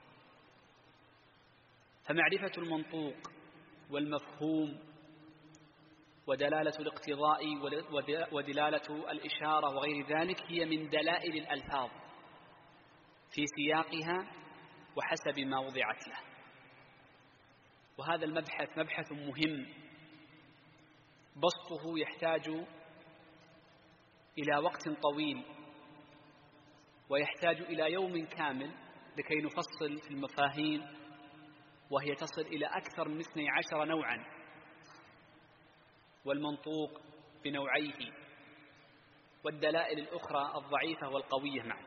فمعرفة المنطوق والمفهوم ودلالة الاقتضاء ودلالة الإشارة وغير ذلك هي من دلائل الألفاظ في سياقها وحسب ما وضعت له. وهذا المبحث مبحث مهم، بسطه يحتاج إلى وقت طويل ويحتاج إلى يوم كامل لكي نفصل في المفاهيم، وهي تصل إلى أكثر من اثني عشر نوعا، والمنطوق بنوعيه والدلائل الأخرى الضعيفة والقوية معا.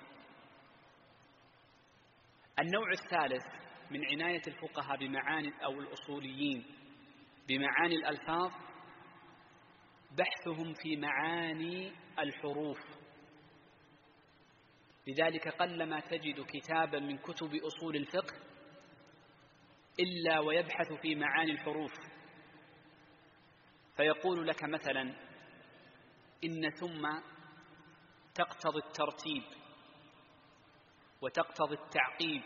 النوع الثالث من عناية الفقهاء بمعاني أو الأصوليين بمعاني الألفاظ بحثهم في معاني الحروف. لذلك قلما تجد كتابا من كتب أصول الفقه إلا ويبحث في معاني الحروف، فيقول لك مثلا إن ثم تقتضي الترتيب وتقتضي التعقيب،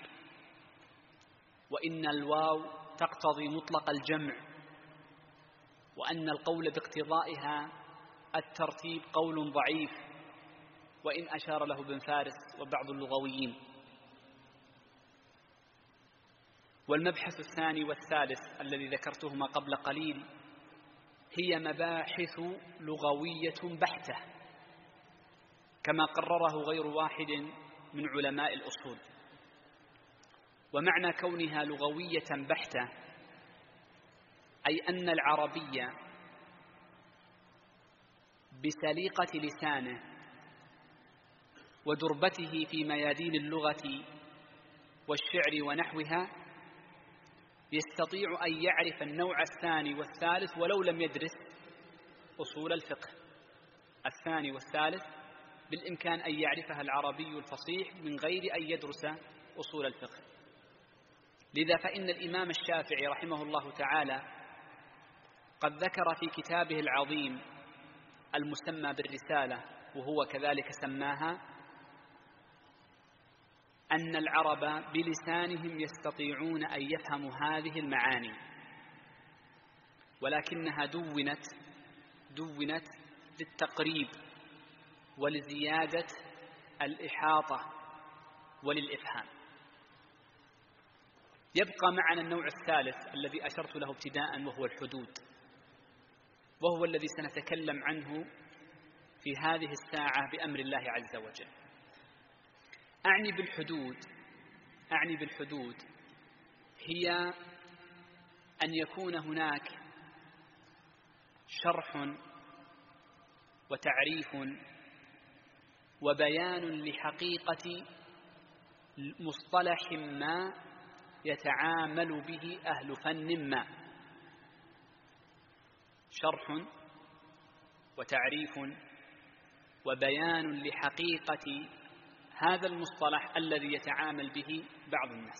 وإن الواو تقتضي مطلق الجمع، وأن القول باقتضائها الترتيب قول ضعيف، وإن أشار له ابن فارس وبعض اللغويين. والمبحث الثاني والثالث الذي ذكرتهما قبل قليل هي مباحث لغوية بحتة، كما قرره غير واحد من علماء الأصول. ومعنى كونها لغوية بحتة أي أن العربية بسليقة لسانه ودربته في ميادين اللغة والشعر ونحوها يستطيع أن يعرف النوع الثاني والثالث ولو لم يدرس أصول الفقه. الثاني والثالث بالإمكان أن يعرفها العربي الفصيح من غير أن يدرس أصول الفقه. لذا فإن الإمام الشافعي رحمه الله تعالى قد ذكر في كتابه العظيم المسمى بالرسالة، وهو كذلك سماها، أن العرب بلسانهم يستطيعون أن يفهموا هذه المعاني، ولكنها دونت دونت للتقريب ولزيادة الإحاطة وللإفهام. يبقى معنا النوع الثالث الذي أشرت له ابتداء، وهو الحدود، وهو الذي سنتكلم عنه في هذه الساعة بأمر الله عز وجل. أعني بالحدود أعني بالحدود هي أن يكون هناك شرح وتعريف وبيان لحقيقة مصطلح ما يتعامل به أهل فن ما. شرح وتعريف وبيان لحقيقة هذا المصطلح الذي يتعامل به بعض الناس.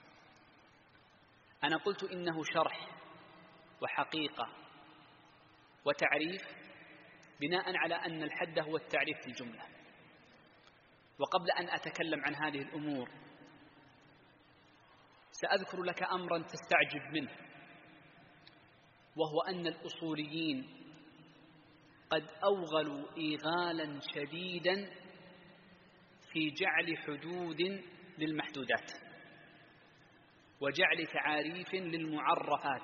أنا قلت إنه شرح وحقيقة وتعريف بناء على أن الحد هو التعريف في الجملة. وقبل أن أتكلم عن هذه الأمور سأذكر لك أمرا تستعجب منه، وهو أن الأصوليين قد أوغلوا إيغالا شديدا في جعل حدود للمحدودات وجعل تعاريف للمعرفات،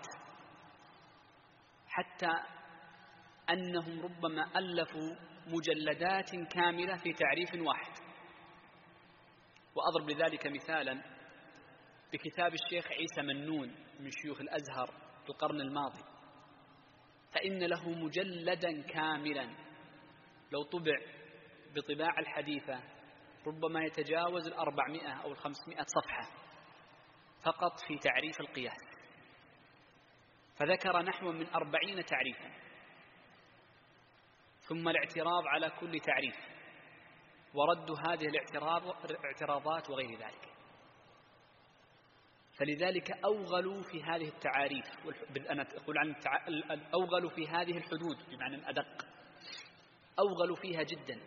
حتى أنهم ربما ألفوا مجلدات كاملة في تعريف واحد. وأضرب لذلك مثالا بكتاب الشيخ عيسى منون من شيوخ الأزهر في القرن الماضي، فإن له مجلدا كاملا لو طبع بطباعة الحديثة ربما يتجاوز الأربعمائة أو الخمسمائة صفحة فقط في تعريف القياس، فذكر نحو من أربعين تعريفا، ثم الاعتراض على كل تعريف ورد هذه الاعتراضات وغير ذلك. فلذلك أوغلوا في هذه التعاريف، أنا أقول عن أوغلوا في هذه الحدود بمعنى الأدق، أوغلوا فيها جدا،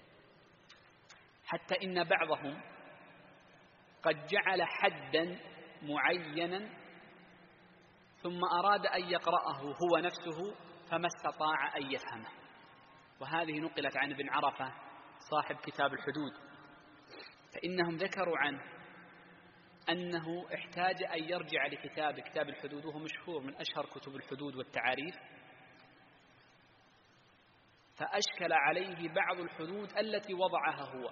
حتى إن بعضهم قد جعل حدا معينا ثم أراد أن يقرأه هو نفسه فما استطاع أن يفهمه. وهذه نقلت عن ابن عرفة صاحب كتاب الحدود، فإنهم ذكروا عنه أنه احتاج أن يرجع لكتاب كتاب الحدود، وهو مشهور من أشهر كتب الحدود والتعاريف، فأشكل عليه بعض الحدود التي وضعها هو.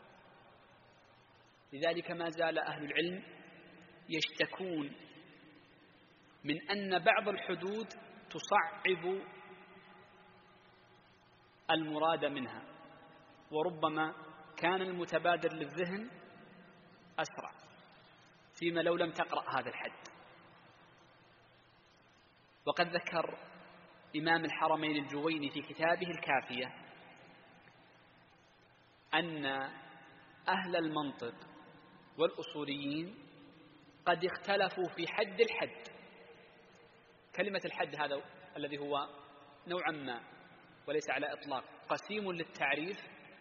لذلك ما زال أهل العلم يشتكون من أن بعض الحدود تصعب المراد منها، وربما كان المتبادر للذهن أسرع فيما لو لم تقرأ هذا الحد. وقد ذكر إمام الحرمين الجويني في كتابه الكافية أن أهل المنطق والأصوليين قد اختلفوا في حد الحد. كلمة الحد هذا الذي هو نوعا ما وليس على إطلاق قسيم للتعريف،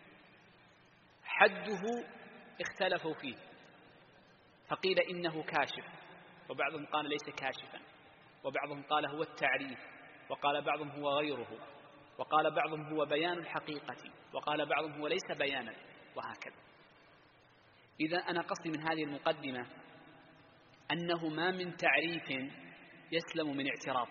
حده اختلفوا فيه، فقيل إنه كاشف، وبعضهم قال ليس كاشفا، وبعضهم قال هو التعريف، وقال بعضهم هو غيره، وقال بعضهم هو بيان الحقيقة، وقال بعضهم هو ليس بيانا، وهكذا. إذا أنا قصدي من هذه المقدمة أنه ما من تعريف يسلم من اعتراض،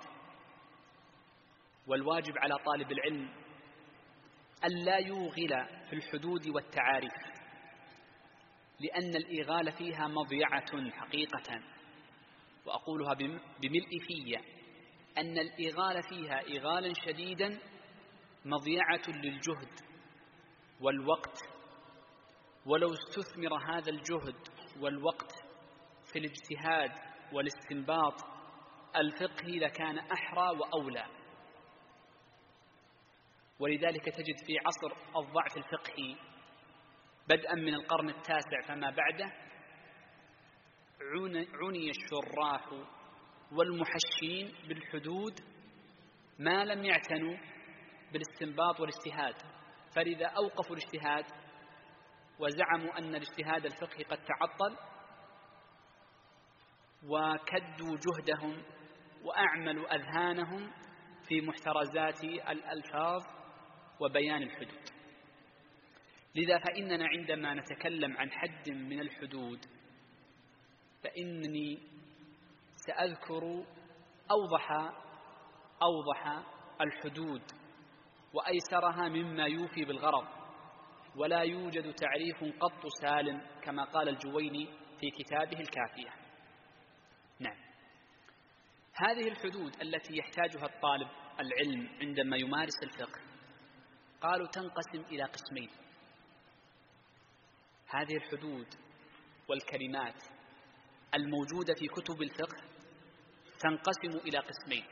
والواجب على طالب العلم ألا يوغل في الحدود والتعاريف، لأن الإغال فيها مضيعة حقيقة، وأقولها بملء في أن الإغال فيها إغالا شديدا مضيعة للجهد والوقت، ولو استثمر هذا الجهد والوقت في الاجتهاد والاستنباط الفقهي لكان أحرى وأولى. ولذلك تجد في عصر الضعف الفقهي بدءا من القرن التاسع فما بعده عني الشراح والمحشين بالحدود ما لم يعتنوا بالاستنباط والاجتهاد، فلذا أوقفوا الاجتهاد وزعموا أن الاجتهاد الفقهي قد تعطل، وكدوا جهدهم وأعملوا أذهانهم في محترزات الألفاظ وبيان الحدود. لذا فإننا عندما نتكلم عن حد من الحدود فإنني سأذكر أوضح أوضح الحدود وأيسرها مما يوفي بالغرض، ولا يوجد تعريف قط سالم كما قال الجويني في كتابه الكافية. نعم، هذه الحدود التي يحتاجها الطالب العلم عندما يمارس الفقه قالوا تنقسم إلى قسمين. هذه الحدود والكلمات الموجودة في كتب الفقه تنقسم إلى قسمين.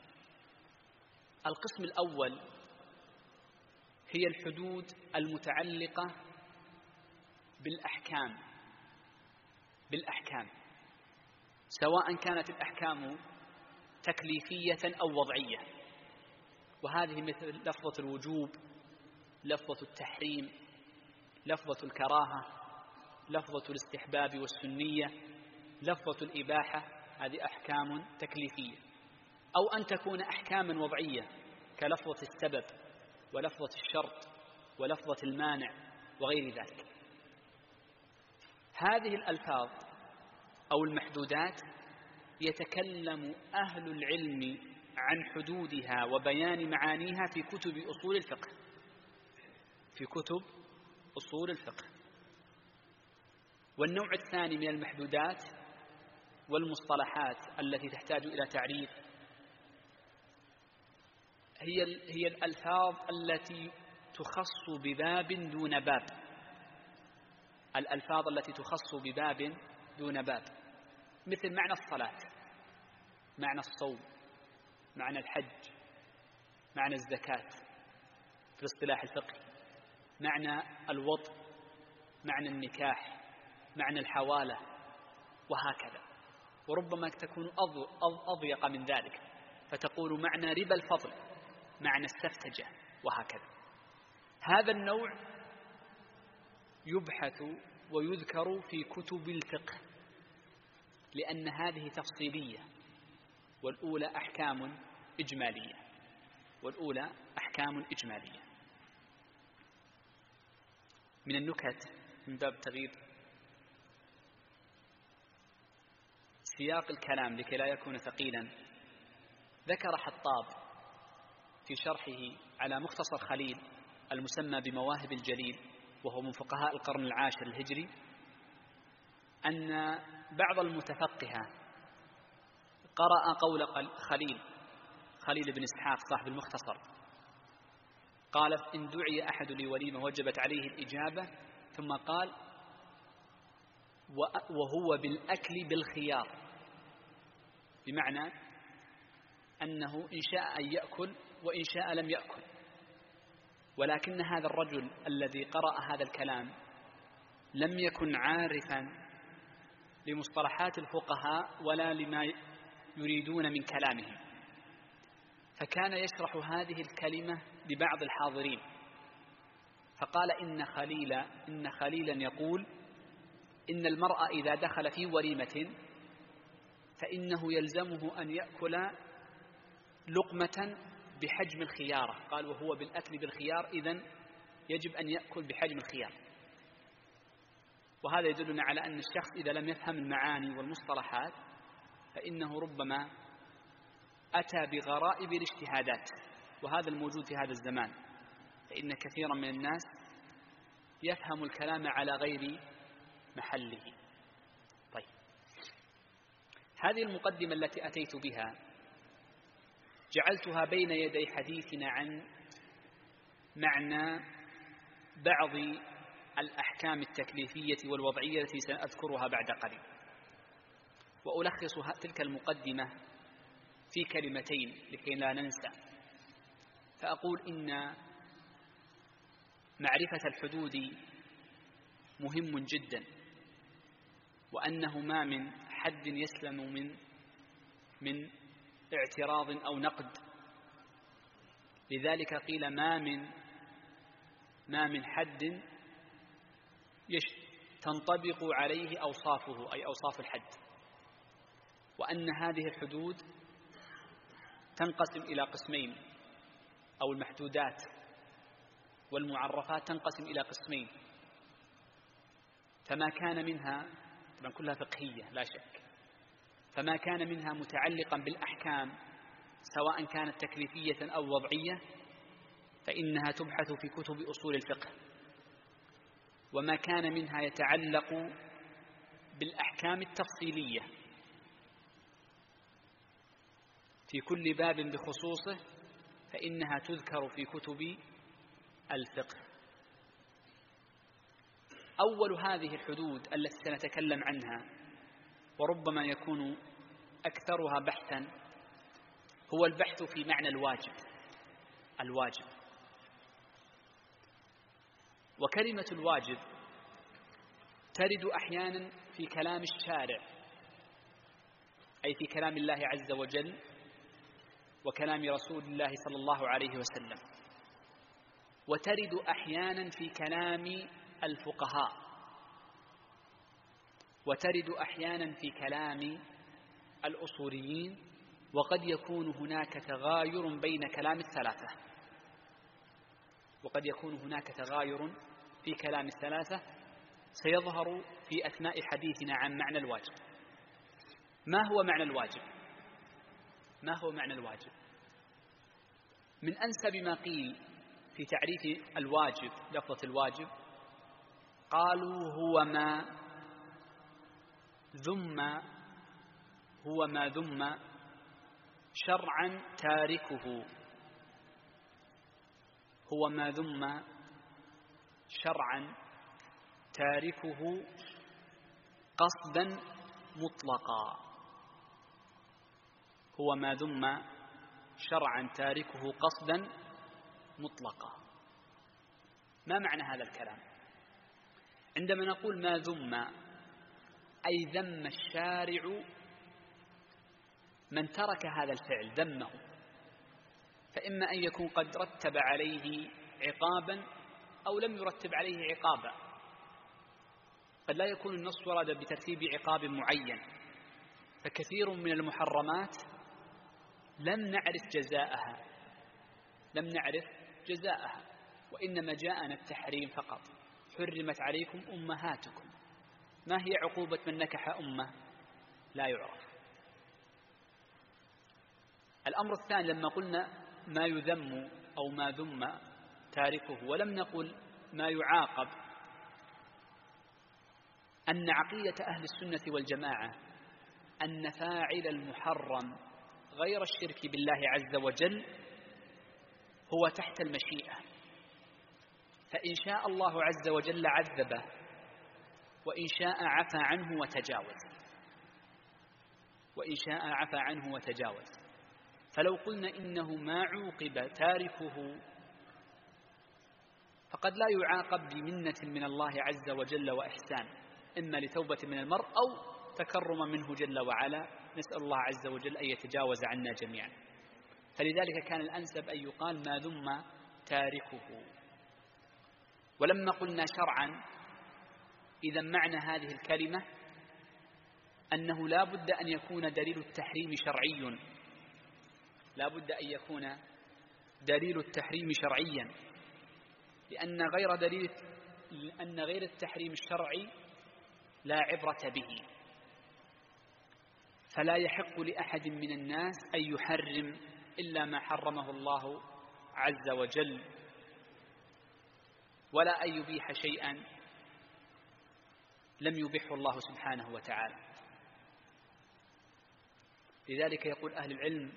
القسم الأول هي الحدود المتعلقة بالأحكام بالأحكام سواء كانت الأحكام تكليفية أو وضعية، وهذه مثل لفظة الوجوب، لفظة التحريم، لفظة الكراهة، لفظة الاستحباب والسنية، لفظة الإباحة، هذه أحكام تكليفية. أو أن تكون أحكاما وضعية كلفظة السبب ولفظة الشرط ولفظة المانع وغير ذلك. هذه الألفاظ أو المحدودات يتكلم أهل العلم عن حدودها وبيان معانيها في كتب أصول الفقه في كتب أصول الفقه. والنوع الثاني من المحدودات والمصطلحات التي تحتاج إلى تعريف هي هي الألفاظ التي تخص بباب دون باب، الألفاظ التي تخص بباب دون باب، مثل معنى الصلاة، معنى الصوم، معنى الحج، معنى الزكاة في الاصطلاح الفقهي، معنى الوطء، معنى النكاح، معنى الحوالة، وهكذا. وربما تكون أضيق من ذلك، فتقول معنى ربا الفضل، معنى السفتجة، وهكذا. هذا النوع يبحث ويذكر في كتب الفقه، لأن هذه تفصيلية، والأولى أحكام إجمالية، والأولى أحكام إجمالية. من النكت من باب تغيير سياق الكلام لكي لا يكون ثقيلا، ذكر حطاب في شرحه على مختصر خليل المسمى بمواهب الجليل، وهو من فقهاء القرن العاشر الهجري، أن بعض المتفقهة قرأ قول خليل خليل بن إسحاق صاحب المختصر، قال: إن دعي أحد لوليمة وجبت عليه الإجابة، ثم قال: وهو بالأكل بالخيار، بمعنى أنه إن شاء أن يأكل وإن شاء لم يأكل. ولكن هذا الرجل الذي قرأ هذا الكلام لم يكن عارفا لمصطلحات الفقهاء ولا لما يريدون من كلامهم، فكان يشرح هذه الكلمة لبعض الحاضرين، فقال: إن خليل إن خليلا يقول إن المرء إذا دخل في وليمة فإنه يلزمه أن يأكل لقمة بحجم الخيارة. قال: وهو بالأكل بالخيار، إذن يجب أن يأكل بحجم الخيار. وهذا يدلنا على أن الشخص إذا لم يفهم المعاني والمصطلحات فإنه ربما أتى بغرائب الاجتهادات، وهذا الموجود في هذا الزمان، فإن كثيرا من الناس يفهم الكلام على غير محله. طيب، هذه المقدمة التي أتيت بها جعلتها بين يدي حديثنا عن معنى بعض الأحكام التكليفية والوضعية التي سأذكرها بعد قليل، وألخص تلك المقدمة في كلمتين لكي لا ننسى. فأقول إن معرفة الحدود مهم جدا، وأنه ما من حد يسلم من من اعتراض أو نقد. لذلك قيل ما من ما من حد تنطبق عليه أوصافه، أي أوصاف الحد، وأن هذه الحدود تنقسم إلى قسمين، أو المحدودات والمعرفات تنقسم إلى قسمين. فما كان منها، طبعا كلها فقهية لا شك، فما كان منها متعلقا بالأحكام سواء كانت تكليفية أو وضعية فإنها تبحث في كتب أصول الفقه، وما كان منها يتعلق بالأحكام التفصيلية في كل باب بخصوصه فإنها تذكر في كتب الفقه. أول هذه الحدود التي سنتكلم عنها، وربما يكون أكثرها بحثا، هو البحث في معنى الواجب. الواجب وكلمة الواجب ترد أحيانا في كلام الشارع، أي في كلام الله عز وجل وكلام رسول الله صلى الله عليه وسلم، وترد أحيانا في كلام الفقهاء، وترد أحيانا في كلام الأصوليين، وقد يكون هناك تغاير بين كلام الثلاثة وقد يكون هناك تغاير في كلام الثلاثة سيظهر في أثناء حديثنا عن معنى الواجب. ما هو معنى الواجب؟ ما هو معنى الواجب؟ من أنسب ما قيل في تعريف الواجب، لفظة الواجب، قالوا هو ما ذم هو ما ذم شرعا تاركه هو ما ذم شرعا تاركه قصدا مطلقا. هو ما ذم شرعا تاركه قصدا مطلقا. ما معنى هذا الكلام؟ عندما نقول ما ذم أي ذم الشارع من ترك هذا الفعل، ذمه، فإما أن يكون قد رتب عليه عقابا أو لم يرتب عليه عقابا. قد لا يكون النص ورد بترتيب عقاب معين، فكثير من المحرمات لم نعرف جزاءها لم نعرف جزاءها وإنما جاءنا التحريم فقط. حرمت عليكم أمهاتكم. ما هي عقوبة من نكح أمه؟ لا يعرف. الأمر الثاني لما قلنا ما يذم أو ما ذم تاركه ولم نقل ما يعاقب، أن عقيدة أهل السنة والجماعة أن فاعل المحرم غير الشرك بالله عز وجل هو تحت المشيئة، فإن شاء الله عز وجل عذبه وإن شاء عفى عنه وتجاوز وإن شاء عفى عنه وتجاوز. فلو قلنا إنه ما عوقب تاركه فقد لا يعاقب بمنة من الله عز وجل وإحسان، إما لتوبة من المرء أو تكرم منه جل وعلا، نسأل الله عز وجل أن يتجاوز عنا جميعا. فلذلك كان الأنسب أن يقال ما ذم تاركه. ولما قلنا شرعا، إذا معنى هذه الكلمة أنه لا بد أن يكون دليل التحريم شرعي، لا بد أن يكون دليل التحريم شرعيا، لأن غير دليل لأن غير التحريم الشرعي لا عبرة به. فلا يحق لأحد من الناس أن يحرم إلا ما حرمه الله عز وجل، ولا أن يبيح شيئا لم يبيحه الله سبحانه وتعالى. لذلك يقول أهل العلم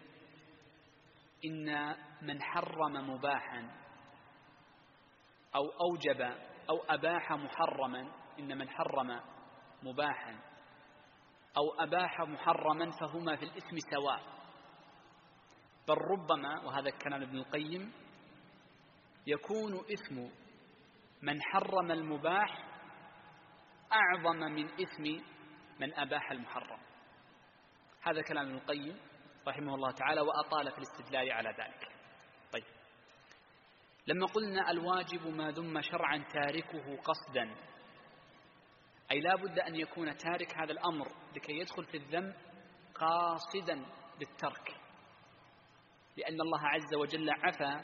إن من حرم مباحا أو أوجب أو أباح محرما، إن من حرم مباحا أو أباح محرما فهما في الإثم سواء. بل ربما، وهذا كلام ابن القيم، يكون إثم من حرم المباح أعظم من إثم من أباح المحرم. هذا كلام ابن القيم رحمه الله تعالى، وأطال في الاستدلال على ذلك. طيب، لما قلنا الواجب ما ذم شرعا تاركه قصدا، أي لا بد أن يكون تارك هذا الأمر لكي يدخل في الذنب قاصدا للترك، لأن الله عز وجل عفى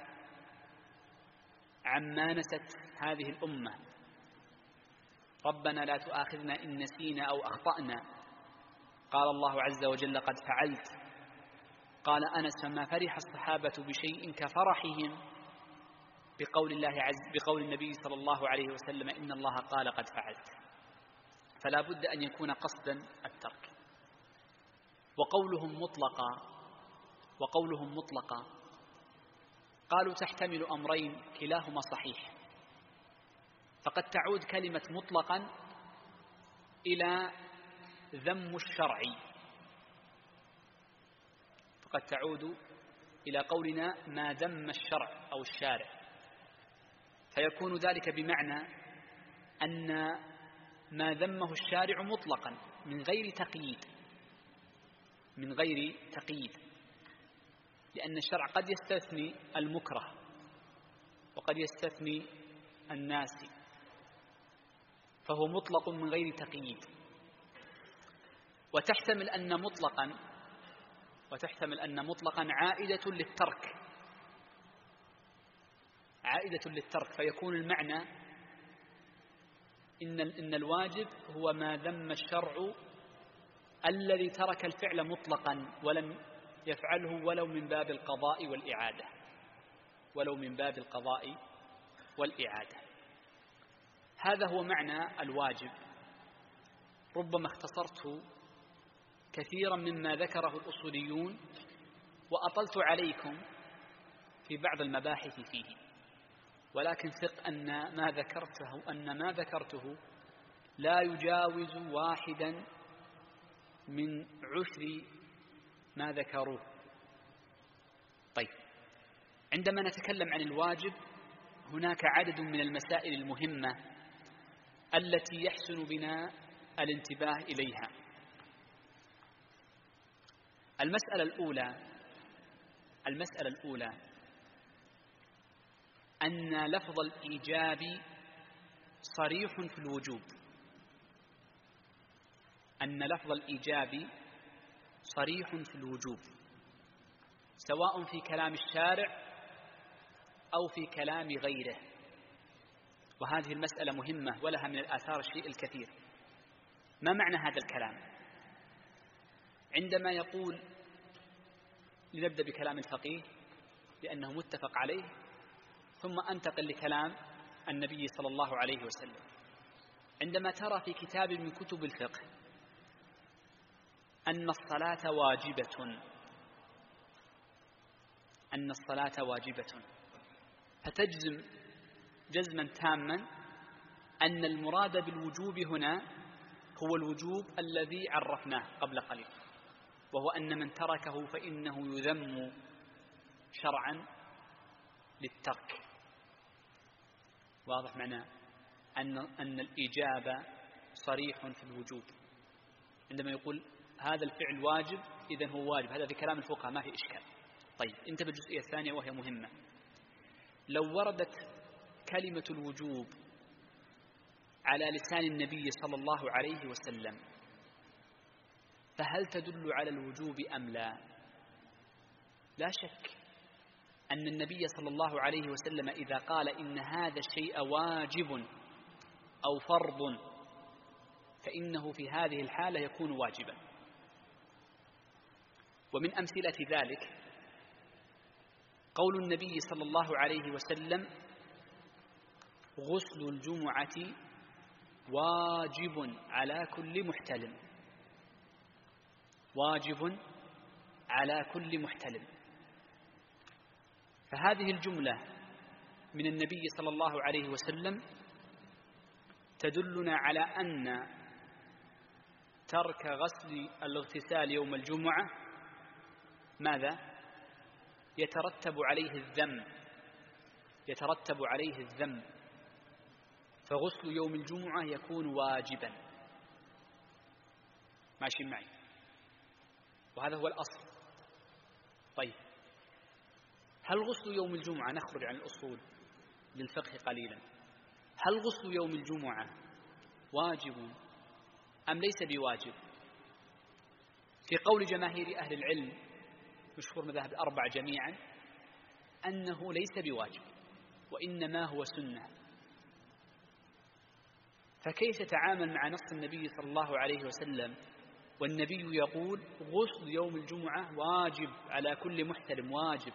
عما نست هذه الأمة. ربنا لا تؤاخذنا إن نسينا أو أخطأنا، قال الله عز وجل قد فعلت. قال أنس فما فرح الصحابة بشيء كفرحهم بقول الله عز بقول النبي صلى الله عليه وسلم إن الله قال قد فعلت. فلا بد أن يكون قصدا الترك. وقولهم مطلقا وقولهم مطلقا قالوا تحتمل أمرين كلاهما صحيح. فقد تعود كلمة مطلقا إلى ذم الشرع، فقد تعود إلى قولنا ما ذم الشرع أو الشارع، فيكون ذلك بمعنى أن ما ذمه الشارع مطلقا من غير تقييد من غير تقييد لأن الشرع قد يستثني المكره وقد يستثني الناسي، فهو مطلق من غير تقييد. وتحتمل أن مطلقا وتحتمل أن مطلقا عائدة للترك عائدة للترك فيكون المعنى إن إن الواجب هو ما ذم الشرع الذي ترك الفعل مطلقا ولم يفعله ولو من باب القضاء والإعادة ولو من باب القضاء والإعادة. هذا هو معنى الواجب. ربما اختصرت كثيرا مما ذكره الأصوليون وأطلت عليكم في بعض المباحث فيه، ولكن ثق أن ما ذكرته أن ما ذكرته لا يجاوز واحدا من عشر ما ذكروه. طيب، عندما نتكلم عن الواجب هناك عدد من المسائل المهمة التي يحسن بنا الانتباه إليها. المسألة الأولى المسألة الأولى أن لفظ الإيجاب صريح في الوجوب أن لفظ الإيجاب صريح في الوجوب سواء في كلام الشارع أو في كلام غيره، وهذه المسألة مهمة ولها من الآثار الشيء الكثير. ما معنى هذا الكلام؟ عندما يقول، لنبدأ بكلام الفقيه لأنه متفق عليه، ثم أنتقل لكلام النبي صلى الله عليه وسلم. عندما ترى في كتاب من كتب الفقه أن الصلاة واجبة أن الصلاة واجبة فتجزم جزما تاما أن المراد بالوجوب هنا هو الوجوب الذي عرفناه قبل قليل، وهو أن من تركه فإنه يذم شرعا للترك. واضح معناه أن أن الإجابة صريح في الوجوب. عندما يقول هذا الفعل واجب إذن هو واجب، هذا في كلام الفقهاء ما في إشكال. طيب، انتبه الجزئية الثانية وهي مهمة. لو وردت كلمة الوجوب على لسان النبي صلى الله عليه وسلم فهل تدل على الوجوب أم لا؟ لا شك أن النبي صلى الله عليه وسلم إذا قال إن هذا الشيء واجب أو فرض فإنه في هذه الحالة يكون واجبا. ومن أمثلة ذلك قول النبي صلى الله عليه وسلم غسل الجمعة واجب على كل محتلم واجب على كل محتلم. فهذه الجملة من النبي صلى الله عليه وسلم تدلنا على أن ترك غسل الاغتسال يوم الجمعة ماذا؟ يترتب عليه الذم يترتب عليه الذم فغسل يوم الجمعة يكون واجبا. ماشي معي؟ وهذا هو الأصل. طيب، هل غسل يوم الجمعة، نخرج عن الأصول للفقه قليلا، هل غسل يوم الجمعة واجب أم ليس بواجب؟ في قول جماهير أهل العلم مشهور مذاهب الأربعة جميعا أنه ليس بواجب وإنما هو سنة. فكيف تتعامل مع نص النبي صلى الله عليه وسلم والنبي يقول غسل يوم الجمعة واجب على كل محتلم واجب؟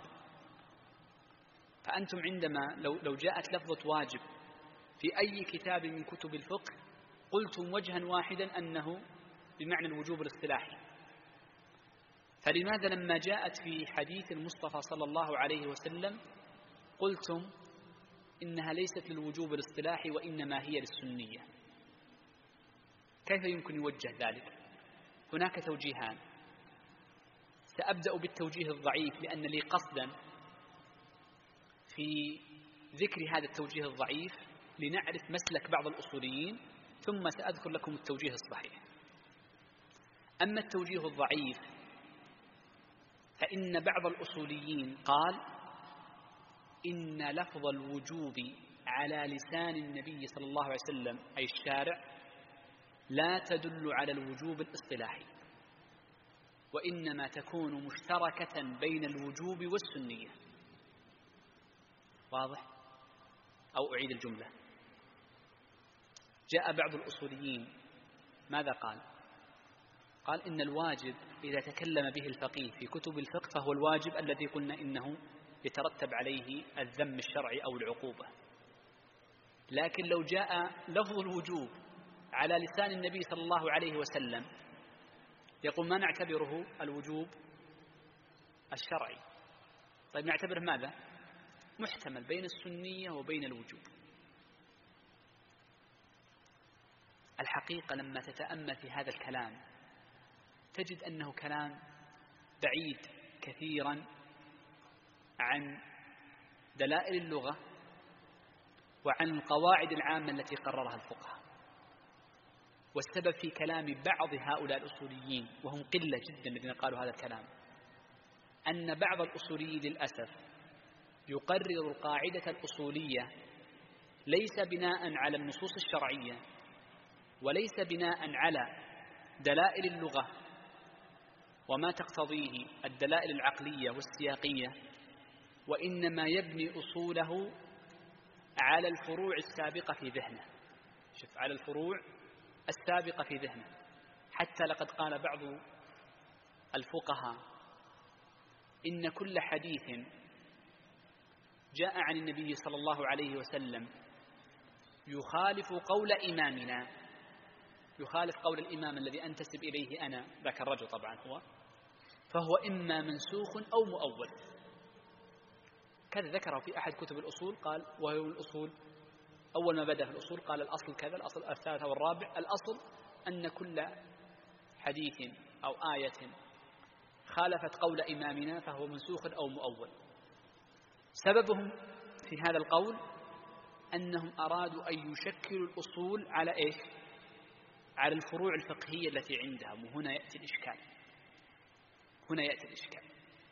فأنتم عندما لو, لو جاءت لفظة واجب في أي كتاب من كتب الفقه قلتم وجها واحدا أنه بمعنى الوجوب الاصطلاحي، فلماذا لما جاءت في حديث المصطفى صلى الله عليه وسلم قلتم إنها ليست للوجوب الاصطلاحي وإنما هي للسنية؟ كيف يمكن يوجه ذلك؟ هناك توجيهان. سأبدأ بالتوجيه الضعيف لأن لي قصدا في ذكر هذا التوجيه الضعيف لنعرف مسلك بعض الأصوليين، ثم سأذكر لكم التوجيه الصحيح. أما التوجيه الضعيف فإن بعض الأصوليين قال إن لفظ الوجوب على لسان النبي صلى الله عليه وسلم أي الشارع لا تدل على الوجوب الاصطلاحي، وإنما تكون مشتركة بين الوجوب والسنية. واضح؟ أو أعيد الجملة. جاء بعض الأصوليين ماذا قال؟ قال إن الواجب إذا تكلم به الفقيه في كتب الفقه فهو الواجب الذي قلنا إنه يترتب عليه الذم الشرعي أو العقوبة. لكن لو جاء لفظ الوجوب على لسان النبي صلى الله عليه وسلم يقول ما نعتبره الوجوب الشرعي. طيب نعتبره ماذا؟ محتمل بين السنية وبين الوجوب. الحقيقة لما تتأمل في هذا الكلام تجد أنه كلام بعيد كثيرا عن دلائل اللغة وعن القواعد العامة التي قررها الفقهاء. والسبب في كلام بعض هؤلاء الأصوليين، وهم قلة جدا الذين قالوا هذا الكلام، أن بعض الأصوليين للأسف يقرر القاعدة الأصولية ليس بناء على النصوص الشرعية وليس بناء على دلائل اللغة وما تقتضيه الدلائل العقلية والسياقية، وإنما يبني أصوله على الفروع السابقة في ذهنه. شوف، على الفروع السابقة في ذهنه. حتى لقد قال بعض الفقهاء إن كل حديث جاء عن النبي صلى الله عليه وسلم يخالف قول إمامنا، يخالف قول الإمام الذي أنتسب إليه أنا، ذاك الرجل طبعا هو، فهو إما منسوخ أو مؤول. كذا ذكره في أحد كتب الأصول، قال وهو الأصول أول ما بدأ في الأصول قال الأصل كذا، الأصل الثالث والرابع، الأصل أن كل حديث أو آية خالفت قول إمامنا فهو منسوخ أو مؤول. سببهم في هذا القول أنهم أرادوا أن يشكلوا الأصول على إيش؟ على الفروع الفقهية التي عندهم، وهنا يأتي الإشكال. هنا يأتي الإشكال،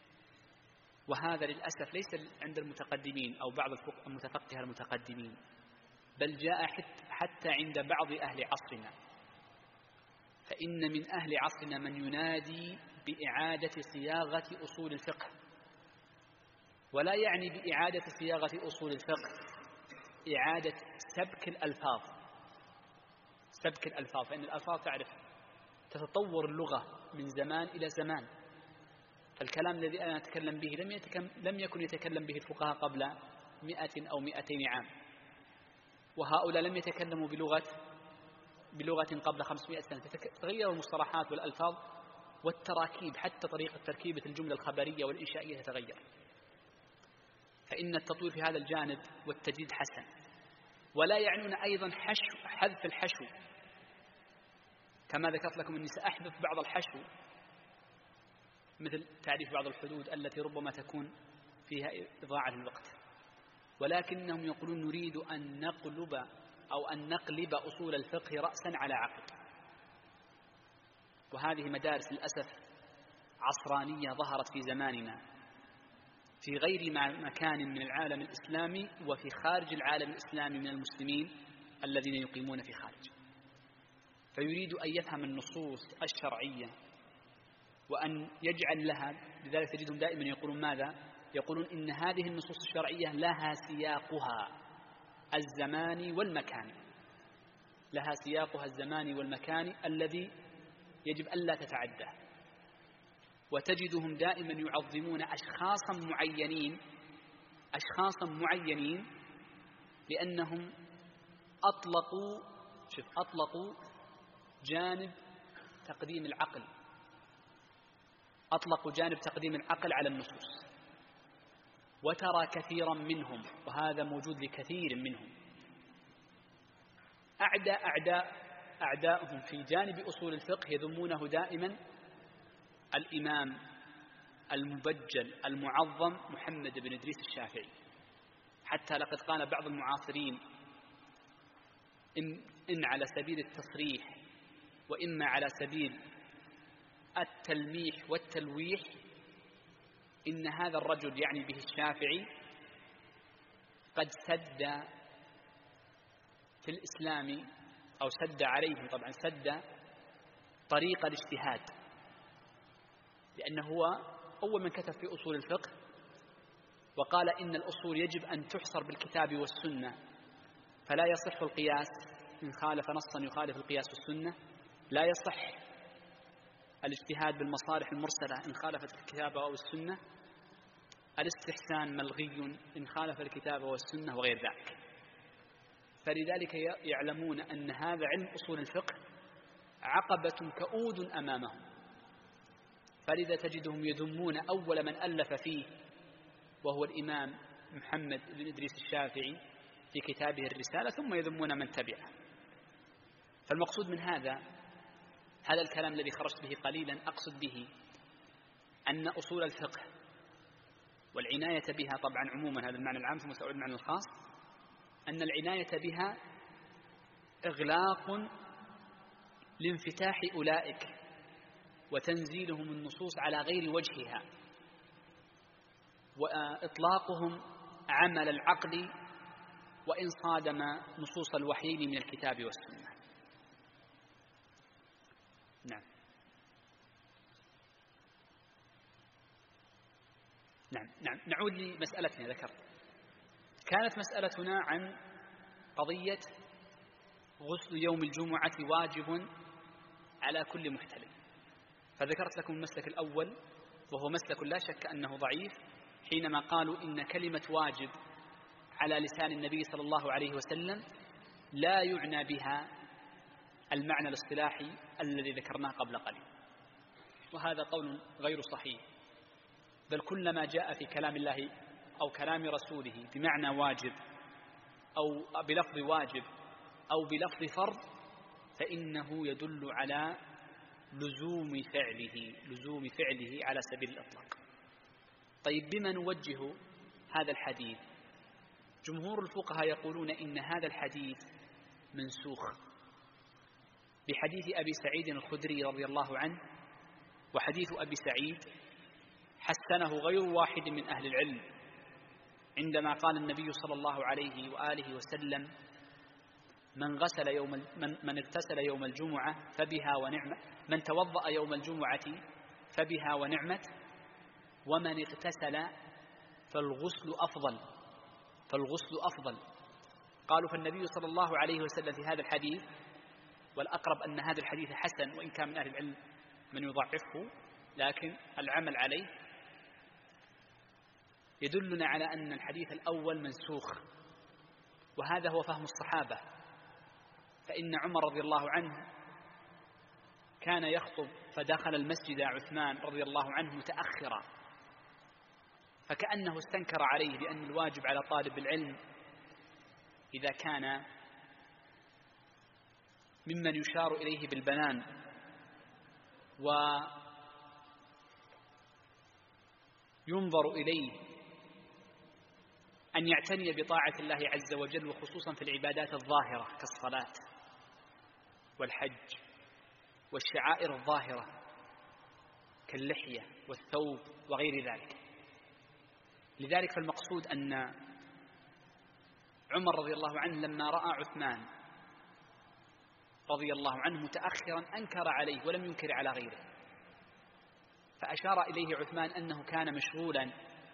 وهذا للأسف ليس عند المتقدمين أو بعض المتفقهة المتقدمين، بل جاء حتى عند بعض أهل عصرنا. فإن من أهل عصرنا من ينادي بإعادة صياغة أصول الفقه، ولا يعني بإعادة صياغة أصول الفقه إعادة سبك الألفاظ، سبك الألفاظ، فإن الألفاظ تعرف تتطور اللغة من زمان إلى زمان. فالكلام الذي أنا أتكلم به لم, يتكلم لم يكن يتكلم به الفقهاء قبل مئة أو مئتين عام، وهؤلاء لم يتكلموا بلغة بلغة قبل خمسمائة سنة. تغير المصطلحات والألفاظ والتراكيب، حتى طريقة تركيبة الجملة الخبرية والإنشائية تتغير. فإن التطوير في هذا الجانب والتجديد حسن، ولا يعنون أيضا حشو حذف الحشو، كما ذكرت لكم أني سأحذف بعض الحشو مثل تعريف بعض الحدود التي ربما تكون فيها إضاعة للوقت، ولكنهم يقولون نريد أن نقلب أو أن نقلب أصول الفقه رأسا على عقب. وهذه مدارس للأسف عصرانية ظهرت في زماننا في غير مكان من العالم الإسلامي وفي خارج العالم الإسلامي من المسلمين الذين يقيمون في خارج. فيريد أن يفهم النصوص الشرعية وأن يجعل لها، لذلك تجدهم دائما يقولون ماذا؟ يقولون إن هذه النصوص الشرعية لها سياقها الزماني والمكاني، لها سياقها الزماني والمكاني الذي يجب ألا تتعدى. وتجدهم دائما يعظمون أشخاصا معينين أشخاصا معينين لأنهم أطلقوا شوف أطلقوا جانب تقديم العقل أطلقوا جانب تقديم العقل على النصوص. وترى كثيرا منهم، وهذا موجود لكثير منهم، أعداء أعداء أعداءهم في جانب أصول الفقه يذمونه دائما الإمام المبجل المعظم محمد بن إدريس الشافعي. حتى لقد قال بعض المعاصرين إن, إن على سبيل التصريح وإما على سبيل التلميح والتلويح إن هذا الرجل يعني به الشافعي قد سد في الإسلام أو سد عليهم طبعا سد طريق الاجتهاد، لأنه هو أول من كتب في أصول الفقه وقال إن الأصول يجب أن تحصر بالكتاب والسنة، فلا يصح القياس إن خالف نصا يخالف القياس والسنة، لا يصح الاجتهاد بالمصالح المرسلة إن خالفت الكتاب أو السنة، الاستحسان ملغي إن خالف الكتاب والسنة، وغير ذلك. فلذلك يعلمون أن هذا علم أصول الفقه عقبة كؤود أمامهم، فلذا تجدهم يذمون أول من ألف فيه وهو الإمام محمد بن إدريس الشافعي في كتابه الرسالة، ثم يذمون من تبعه. فالمقصود من هذا هذا الكلام الذي خرجت به قليلا، أقصد به أن أصول الفقه والعناية بها، طبعا عموما هذا المعنى العام ثم سأعود المعنى الخاص، أن العناية بها إغلاق لانفتاح أولئك وتنزيلهم النصوص على غير وجهها، وإطلاقهم عمل العقل وإن صادم نصوص الوحيين من الكتاب والسنة. نعم نعم نعم نعود لمسألتنا. ذكرت كانت مسألتنا عن قضية غسل يوم الجمعة واجب على كل محتلم، فذكرت لكم المسلك الأول وهو مسلك لا شك أنه ضعيف، حينما قالوا إن كلمة واجب على لسان النبي صلى الله عليه وسلم لا يعنى بها المعنى الاصطلاحي الذي ذكرناه قبل قليل، وهذا قول غير صحيح، بل كلما جاء في كلام الله أو كلام رسوله بمعنى واجب أو بلفظ واجب أو بلفظ فرض فإنه يدل على لزوم فعله لزوم فعله على سبيل الإطلاق. طيب بما نوجه هذا الحديث؟ جمهور الفقهاء يقولون إن هذا الحديث منسوخ بحديث أبي سعيد الخدري رضي الله عنه، وحديث أبي سعيد حسنه غير واحد من أهل العلم عندما قال النبي صلى الله عليه وآله وسلم: من غسل يوم من, من اغتسل يوم الجمعة فبها ونعمة، من توضأ يوم الجمعة فبها ونعمة، ومن اغتسل فالغسل أفضل فالغسل أفضل. قالوا فالنبي صلى الله عليه وسلم في هذا الحديث، والأقرب أن هذا الحديث حسن وإن كان من أهل العلم من يضعفه، لكن العمل عليه يدلنا على أن الحديث الأول منسوخ، وهذا هو فهم الصحابة. فإن عمر رضي الله عنه كان يخطب فدخل المسجد عثمان رضي الله عنه متأخرا، فكأنه استنكر عليه بأن الواجب على طالب العلم إذا كان ممن يشار إليه بالبنان وينظر إليه أن يعتني بطاعة الله عز وجل، وخصوصا في العبادات الظاهرة كالصلاة والحج والشعائر الظاهرة كاللحية والثوب وغير ذلك. لذلك فالمقصود أن عمر رضي الله عنه لما رأى عثمان رضي الله عنه متأخرا أنكر عليه ولم ينكر على غيره، فأشار إليه عثمان أنه كان مشغولا،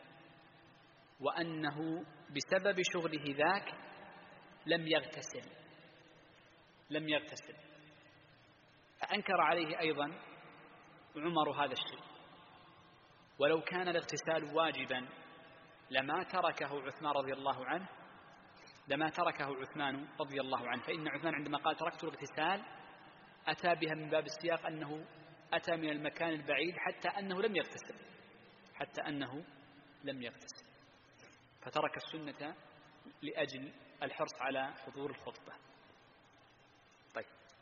وأنه بسبب شغله ذاك لم يغتسل لم يغتسل فأنكر عليه أيضا عمر هذا الشيء. ولو كان الاغتسال واجبا لما تركه عثمان رضي الله عنه لما تركه عثمان رضي الله عنه فإن عثمان عندما قال تركت الاغتسال أتى بها من باب السياق أنه أتى من المكان البعيد حتى أنه لم يغتسل حتى أنه لم يغتسل فترك السنة لأجل الحرص على حضور الخطبة. طيب،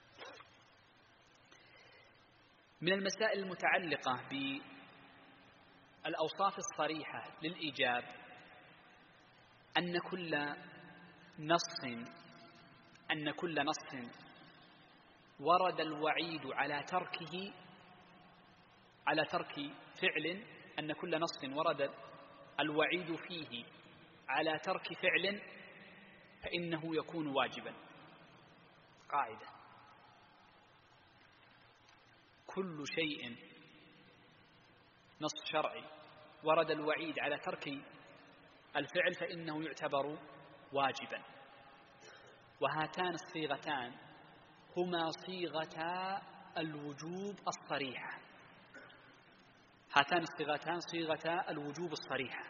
من المسائل المتعلقة بالأوصاف الصريحة للإيجاب أن كل نص أن كل نص ورد الوعيد على تركه على ترك فعل أن كل نص ورد الوعيد فيه على ترك فعل فإنه يكون واجبا. قاعدة: كل شيء نص شرعي ورد الوعيد على ترك الفعل فإنه يعتبر واجبا. وهاتان الصيغتان هما صيغتا الوجوب الصريحة هاتان الصيغتان صيغتا الوجوب الصريحة.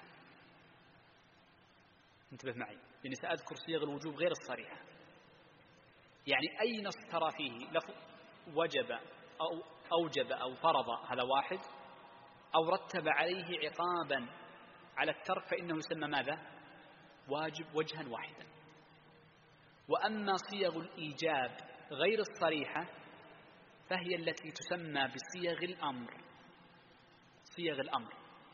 انتبه معي لأني سأذكر صيغ الوجوب غير الصريحة. يعني أي نص ترى فيه لفظ وجب أو أوجب أو فرض هذا واحد، أو رتب عليه عقابا على الترك فإنه يسمى ماذا؟ واجب وجها واحدا. وأما صيغ الإيجاب غير الصريحة فهي التي تسمى بصيغ الأمر. صيغ الأمر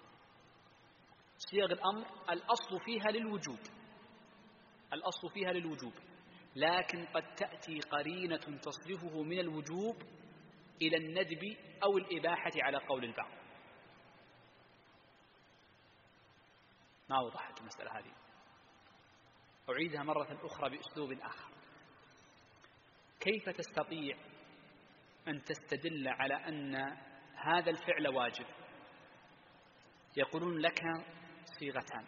صيغ الأمر الأصل فيها للوجوب الأصل فيها للوجوب لكن قد تأتي قرينة تصرفه من الوجوب إلى الندب أو الإباحة على قول البعض. ما وضحت المسألة هذه، أعيدها مرة أخرى بأسلوب آخر. كيف تستطيع أن تستدل على أن هذا الفعل واجب؟ يقولون لك صيغتان.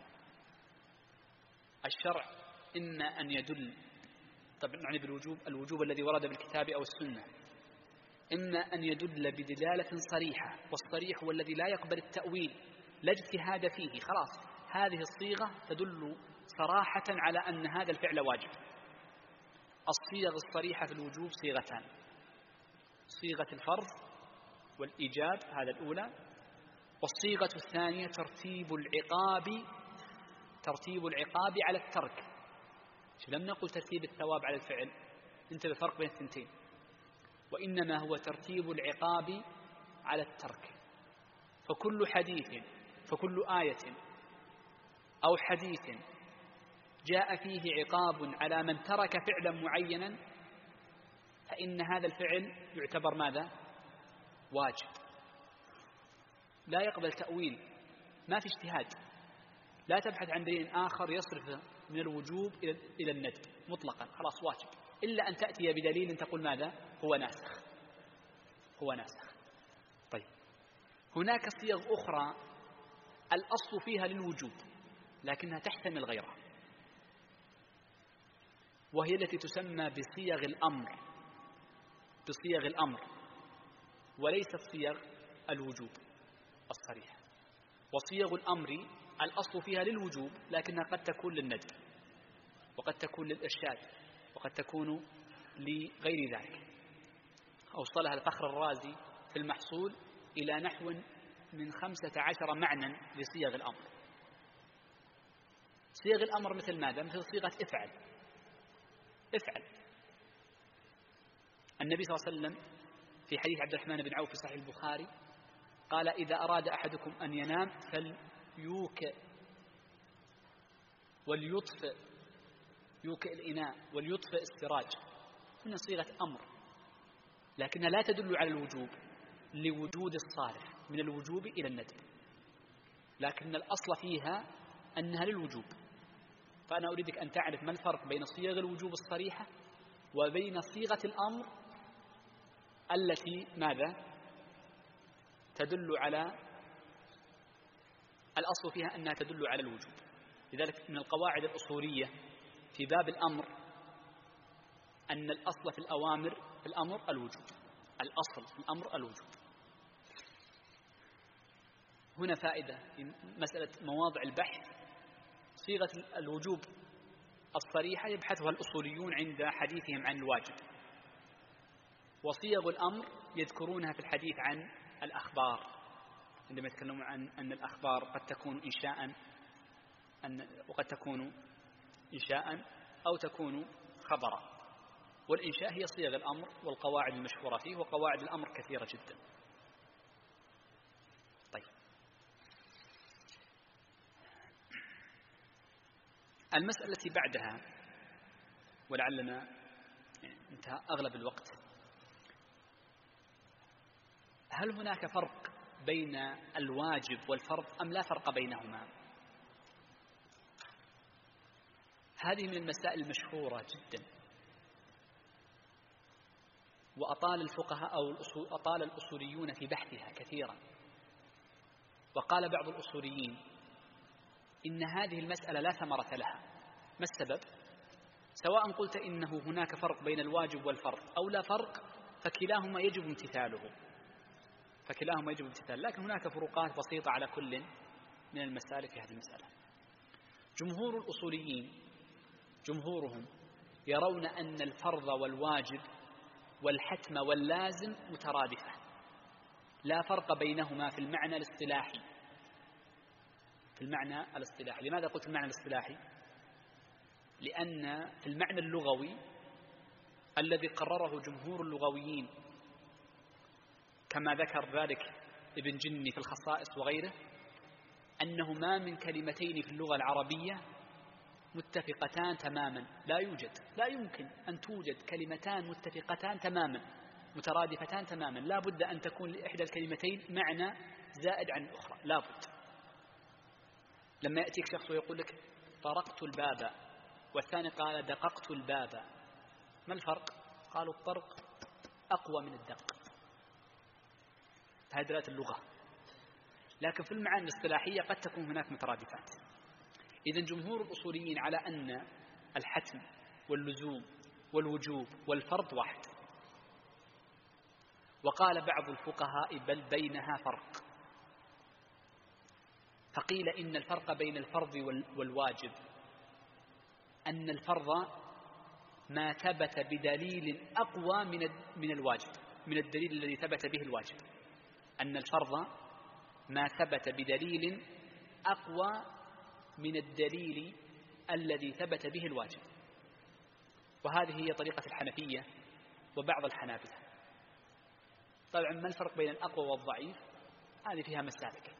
الشرع إما أن يدل، طبعا نعني بالوجوب الوجوب الذي ورد بالكتاب أو السنة، إما أن يدل بدلالة صريحة، والصريح هو الذي لا يقبل التأويل لا اجتهاد فيه، خلاص هذه الصيغة تدل صراحة على أن هذا الفعل واجب. الصيغ الصريحة في الوجوب صيغتان: صيغة الفرض والإيجاب، هذا الأولى، والصيغة الثانية ترتيب العقاب ترتيب العقاب على الترك. لم نقل ترتيب الثواب على الفعل، انتبه فرق بين الثنتين، وإنما هو ترتيب العقاب على الترك. فكل حديث فكل آية أو حديث جاء فيه عقاب على من ترك فعلا معينا فإن هذا الفعل يعتبر ماذا؟ واجب، لا يقبل تأويل، ما في اجتهاد، لا تبحث عن دليل آخر يصرف من الوجوب إلى الندب مطلقا، خلاص واجب، إلا أن تأتي بدليل تقول ماذا؟ هو ناسخ هو ناسخ طيب، هناك صيغ أخرى الأصل فيها للوجوب لكنها تحتمل غيرها، وهي التي تسمى بصيغ الأمر بصيغ الأمر وليست صيغ الوجوب الصريحة. وصيغ الأمر الأصل فيها للوجوب لكنها قد تكون للندب، وقد تكون للإرشاد، وقد تكون لغير ذلك. أوصلها الفخر الرازي في المحصول إلى نحو من خمسة عشر معنى لصيغ الأمر. صيغ الأمر مثل ماذا؟ مثل صيغة افعل افعل. النبي صلى الله عليه وسلم في حديث عبد الرحمن بن عوف في صحيح البخاري قال: إذا أراد أحدكم أن ينام فليوكئ وليطفئ يوكئ الإناء وليطفئ السراج. هنا صيغة أمر لكنها لا تدل على الوجوب لوجود الصالح من الوجوب إلى الندب، لكن الأصل فيها أنها للوجوب. فأنا أريدك أن تعرف ما الفرق بين صيغ الوجوب الصريحة وبين صيغة الأمر التي ماذا؟ تدل على الأصل فيها أنها تدل على الوجوب. لذلك من القواعد الأصولية في باب الأمر أن الأصل في الأوامر في الأمر الوجوب، الأصل في الأمر الوجوب. هنا فائدة في مسألة مواضع البحث. صيغة الوجوب الصريحة يبحثها الأصوليون عند حديثهم عن الواجب، وصيغ الأمر يذكرونها في الحديث عن الأخبار عندما يتكلمون عن أن الأخبار قد تكون إنشاء أن وقد تكون إنشاء أو تكون خبرا، والإنشاء هي صيغ الأمر والقواعد المشهورة فيه، وقواعد الأمر كثيرة جدا. طيب، المسألة التي بعدها ولعلنا انتهى أغلب الوقت، هل هناك فرق بين الواجب والفرض أم لا فرق بينهما؟ هذه من المسائل المشهورة جدا، وأطال الفقهاء أو الأصول أطال الأصوليون في بحثها كثيرا. وقال بعض الأصوليين إن هذه المسألة لا ثمرة لها. ما السبب؟ سواء قلت إنه هناك فرق بين الواجب والفرض أو لا فرق فكلاهما يجب امتثاله فكلاهما يجب امتثاله لكن هناك فروقات بسيطة على كل من المسائل في هذه المسألة. جمهور الأصوليين جمهورهم يرون أن الفرض والواجب والحتم واللازم مترادفة، لا فرق بينهما في المعنى الاصطلاحي في المعنى الاصطلاحي لماذا قلت المعنى الاصطلاحي؟ لأن في المعنى اللغوي الذي قرره جمهور اللغويين كما ذكر ذلك ابن جني في الخصائص وغيره، أنه ما من كلمتين في اللغة العربية متفقتان تماما، لا يوجد، لا يمكن أن توجد كلمتان متفقتان تماما مترادفتان تماما، لا بد أن تكون لإحدى الكلمتين معنى زائد عن الأخرى، لا بد. لما يأتيك شخص ويقول لك طرقت الباب والثاني قال دققت الباب، ما الفرق؟ قالوا الطرق أقوى من الدق. هذه دلالة اللغة، لكن في المعاني الاصطلاحية قد تكون هناك مترادفات. إذن جمهور الأصوليين على أن الحتم واللزوم والوجوب والفرض واحد، وقال بعض الفقهاء بل بينها فرق، فقيل إن الفرق بين الفرض والواجب أن الفرض ما ثبت بدليل أقوى من من الواجب، من الدليل الذي ثبت به الواجب، أن الفرض ما ثبت بدليل أقوى من الدليل الذي ثبت به الواجب. وهذه هي طريقة الحنفية وبعض الحنابلة. طبعا ما الفرق بين الأقوى والضعيف؟ هذه فيها مسالك.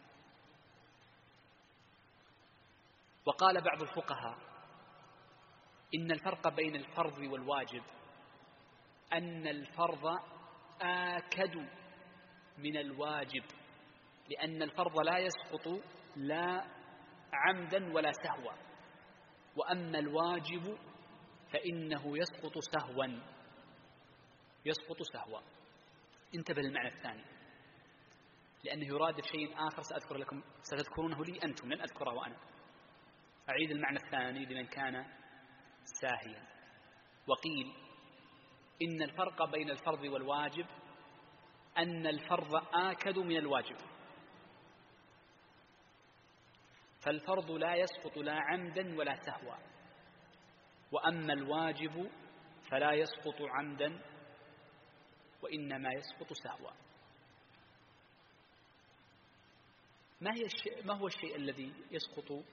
وقال بعض الفقهاء إن الفرق بين الفرض والواجب أن الفرض آكد من الواجب، لأن الفرض لا يسقط لا عمدا ولا سهوا، وأما الواجب فإنه يسقط سهوا، يسقط سهوا. انتبه للمعنى الثاني، لأنه يرادف شيء آخر سأذكر لكم، ستذكرونه لي أنتم، لن أذكره أنا. أعيد المعنى الثاني لمن كان ساهيا. وقيل إن الفرق بين الفرض والواجب أن الفرض آكد من الواجب، فالفرض لا يسقط لا عمدا ولا سهوا، وأما الواجب فلا يسقط عمدا وإنما يسقط سهوا. ما هي الشيء ما هو الشيء الذي يسقط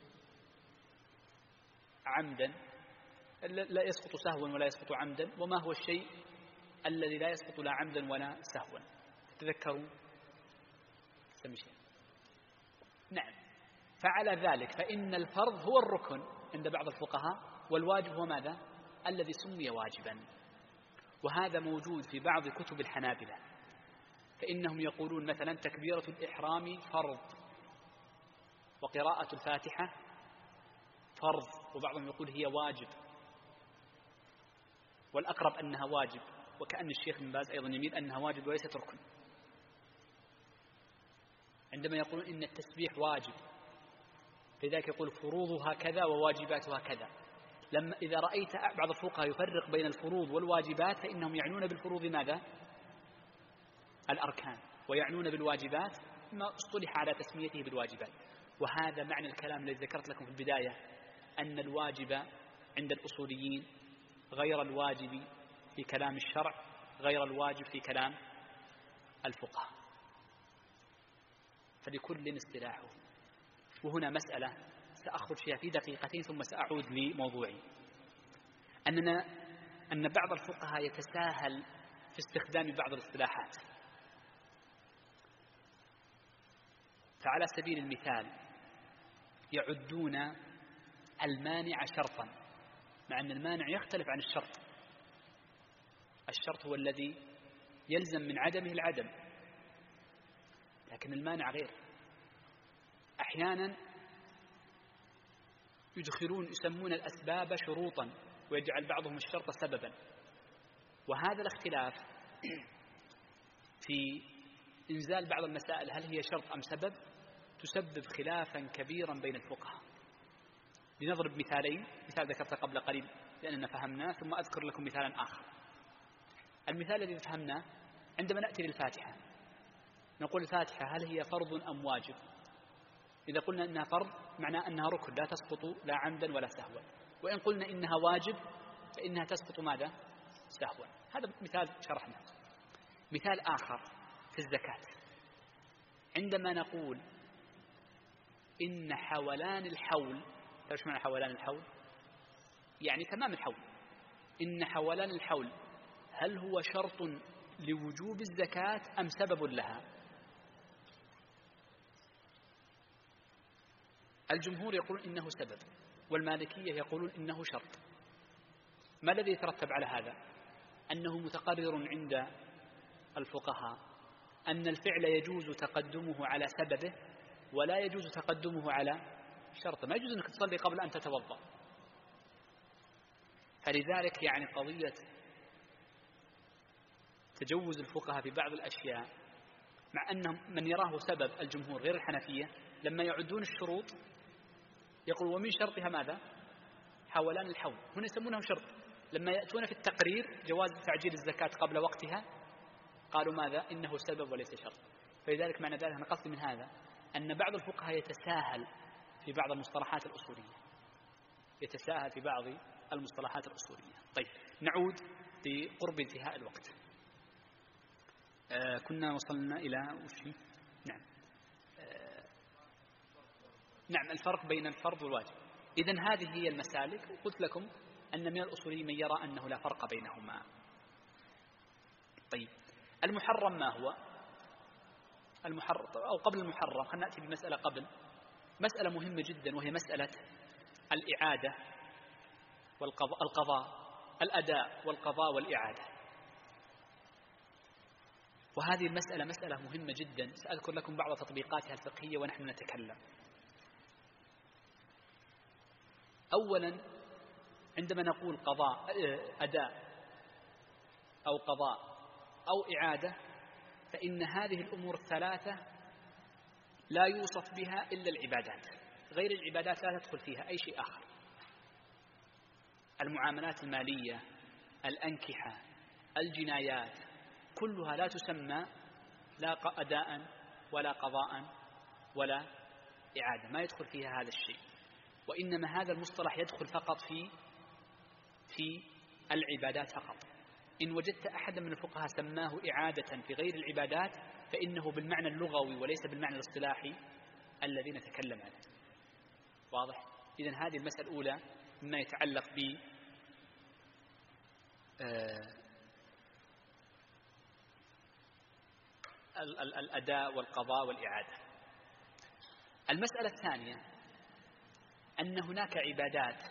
عمدا لا يسقط سهوا ولا يسقط عمدا، وما هو الشيء الذي لا يسقط لا عمدا ولا سهوا؟ تذكروا سمشي. نعم، فعلى ذلك فإن الفرض هو الركن عند بعض الفقهاء، والواجب هو ماذا؟ الذي سمي واجبا. وهذا موجود في بعض كتب الحنابلة، فإنهم يقولون مثلا تكبيرة الإحرام فرض، وقراءة الفاتحة فرض، وبعضهم يقول هي واجب، والأقرب أنها واجب، وكأن الشيخ ابن باز أيضا يميل أنها واجب وليست ركن. عندما يقولون إن التسبيح واجب، لذلك يقول فروضها كذا وواجباتها كذا. لما إذا رأيت بعض الفقهاء يفرق بين الفروض والواجبات فإنهم يعنون بالفروض ماذا؟ الأركان، ويعنون بالواجبات ما اصطلح على تسميته بالواجبات. وهذا معنى الكلام الذي ذكرت لكم في البداية، أن الواجب عند الأصوليين غير الواجب في كلام الشرع، غير الواجب في كلام الفقهاء، فلكل اصطلاحه. وهنا مسألة سأخرج فيها في دقيقتين ثم سأعود لموضوعي، أننا أن بعض الفقهاء يتساهل في استخدام بعض الاصطلاحات. فعلى سبيل المثال يعدون المانع شرطا، مع أن المانع يختلف عن الشرط. الشرط هو الذي يلزم من عدمه العدم، لكن المانع غير. أحيانا يدخلون يسمون الأسباب شروطا ويجعل بعضهم الشرط سببا، وهذا الاختلاف في إنزال بعض المسائل هل هي شرط أم سبب تسبب خلافا كبيرا بين الفقهاء. لنضرب مثالين، مثال ذكرته قبل قليل لأننا فهمناه، ثم أذكر لكم مثالا آخر. المثال الذي فهمناه عندما نأتي للفاتحة نقول الفاتحة هل هي فرض أم واجب؟ إذا قلنا إنها فرض معناه أنها ركن لا تسقط لا عمدا ولا سهوا، وإن قلنا إنها واجب فإنها تسقط ماذا؟ سهوا. هذا مثال شرحناه. مثال آخر في الزكاة، عندما نقول إن حولان الحول، ايش معنى حولان الحول؟ يعني تمام الحول. إن حولان الحول هل هو شرط لوجوب الزكاة أم سبب لها؟ الجمهور يقولون إنه سبب، والمالكية يقولون إنه شرط. ما الذي يترتب على هذا؟ أنه متقرر عند الفقهاء أن الفعل يجوز تقدمه على سببه ولا يجوز تقدمه على شرطه. ما يجوز أنك تصلي قبل أن تتوضأ. فلذلك يعني قضية تجوز الفقهاء في بعض الأشياء، مع أنهم من يراه سبب الجمهور غير الحنفية، لما يعدون الشروط يقول ومن شرطها ماذا؟ حولان الحول. هنا يسمونه شرط. لما يأتون في التقرير جواز تعجيل الزكاة قبل وقتها قالوا ماذا؟ إنه سبب وليس شرط. فلذلك معنى ذلك أنا قصدي من هذا أن بعض الفقهاء يتساهل في بعض المصطلحات الأصولية يتساهل في بعض المصطلحات الأصولية. طيب نعود لقرب انتهاء الوقت. آه كنا وصلنا إلى وشي؟ نعم آه نعم الفرق بين الفرض والواجب. إذن هذه هي المسالك، وقلت لكم أن من الأصوليين من يرى أنه لا فرق بينهما. طيب المحرم ما هو؟ المحرم أو قبل المحرم خلينا نأتي بمسألة قبل، مسألة مهمة جدا، وهي مسألة الإعادة والقضاء القضاء الأداء والقضاء والإعادة. وهذه المسألة مسألة مهمة جدا، سأذكر لكم بعض تطبيقاتها الفقهية ونحن نتكلم. أولا عندما نقول قضاء أداء أو قضاء أو إعادة، فإن هذه الأمور الثلاثة لا يوصف بها إلا العبادات، غير العبادات لا تدخل فيها أي شيء آخر. المعاملات المالية، الأنكحة، الجنايات، كلها لا تسمى لا أداء ولا قضاء ولا إعادة، ما يدخل فيها هذا الشيء. وإنما هذا المصطلح يدخل فقط في في العبادات فقط. إن وجدت أحدا من الفقهاء سماه إعادة في غير العبادات فإنه بالمعنى اللغوي وليس بالمعنى الاصطلاحي الذي نتكلم عنه. واضح؟ إذن هذه المسألة الأولى مما يتعلق ب الأداء والقضاء والإعادة. المسألة الثانية أن هناك عبادات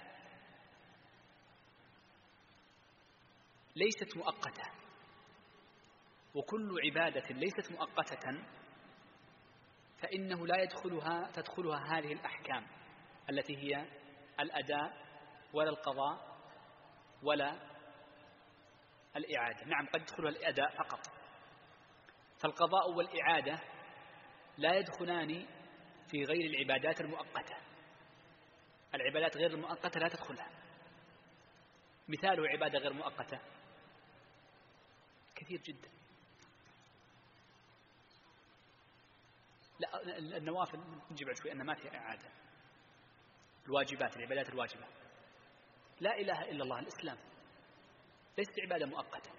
ليست مؤقتة، وكل عبادة ليست مؤقتة فإنه لا يدخلها تدخلها هذه الأحكام التي هي الأداء ولا القضاء ولا الإعادة. نعم قد يدخلها الأداء فقط، فالقضاء والإعادة لا يدخلان في غير العبادات المؤقتة. العبادات غير المؤقتة لا تدخلها. مثاله عبادة غير مؤقتة كثير جدا. لا النوافل نجيب بعد شوي أن ما فيها إعادة. الواجبات العبادات الواجبة، لا إله إلا الله الإسلام ليست عبادة مؤقتة،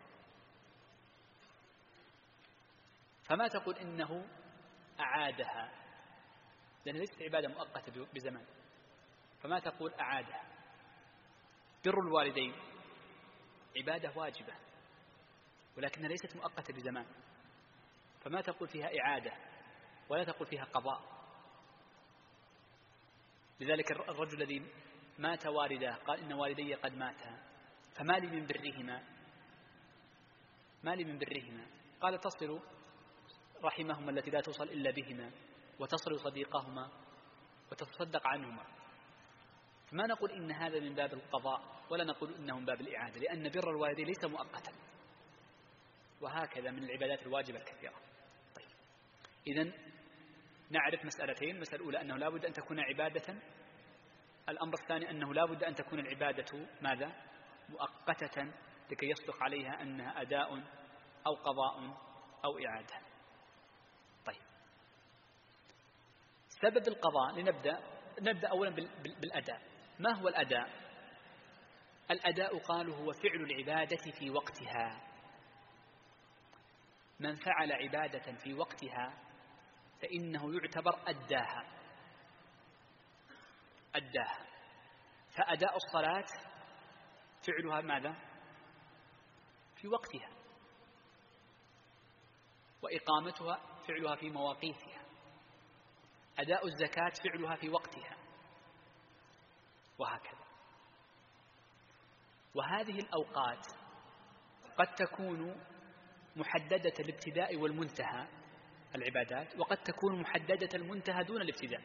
فما تقول إنه أعادها لأنها ليست عبادة مؤقتة بزمان، فما تقول أعادها. بر الوالدين عبادة واجبة ولكنها ليست مؤقتة بزمان، فما تقول فيها إعادة ولا تقول فيها قضاء. لذلك الرجل الذي مات والده قال إن والدي قد ماتا فما لي من برهما ما لي من برهما قال تصل رحمهما التي لا توصل إلا بهما وتصل صديقهما وتتصدق عنهما. فما نقول إن هذا من باب القضاء ولا نقول إنه من باب الإعادة، لأن بر الوالدين ليس مؤقتا. وهكذا من العبادات الواجبة الكثيرة. طيب إذن نعرف مسألتين: المسألة الأولى أنه لا بد أن تكون عبادة، الأمر الثاني أنه لا بد أن تكون العبادة ماذا؟ مؤقتة لكي يصدق عليها أنها أداء أو قضاء أو إعادة. طيب سبب القضاء لنبدأ نبدأ أولا بالأداء. ما هو الأداء؟ الأداء قالوا هو فعل العبادة في وقتها. من فعل عبادة في وقتها فإنه يعتبر أداها أداها فأداء الصلاة فعلها ماذا؟ في وقتها، وإقامتها فعلها في مواقيتها، أداء الزكاة فعلها في وقتها، وهكذا. وهذه الأوقات قد تكون محددة الابتداء والمنتهى العبادات، وقد تكون محددة المنتهى دون الابتداء.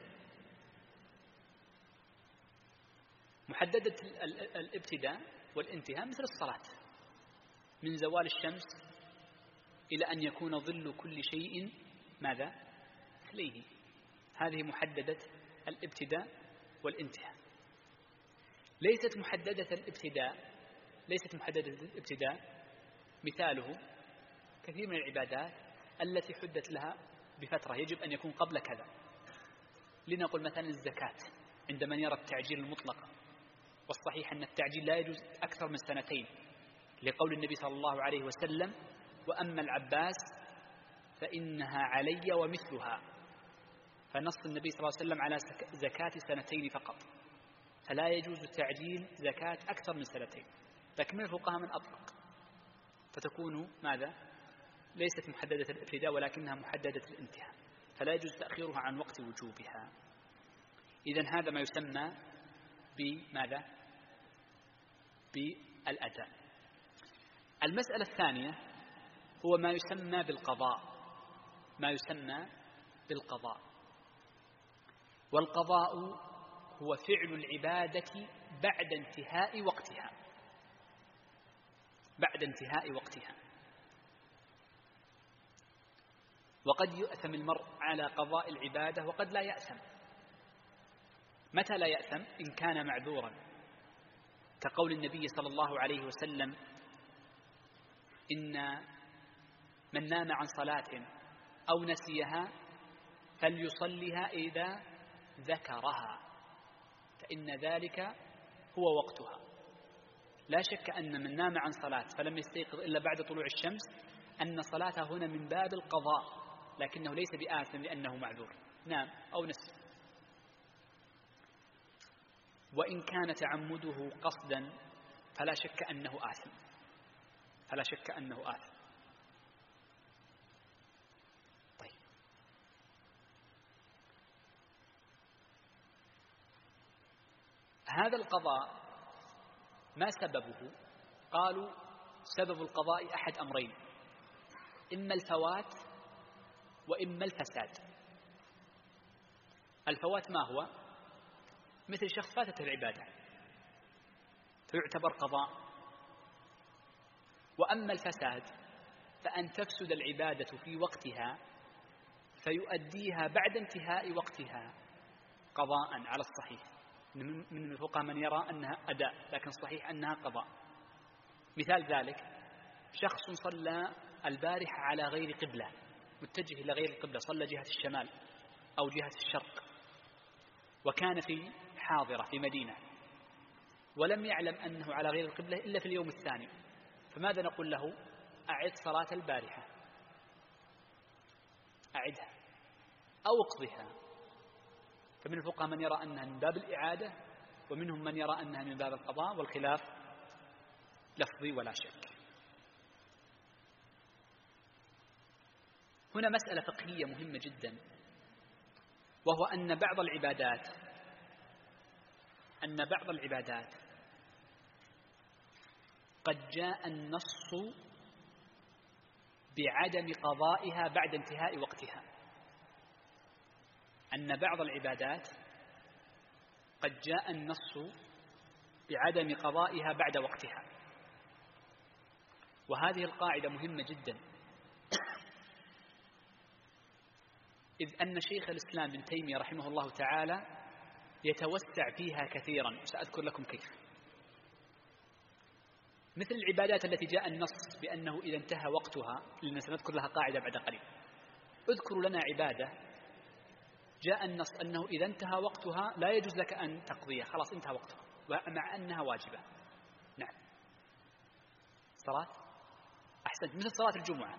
محددة الابتداء والانتهاء مثل الصلاة، من زوال الشمس إلى أن يكون ظل كل شيء ماذا؟ مثليه. هذه محددة الابتداء والانتهاء. ليست محددة الابتداء ليست محددة الابتداء مثاله كثير من العبادات التي حدت لها بفترة يجب أن يكون قبل كذا. لنقل مثلا الزكاة عند من يرى التعجيل المطلق، والصحيح أن التعجيل لا يجوز أكثر من سنتين، لقول النبي صلى الله عليه وسلم: وأما العباس فإنها علي ومثلها. فنص النبي صلى الله عليه وسلم على زكاة سنتين فقط، فلا يجوز تعجيل زكاة أكثر من سنتين. لكن من الفقهاء من أطلق، فتكون ماذا؟ ليست محددة الابتداء ولكنها محددة الانتهاء، فلا يجوز تأخيرها عن وقت وجوبها. إذن هذا ما يسمى بماذا؟ بالأداء. المسألة الثانية هو ما يسمى بالقضاء ما يسمى بالقضاء والقضاء هو فعل العبادة بعد انتهاء وقتها بعد انتهاء وقتها وقد يؤثم المرء على قضاء العبادة وقد لا يأثم. متى لا يأثم؟ إن كان معذورا، كقول النبي صلى الله عليه وسلم: إن من نام عن صلاة أو نسيها فليصلها إذا ذكرها فإن ذلك هو وقتها. لا شك أن من نام عن صلاة فلم يستيقظ إلا بعد طلوع الشمس أن صلاته هنا من باب القضاء، لكنه ليس بآثم لأنه معذور، نام أو نسي. وإن كان تعمده قصدا فلا شك أنه آثم فلا شك أنه آثم طيب، هذا القضاء ما سببه؟ قالوا سبب القضاء أحد أمرين: إما الفوات وإما الفساد. الفوات ما هو؟ مثل شخص فاتته العبادة فيعتبر قضاء. وأما الفساد فأن تفسد العبادة في وقتها فيؤديها بعد انتهاء وقتها قضاء على الصحيح. من الفقهاء من يرى أنها أداء، لكن صحيح أنها قضاء. مثال ذلك: شخص صلى البارحة على غير قبلة، متجه إلى غير القبلة، صلى جهة الشمال أو جهة الشرق، وكان في حاضرة في مدينة ولم يعلم أنه على غير القبلة إلا في اليوم الثاني، فماذا نقول له؟ أعد صلاة البارحة، أعدها أو اقضها. فمن الفقهاء من يرى أنها من باب الإعادة، ومنهم من يرى أنها من باب القضاء، والخلاف لفظي ولا شك. هنا مسألة فقهية مهمة جدا، وهو أن بعض العبادات أن بعض العبادات قد جاء النص بعدم قضائها بعد انتهاء وقتها. أن بعض العبادات قد جاء النص بعدم قضائها بعد وقتها، وهذه القاعدة مهمة جدا، إذ أن شيخ الإسلام ابن تيمية رحمه الله تعالى يتوسع فيها كثيرا، سأذكر لكم كيف. مثل العبادات التي جاء النص بأنه إذا انتهى وقتها، لأننا سنذكر لها قاعدة بعد قليل. اذكروا لنا عبادة جاء النص أنه إذا انتهى وقتها لا يجوز لك أن تقضيها، خلاص انتهى وقتها، مع أنها واجبة. نعم، صلاة أحسنت، مثل صلاة الجمعة.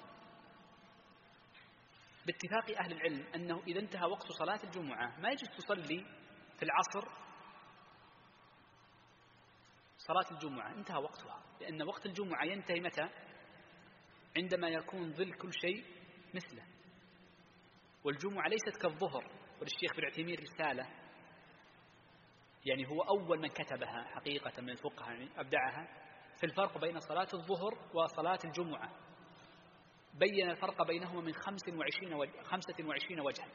باتفاق أهل العلم أنه إذا انتهى وقت صلاة الجمعة ما يجوز تصلي في العصر صلاة الجمعة انتهى وقتها، لأن وقت الجمعة ينتهي متى؟ عندما يكون ظل كل شيء مثله. والجمعة ليست كالظهر. وللشيخ بن عثيمين رسالة، يعني هو أول من كتبها حقيقة من الفقهاء، يعني أبدعها في الفرق بين صلاة الظهر وصلاة الجمعة. بين الفرق بينهما من خمسة وعشرين وجه خمسة وعشرين وجها.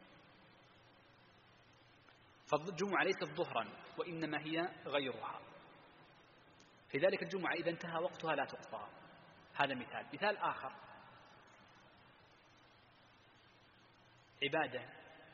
فالجمعة ليست ظهرا وإنما هي غيرها. في ذلك الجمعة إذا انتهى وقتها لا تقضى. هذا مثال. مثال آخر، عبادة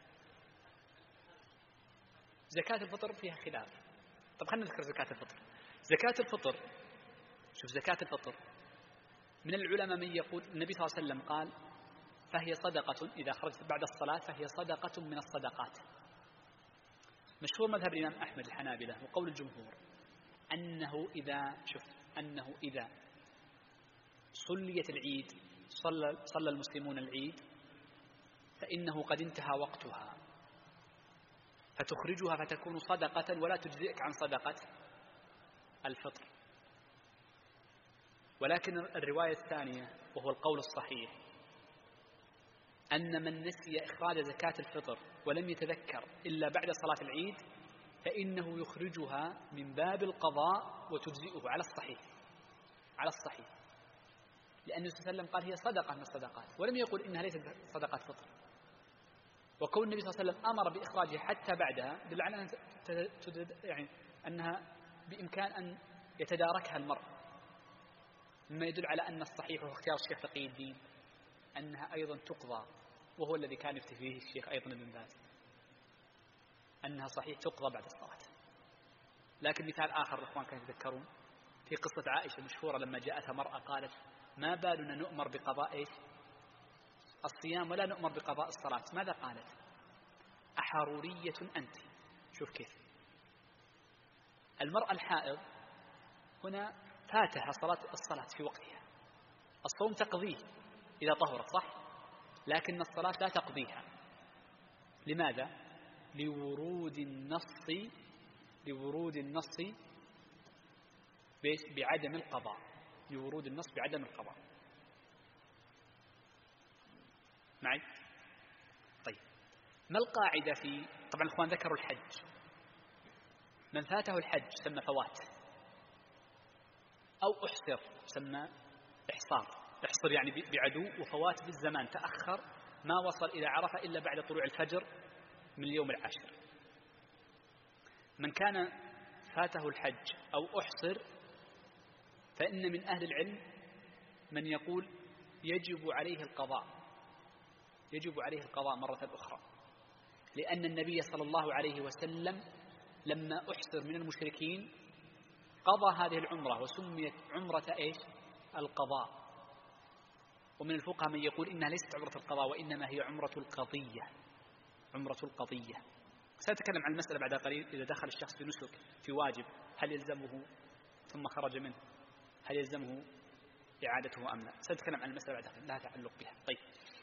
زكاة الفطر فيها خلاف. طب خلينا نذكر زكاة الفطر. زكاة الفطر، شوف زكاة الفطر من العلماء من يقول النبي صلى الله عليه وسلم قال فهي صدقة إذا خرجت بعد الصلاة فهي صدقة من الصدقات. مشهور مذهب الإمام أحمد الحنابلة وقول الجمهور أنه إذا شوف أنه إذا صليت العيد صلى, صلى المسلمون العيد فإنه قد انتهى وقتها، فتخرجها فتكون صدقة ولا تجزئك عن صدقة الفطر. ولكن الرواية الثانية وهو القول الصحيح أن من نسي إخراج زكاة الفطر ولم يتذكر إلا بعد صلاة العيد فإنه يخرجها من باب القضاء وتجزئه على الصحيح على الصحيح لأن النبي صلى الله عليه وسلم قال هي صدقة من الصدقات ولم يقل إنها ليست صدقة فطر. وكون النبي صلى الله عليه وسلم أمر بإخراجها حتى بعدها دل على أن يعني أنها بإمكان أن يتداركها المرء، مما يدل على أن الصحيح هو اختيار الشيخ تقي الدين أنها أيضا تقضى، وهو الذي كان يفتي فيه الشيخ أيضا ابن باز أنها صحيح تقضى بعد الصلاة. لكن مثال آخر الأخوان كانوا يتذكرون في قصة عائشة المشهورة لما جاءتها مرأة قالت ما بالنا نؤمر بقضاء إيش الصيام ولا نؤمر بقضاء الصلاة؟ ماذا قالت؟ أحرورية أنت. شوف كيف المرأة الحائض هنا فاتها صلاة الصلاة في وقتها. الصوم تقضيه إذا طهرت صح، لكن الصلاة لا تقضيها. لماذا؟ لورود النص لورود النص بعدم القضاء لورود النص بعدم القضاء معي؟ طيب ما القاعدة في طبعا الأخوان ذكروا الحج، من فاته الحج سمى فوات أو أحصر سمى إحصار. إحصر يعني بعدو، وفوات بالزمان تأخر ما وصل إلى عرفة إلا بعد طلوع الفجر من اليوم العاشر. من كان فاته الحج أو أحصر فإن من أهل العلم من يقول يجب عليه القضاء يجب عليه القضاء مرة أخرى، لأن النبي صلى الله عليه وسلم لما أحصر من المشركين قضى هذه العمرة وسميت عمرة إيش؟ القضاء. ومن الفقهاء من يقول إنها ليست عمرة القضاء وإنما هي عمرة القضية عمرة القضية. سأتكلم عن المسألة بعد قليل. إذا دخل الشخص في نسك في واجب هل يلزمه ثم خرج منه هل يلزمه إعادته أم لا؟ سأتكلم عن المسألة بعد قليل، لا تعلق بها. طيب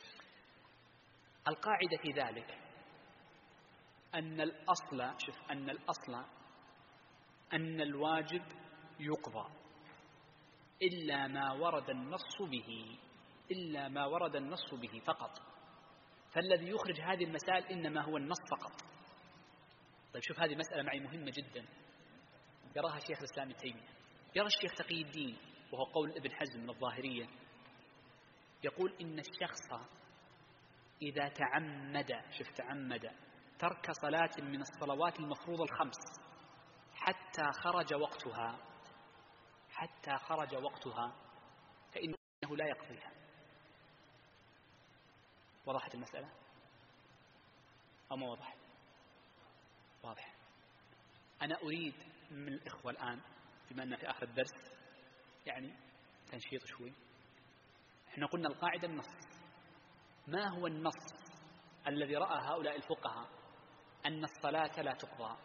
القاعدة في ذلك أن الأصل شوف أن الأصل أن الواجب يقضى إلا ما ورد النص به إلا ما ورد النص به فقط. فالذي يخرج هذه المسائل إنما هو النص فقط. طيب شوف هذه مسألة معي مهمة جدا يراها شيخ الإسلام ابن تيمية، يرى الشيخ تقي الدين وهو قول ابن حزم من الظاهرية، يقول إن الشخص إذا تعمد شوف تعمد ترك صلاة من الصلوات المفروضة الخمس حتى خرج وقتها حتى خرج وقتها فإنه لا يقضيها. وضحت المسألة أو ما وضحت؟ واضح. أنا أريد من الإخوة الآن بما أننا في آخر الدرس يعني تنشيط شوي. احنا قلنا القاعدة النص. ما هو النص الذي رأى هؤلاء الفقهاء أن الصلاة لا تقضى؟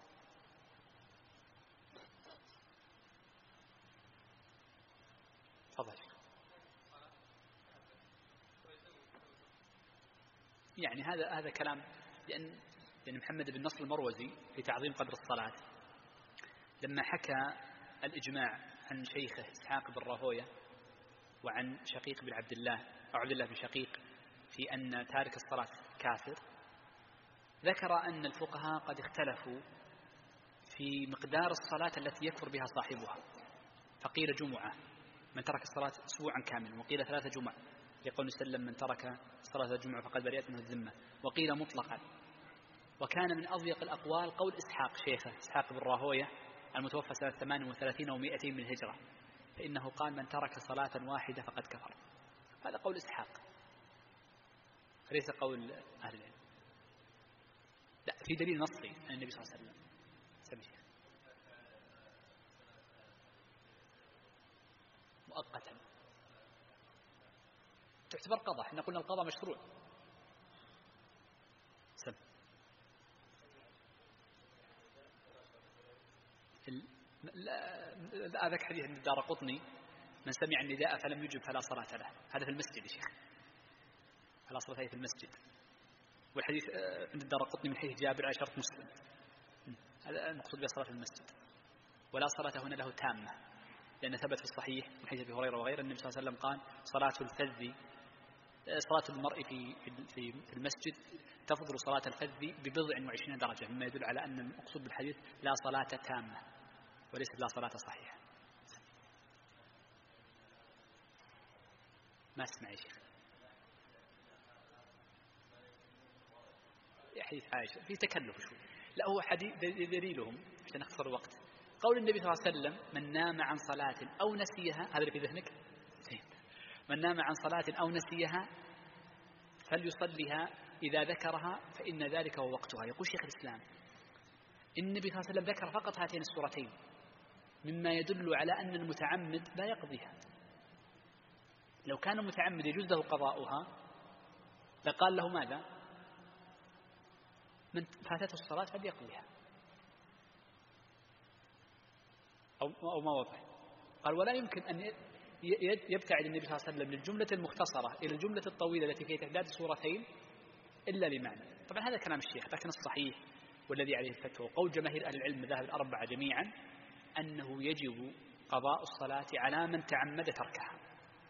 تفضل. يعني هذا هذا كلام لأن لأن محمد بن نصر المروزي في تعظيم قدر الصلاة لما حكى الإجماع عن شيخه إسحاق بن راهويه وعن شقيق بن عبد الله أو عبد الله بن شقيق في أن تارك الصلاة كافر، ذكر أن الفقهاء قد اختلفوا في مقدار الصلاة التي يكفر بها صاحبها، فقيل جمعة من ترك الصلاة أسبوعا كاملا، وقيل ثلاثة جمع يقول سلم من ترك صلاة الجمعة فقد برئت منه الذمة، وقيل مطلقا. وكان من أضيق الأقوال قول إسحاق شيخه إسحاق بن راهويه المتوفى سنة ثمان وثلاثين ومائتين من الهجرة، فإنه قال من ترك صلاة واحدة فقد كفر. هذا قول إسحاق ليس قول أهل العلم. لا، في دليل نصي عن النبي صلى الله عليه وسلم. سمي مؤقتا تعتبر قضاء، احنا قلنا القضاء مشروع. سم لا، هذاك حديث عند الدارقطني من سمع النداء فلم يجب فلا صلاة له، هذا في المسجد يا شيخ، فلا صلاة في المسجد. والحديث عند الدارقطني من حديث جابر على شرط مسلم، هذا المقصود بالصلاة في المسجد. ولا صلاة هنا له تامة، لأن ثبت في الصحيح من حديث أبي هريرة وغيره النبي صلى الله عليه وسلم قال صلاة الفذ صلاة المرء في في في المسجد تفضل صلاة الفذ ببضع وعشرين درجة، مما يدل على أن المقصود بالحديث لا صلاة تامة وليست لا صلاة صحيحة. ما اسمع يا شيخ. يا حديث عائشة في تكلف شوي. لا، هو حديث دليلهم عشان نختصر الوقت قول النبي صلى الله عليه وسلم من نام عن صلاة أو نسيها، هذا اللي في ذهنك، من نام عن صلاة أو نسيها فليصليها إذا ذكرها فإن ذلك هو وقتها. يقول شيخ الإسلام النبي صلى الله عليه وسلم ذكر فقط هاتين السورتين مما يدل على أن المتعمد لا يقضيها. لو كان متعمد يجوز له قضاؤها لقال له ماذا؟ من فاتته الصلاة فليقضيها، أو أو ما وضح. قال ولا يمكن أن يبتعد النبي صلى الله عليه وسلم للجملة المختصرة إلى الجملة الطويلة التي فيها تعداد سورتين إلا لمعنى. طبعا هذا كلام الشيخ، لكن الصحيح والذي عليه الفتوى وقول جماهير أهل العلم مذاهب الأربعة جميعا أنه يجب قضاء الصلاة على من تعمد تركها.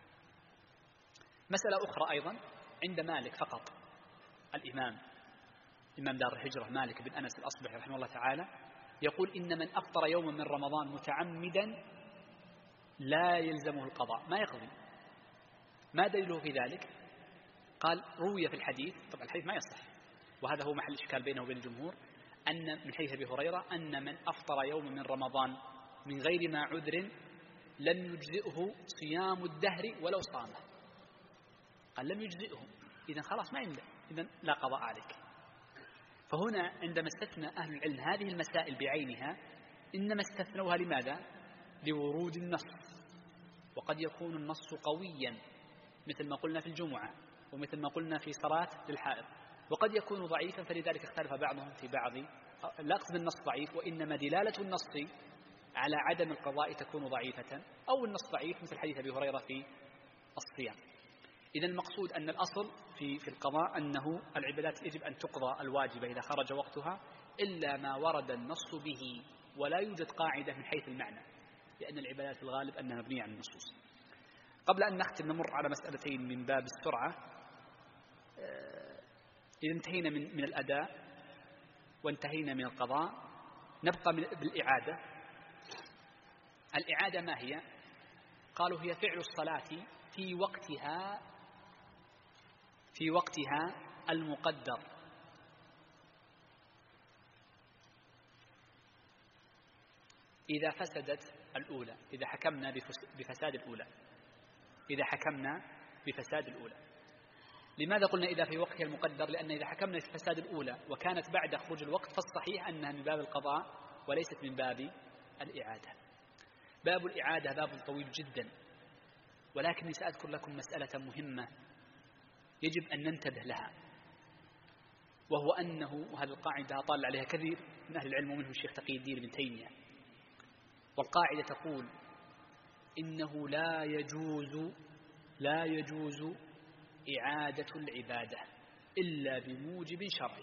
مسألة أخرى أيضا عند مالك فقط، الإمام إمام دار الهجرة مالك بن أنس الأصبحي رحمه الله تعالى يقول إن من أفطر يوما من رمضان متعمدا لا يلزمه القضاء، ما يقضي. ما دليله في ذلك؟ قال روي في الحديث، طبعا الحديث ما يصح وهذا هو محل إشكال بينه وبين الجمهور، أن من حديث أبي هريرة أن من أفطر يوما من رمضان من غير ما عذر لم يجزئه صيام الدهر ولو صامه. قال لم يجزئه، إذن خلاص ما يملأ، إذن لا قضاء عليك. فهنا عندما استثنى أهل العلم هذه المسائل بعينها إنما استثنوها لماذا؟ لورود النص، وقد يكون النص قويا مثل ما قلنا في الجمعة ومثل ما قلنا في صلاة للحائض، وقد يكون ضعيفا فلذلك اختلف بعضهم في بعض. لا أقصد النص ضعيف، وإنما دلالة النص على عدم القضاء تكون ضعيفة، أو النص ضعيف مثل حديث أبي هريرة في الصيام. إذا المقصود أن الأصل في في القضاء أنه العبادات يجب أن تقضى الواجبة إذا خرج وقتها إلا ما ورد النص به، ولا يوجد قاعدة من حيث المعنى، لأن العبادات في الغالب أنها مبنية على النصوص. قبل أن نختم نمر على مسألتين من باب السرعة. إذا انتهينا من من الأداء وانتهينا من القضاء نبقى من بالإعادة. الإعادة ما هي؟ قالوا هي فعل الصلاة في وقتها في وقتها المقدر إذا فسدت الأولى، إذا حكمنا بفساد الأولى إذا حكمنا بفساد الأولى. لماذا قلنا إذا في وقتها المقدر؟ لأن إذا حكمنا في فساد الأولى وكانت بعد خروج الوقت فالصحيح أنها من باب القضاء وليست من باب الإعادة. باب الإعادة باب طويل جدا، ولكني سأذكر لكم مسألة مهمة يجب أن ننتبه لها، وهو أنه، وهذه القاعدة طال عليها كثير من أهل العلم ومنهم الشيخ تقي الدين ابن تيمية، والقاعدة تقول إنه لا يجوز لا يجوز إعادة العبادة إلا بموجب شرعي.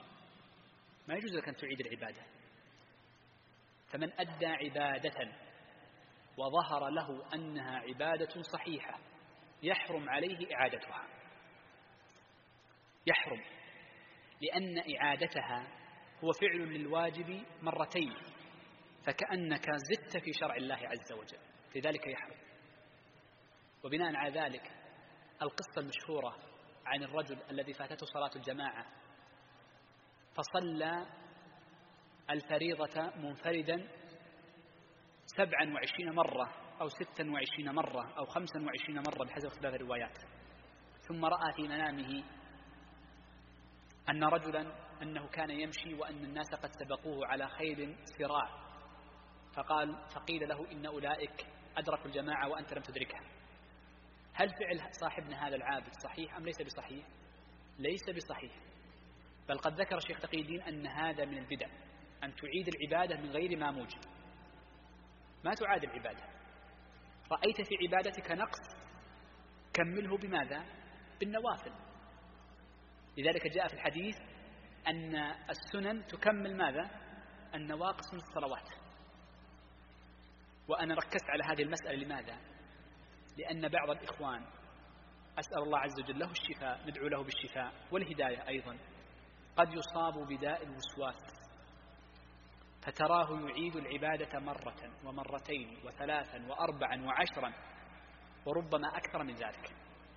ما يجوز لك أن تعيد العبادة. فمن أدى عبادة وظهر له أنها عبادة صحيحة يحرم عليه إعادتها، يحرم، لأن إعادتها هو فعل للواجب مرتين، فكأنك زدت في شرع الله عز وجل، لذلك يحرم. وبناء على ذلك القصة المشهورة عن الرجل الذي فاتته صلاة الجماعة فصلى الفريضة منفردا سبعا وعشرين مرة أو ستا وعشرين مرة أو خمسا وعشرين مرة بحسب اختلاف الروايات، ثم رأى في منامه أن رجلا أنه كان يمشي وأن الناس قد سبقوه على خيل سراع، فقال فقيل له إن أولئك أدركوا الجماعة وأنت لم تدركها. هل فعل صاحبنا هذا العابد صحيح أم ليس بصحيح؟ ليس بصحيح، بل قد ذكر الشيخ تقي الدين أن هذا من البدع، أن تعيد العبادة من غير ما موجب. ما تعاد العبادة، رأيت في عبادتك نقص كمله بماذا؟ بالنوافل. لذلك جاء في الحديث أن السنن تكمل ماذا؟ النواقص من الصلوات. وأنا ركزت على هذه المسألة لماذا؟ لأن بعض الإخوان أسأل الله عز وجل له الشفاء، ندعو له بالشفاء والهداية أيضا، قد يصاب بداء الوسواس، فتراه يعيد العبادة مرة ومرتين وثلاثا وأربعا وعشرا وربما أكثر من ذلك.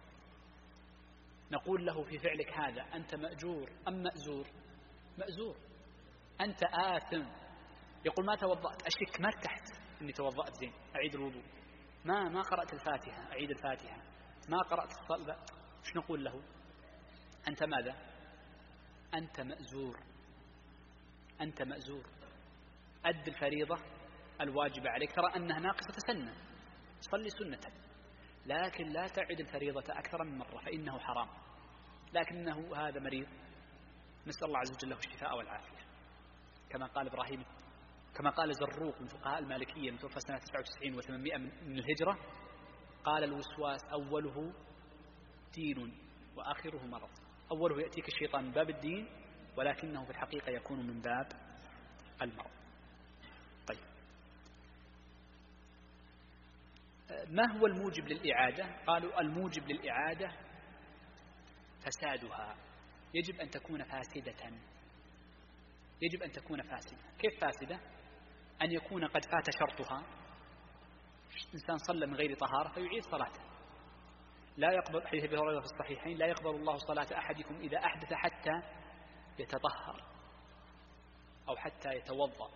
نقول له في فعلك هذا أنت مأجور أم مأزور؟ مأزور، أنت آثم. يقول ما توضأت، أشك ما ارتحت أني توضأت زين، أعيد الوضوء. ما ما قرأت الفاتحة، أعيد الفاتحة. ما قرأت الصلاة، إيش نقول له؟ أنت ماذا؟ أنت مأزور، أنت مأزور. أد الفريضة الواجبة عليك، ترى أنها ناقصة سنة، صلي سنة، لكن لا تعد الفريضة أكثر من مرة فإنه حرام. لكنه هذا مريض، نسأل الله عز وجل له الشفاء والعافية. كما قال إبراهيم، كما قال زروق من فقهاء المالكية متوفى سنة تسعة وتسعين وثمانمائة من الهجرة، قال الوسواس أوله دين وآخره مرض. أوله يأتيك الشيطان من باب الدين، ولكنه في الحقيقة يكون من باب المرض. طيب، ما هو الموجب للإعادة؟ قالوا الموجب للإعادة فسادها، يجب أن تكون فاسدة، يجب أن تكون فاسدة. كيف فاسدة؟ أن يكون قد فات شرطها، إنسان صلى من غير طهارة فيعيد صلاته. لا يقبل، حديث أبي هريرة في الصحيحين، لا يقبل الله صلاة أحدكم إذا أحدث حتى يتطهر أو حتى يتوضأ.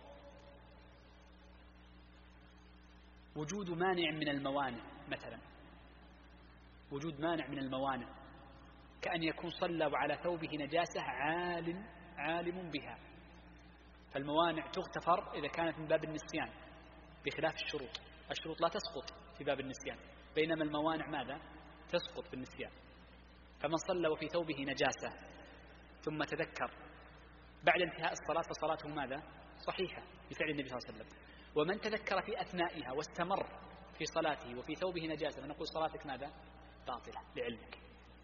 وجود مانع من الموانع، مثلا وجود مانع من الموانع كأن يكون صلى وعلى ثوبه نجاسة عالم عالم بها، فالموانع تغتفر إذا كانت من باب النسيان، بخلاف الشروط. الشروط لا تسقط في باب النسيان، بينما الموانع ماذا؟ تسقط بالنسيان. فمن صلى وفي ثوبه نجاسة ثم تذكر بعد انتهاء الصلاة فصلاته ماذا؟ صحيحة بفعل النبي صلى الله عليه وسلم. ومن تذكر في أثنائها واستمر في صلاته وفي ثوبه نجاسة فنقول صلاتك ماذا؟ باطلة، لعلمك.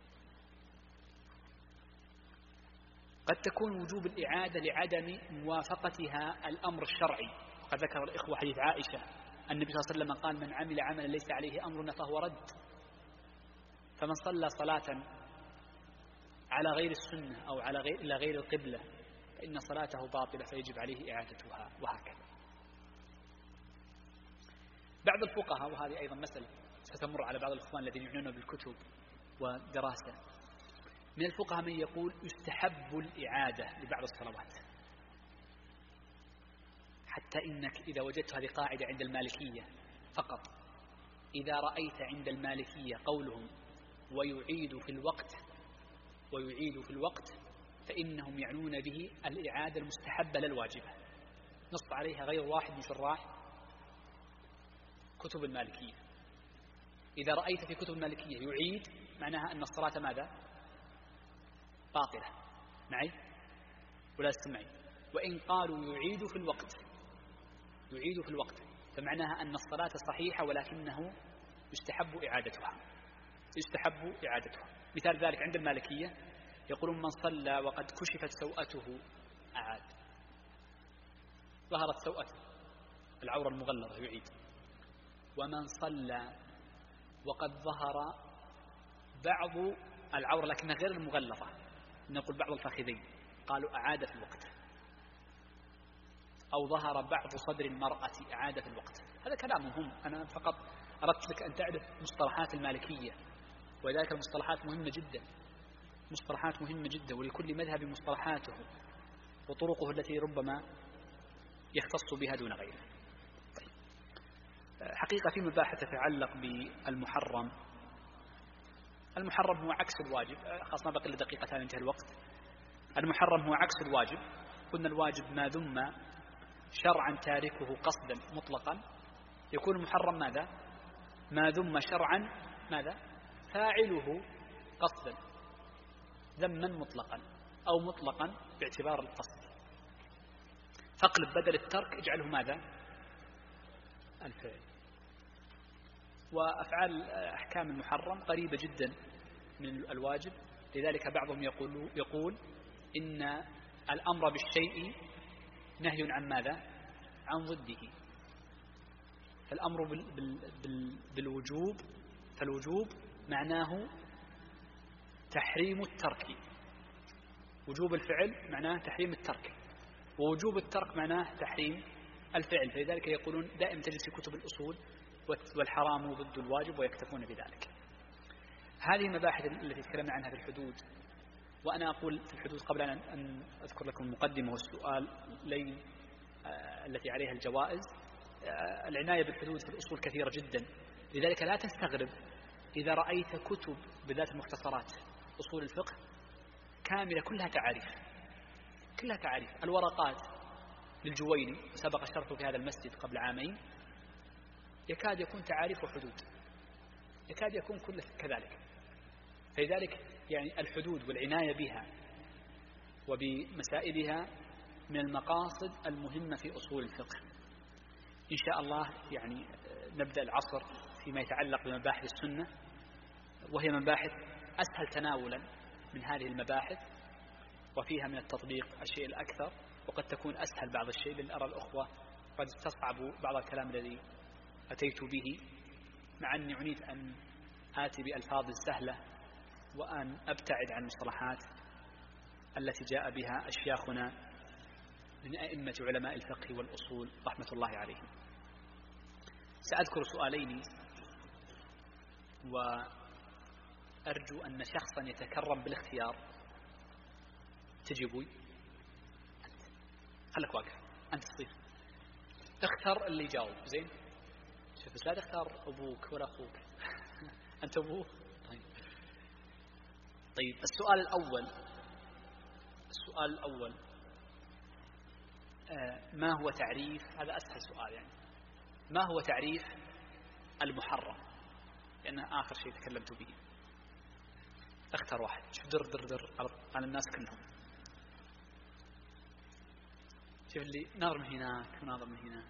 قد تكون وجوب الإعادة لعدم موافقتها الأمر الشرعي، وقد ذكر الإخوة حديث عائشة النبي صلى الله عليه وسلم قال من عمل عملا ليس عليه أمرنا فهو رد. فمن صلى صلاة على غير السنة أو على غير إلى غير القبلة فإن صلاته باطلة فيجب عليه إعادتها، وهكذا. بعض الفقهاء، وهذه أيضا مسألة ستمر على بعض الإخوان الذين يعنون بالكتب ودراسة، من الفقهاء من يقول يستحب الإعادة لبعض الصلوات، حتى إنك إذا وجدت هذه قاعدة عند المالكية فقط، إذا رأيت عند المالكية قولهم ويعيد في الوقت ويعيد في الوقت فإنهم يعنون به الإعادة المستحبة للواجبة، نص عليها غير واحد من شراح كتب المالكية. إذا رأيت في كتب المالكية يعيد معناها أن الصلاة ماذا؟ باطلة. معي ولا استمعي؟ وإن قالوا يعيد في الوقت يعيد في الوقت فمعناها أن الصلاة صحيحة ولكنه يستحب إعادتها، يستحب إعادتها. مثال ذلك عند المالكية يقولون من صلى وقد كشفت سوءته أعاد، ظهرت سوءته العورة المغلظة يعيد. ومن صلى وقد ظهر بعض العورة لكنها غير المغلظة، نقول بعض الفخذين، قالوا أعاد في الوقت، أو ظهر بعض صدر المرأة أعاد في الوقت. هذا كلام مهم، أنا فقط أردت لك أن تعرف مصطلحات المالكية، ولذلك المصطلحات مهمة جدا، مصطلحات مهمة جدا، ولكل مذهب مصطلحاته وطرقه التي ربما يختص بها دون غيره. طيب. حقيقة في مباحث تتعلق بالمحرم. المحرم هو عكس الواجب، خاصة ما بقي إلا دقيقتان انتهى الوقت. المحرم هو عكس الواجب. قلنا الواجب ما ذم شرعا تاركه قصدا مطلقا، يكون المحرم ماذا؟ ما ذم شرعا ماذا؟ فاعله قصدا ذما مطلقا أو مطلقا باعتبار القصد. فاقلب بدل الترك اجعله ماذا؟ الفعل. وأفعال أحكام المحرم قريبة جدا من الواجب، لذلك بعضهم يقول, يقول إن الأمر بالشيء نهي عن ماذا؟ عن ضده. فالأمر بال بال بال بالوجوب، فالوجوب معناه تحريم الترك، وجوب الفعل معناه تحريم الترك، ووجوب الترك معناه تحريم الفعل. فلذلك يقولون دائما تجد في كتب الأصول والحرام ضد الواجب ويكتفون بذلك. هذه المباحث التي تكلمنا عنها في الحدود، وأنا أقول في الحدود قبل أن أذكر لكم المقدمة والسؤال لي آه التي عليها الجوائز. آه العناية بالحدود في الأصول كثيرة جدا، لذلك لا تستغرب إذا رأيت كتب بالذات المختصرات أصول الفقه كاملة كلها تعاريف، كلها تعاريف. الورقات للجويني وسبق شرحه في هذا المسجد قبل عامين، يكاد يكون تعاريف وحدود، يكاد يكون كله كذلك. فلذلك يعني الحدود والعناية بها وبمسائلها من المقاصد المهمة في أصول الفقه. إن شاء الله يعني نبدأ العصر فيما يتعلق بمباحث السنة، وهي مباحث أسهل تناولا من هذه المباحث، وفيها من التطبيق الشيء الأكثر، وقد تكون أسهل بعض الشيء، لأن أرى الأخوة قد استصعبوا بعض الكلام الذي أتيت به، مع أني عنيت أن آتي بألفاظ سهلة وأن أبتعد عن المصطلحات التي جاء بها أشياخنا من أئمة علماء الفقه والأصول رحمة الله عليهم. سأذكر سؤالين، وأرجو أن شخصا يتكرم بالاختيار تجيبوي. خلك واقف أنت تصير اختر اللي يجاوب زين. شوف بس لا تختار أبوك ولا أخوك أنت أبوه. طيب. طيب السؤال الأول، السؤال الأول آه ما هو تعريف، هذا أسهل سؤال يعني، ما هو تعريف المحرم؟ لأنه آخر شيء تكلمت به. اختر واحد، شوف در در در على الناس كلهم. شوف اللي ناظر من هناك وناظر من هنا.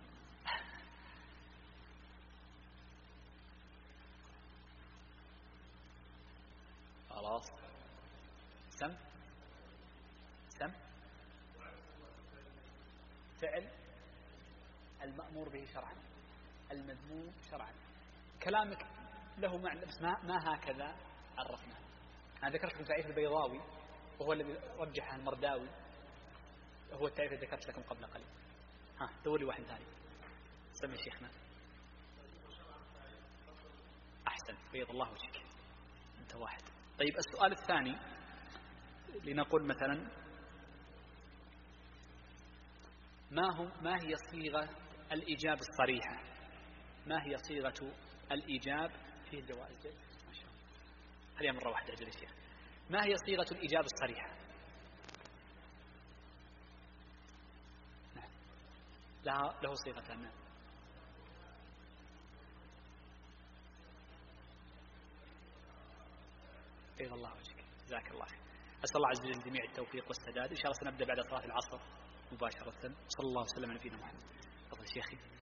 خلاص سم سم فعل المأمور به شرعا، المذموم شرعا. كلامك له معنى، بس ما, ما هكذا عرفنا. أنا ذكرت لكم تعريف البيضاوي وهو الذي رجحه المرداوي، هو التعريف الذي ذكرت لكم قبل قليل. ها دور لي واحد ثاني. سمي شيخنا. أحسن، بيض الله وجهك، أنت واحد. طيب السؤال الثاني لنقول مثلا ما هو ما هي صيغة الإجابة الصريحة؟ ما هي صيغة الإجابة؟ فيه الجوائز ما شاء الله. هذه مرة واحدة أجل الشيخ. ما هي صيغة الإجابة الصريحة؟ نعم. لها له صيغتان. نعم. بيض الله وجهك، جزاك الله خير. أسأل الله عز وجل جميع التوفيق والسداد. إن شاء الله سنبدأ بعد صلاة العصر مباشرة. صلى الله وسلم على نبينا محمد. تفضل شيخي.